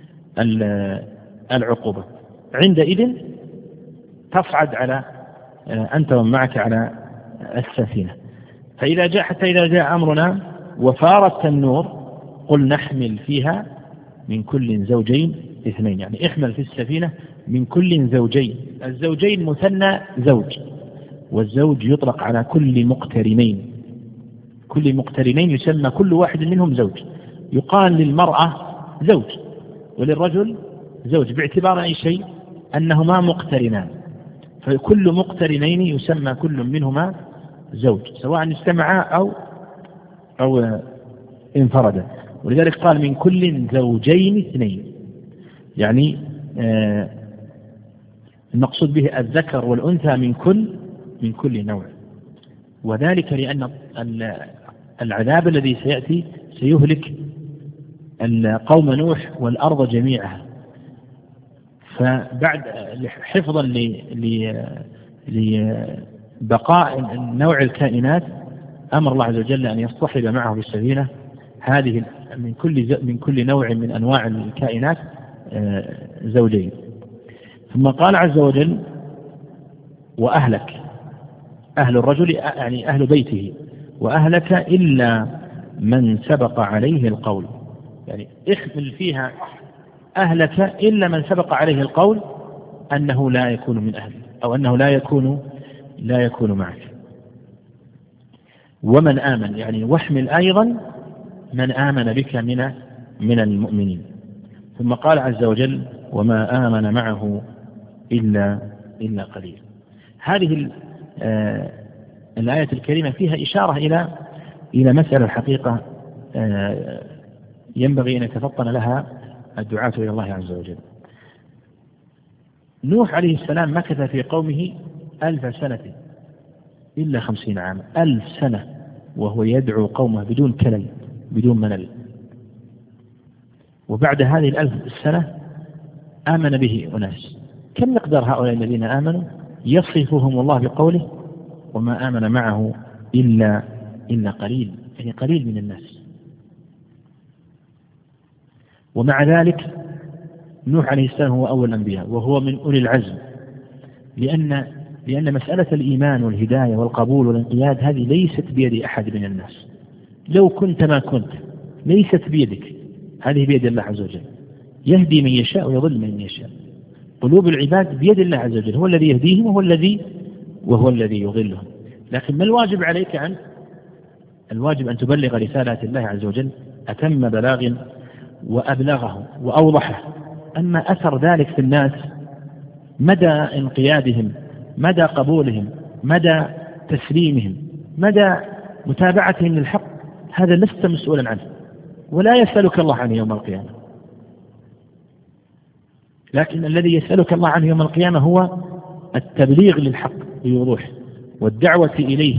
العقوبة، عندئذ تصعد على أنت ومن معك على السفينة. حتى إذا جاء أمرنا وفار التنور قل نحمل فيها من كل زوجين اثنين، يعني احمل في السفينة من كل زوجين. الزوجين مثنى زوج، والزوج يطلق على كل مقترنين، كل مقترنين يسمى كل واحد منهم زوج. يقال للمرأة زوج وللرجل زوج باعتبار أي شيء أنهما مقترنان، فكل مقترنين يسمى كل منهما زوج سواء استمعا أو انفردا. ولذلك قال من كل زوجين اثنين، يعني المقصود به الذكر والأنثى من كل نوع، وذلك لأن العذاب الذي سيأتي سيهلك قوم نوح والأرض جميعها. فبعد حفظا لبقاء نوع الكائنات أمر الله عز وجل أن يصطحب معه بالسفينة هذه من كل نوع من أنواع الكائنات زوجين. ثم قال عز وجل وأهلك، أهل الرجل يعني أهل بيته، وأهلك إلا من سبق عليه القول، يعني احمل فيها أهلك إلا من سبق عليه القول أنه لا يكون من أهل، أو أنه لا يكون معك. ومن آمن يعني واحمل أيضا من آمن بك من المؤمنين. ثم قال عز وجل وما آمن معه إلا قليل. هذه الآية الكريمة فيها إشارة إلى مسألة الحقيقة ينبغي أن يتفطن لها الدعاة إلى الله عز وجل. نوح عليه السلام مكث في قومه 1000 سنة إلا 50 عاما، 1000 سنة وهو يدعو قومه بدون كلل بدون ملل. وبعد هذه 1000 سنة آمن به أناس. كم مقدار هؤلاء الذين آمنوا؟ يصفهم الله بقوله وما آمن معه إلا قليل، يعني قليل من الناس. ومع ذلك نوح عليه السلام هو أول الأنبياء وهو من أولي العزم، لأن مسألة الإيمان والهداية والقبول والانقياد هذه ليست بيد أحد من الناس. لو كنت ما كنت ليست بيدك، هذه بيد الله عز وجل، يهدي من يشاء ويضل من يشاء. قلوب العباد بيد الله عز وجل، هو الذي يهديهم وهو الذي يضلهم. لكن ما الواجب عليك؟ الواجب أن تبلغ رسالة الله عز وجل أتم بلاغ وأبلغه وأوضحه. أما أثر ذلك في الناس، مدى انقيادهم، مدى قبولهم، مدى تسليمهم، مدى متابعتهم للحق، هذا لست مسؤولا عنه ولا يسألك الله عنه يوم القيامة. لكن الذي يسألك الله عنه يوم القيامة هو التبليغ للحق بوضوح والدعوة إليه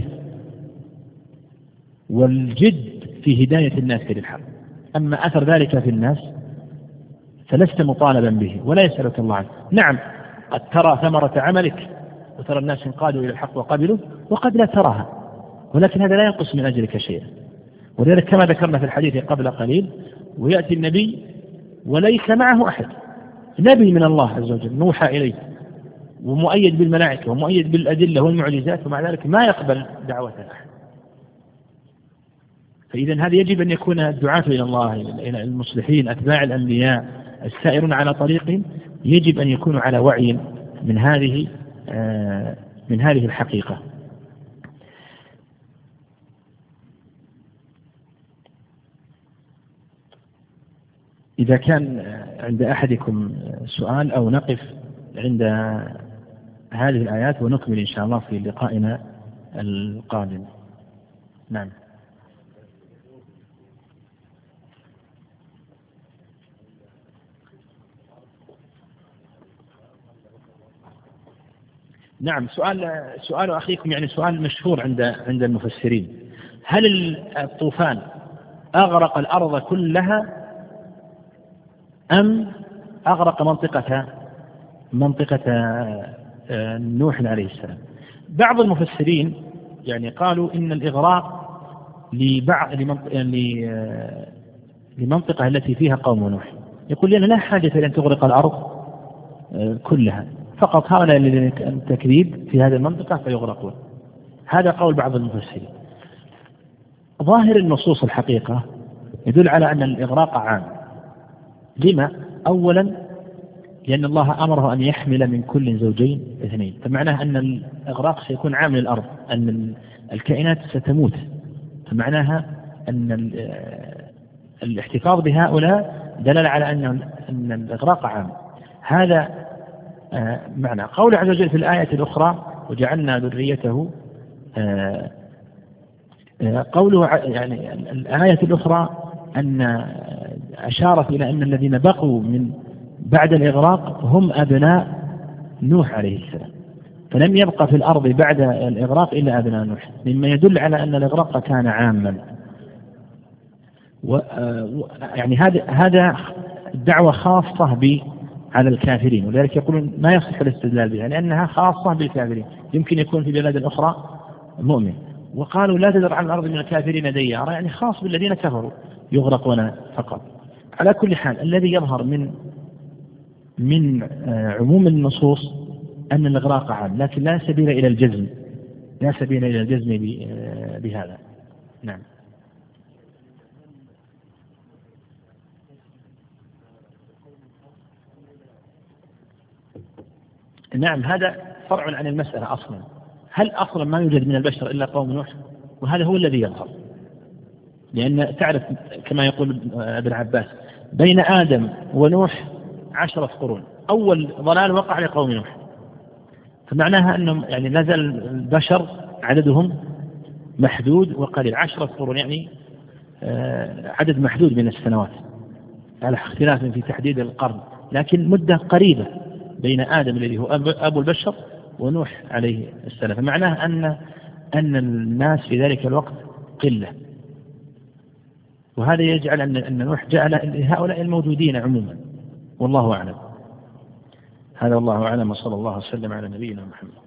والجد في هداية الناس للحق. أما أثر ذلك في الناس فلست مطالبا به ولا يسألك الله عنه. نعم، قد ترى ثمرة عملك وترى الناس انقادوا إلى الحق وقبلوا، وقد لا تراها، ولكن هذا لا ينقص من أجلك شيئا. ولذلك كما ذكرنا في الحديث قبل قليل، ويأتي النبي وليس معه أحد، نبي من الله عز وجل نوحى إليه ومؤيد بالملائكة ومؤيد بالأدلة والمعجزات، ومع ذلك ما يقبل دعوة أحد. فإذا هذا يجب أن يكون الدعاة إلى الله، إلى المصلحين أتباع الأنبياء السائرون على طريقهم، يجب أن يكونوا على وعي من هذه الحقيقة. إذا كان عند أحدكم سؤال أو نقف عند هذه الآيات ونكمل إن شاء الله في لقائنا القادم. نعم. نعم، سؤال أخيكم يعني سؤال مشهور عند المفسرين: هل الطوفان أغرق الأرض كلها أم أغرق منطقة نوح عليه السلام؟ بعض المفسرين يعني قالوا إن الإغراق لمنطقة التي فيها قوم نوح، يقول لنا لا حاجة إلى أن تغرق الأرض كلها، فقط هؤلاء التكذيب في هذه المنطقة فيغرقون. هذا قول بعض المفسرين. ظاهر النصوص الحقيقة يدل على أن الإغراق عام. لما؟ أولا لأن الله أمره أن يحمل من كل زوجين 2، فمعناه أن الإغراق سيكون عام للأرض، أن الكائنات ستموت، فمعناها أن الاحتفاظ بهؤلاء دلل على أن الإغراق عام. هذا معنى قول عز وجل في الآية الأخرى: وجعلنا ذريته. قوله يعني الآية الأخرى أن أشارت إلى أن الذين بقوا من بعد الإغراق هم أبناء نوح عليه السلام، فلم يبقى في الأرض بعد الإغراق إلا أبناء نوح، مما يدل على أن الإغراق كان عاما. يعني هذا الدعوة خاصة على الكافرين، ولذلك يقولون ما يصح الاستدلال بها لأنها خاصة بالكافرين، يمكن يكون في بلاد أخرى مؤمن. وقالوا لا تذر عن الأرض من الكافرين ديارا، يعني خاص بالذين كفروا يغرقون فقط. على كل حال الذي يظهر من عموم النصوص أن الإغراق عام، لكن لا سبيل إلى الجزم بهذا. نعم. نعم، هذا فرع عن المسألة أصلا. هل أصلا ما يوجد من البشر إلا قوم نوح؟ وهذا هو الذي يظهر، لأن تعرف كما يقول ابن عباس: بين آدم ونوح 10 قرون، أول ضلال وقع لقوم نوح، فمعناها أنهم يعني نزل البشر عددهم محدود وقليل. 10 قرون يعني عدد محدود من السنوات، على اختلاف في تحديد القرن، لكن مدة قريبة بين آدم الذي هو أبو البشر ونوح عليه السلام. فمعناه أن الناس في ذلك الوقت قلة، وهذا يجعل أن نوح جعل هؤلاء الموجودين عموما. والله أعلم. هذا والله أعلم، وصلى الله وسلم على نبينا محمد.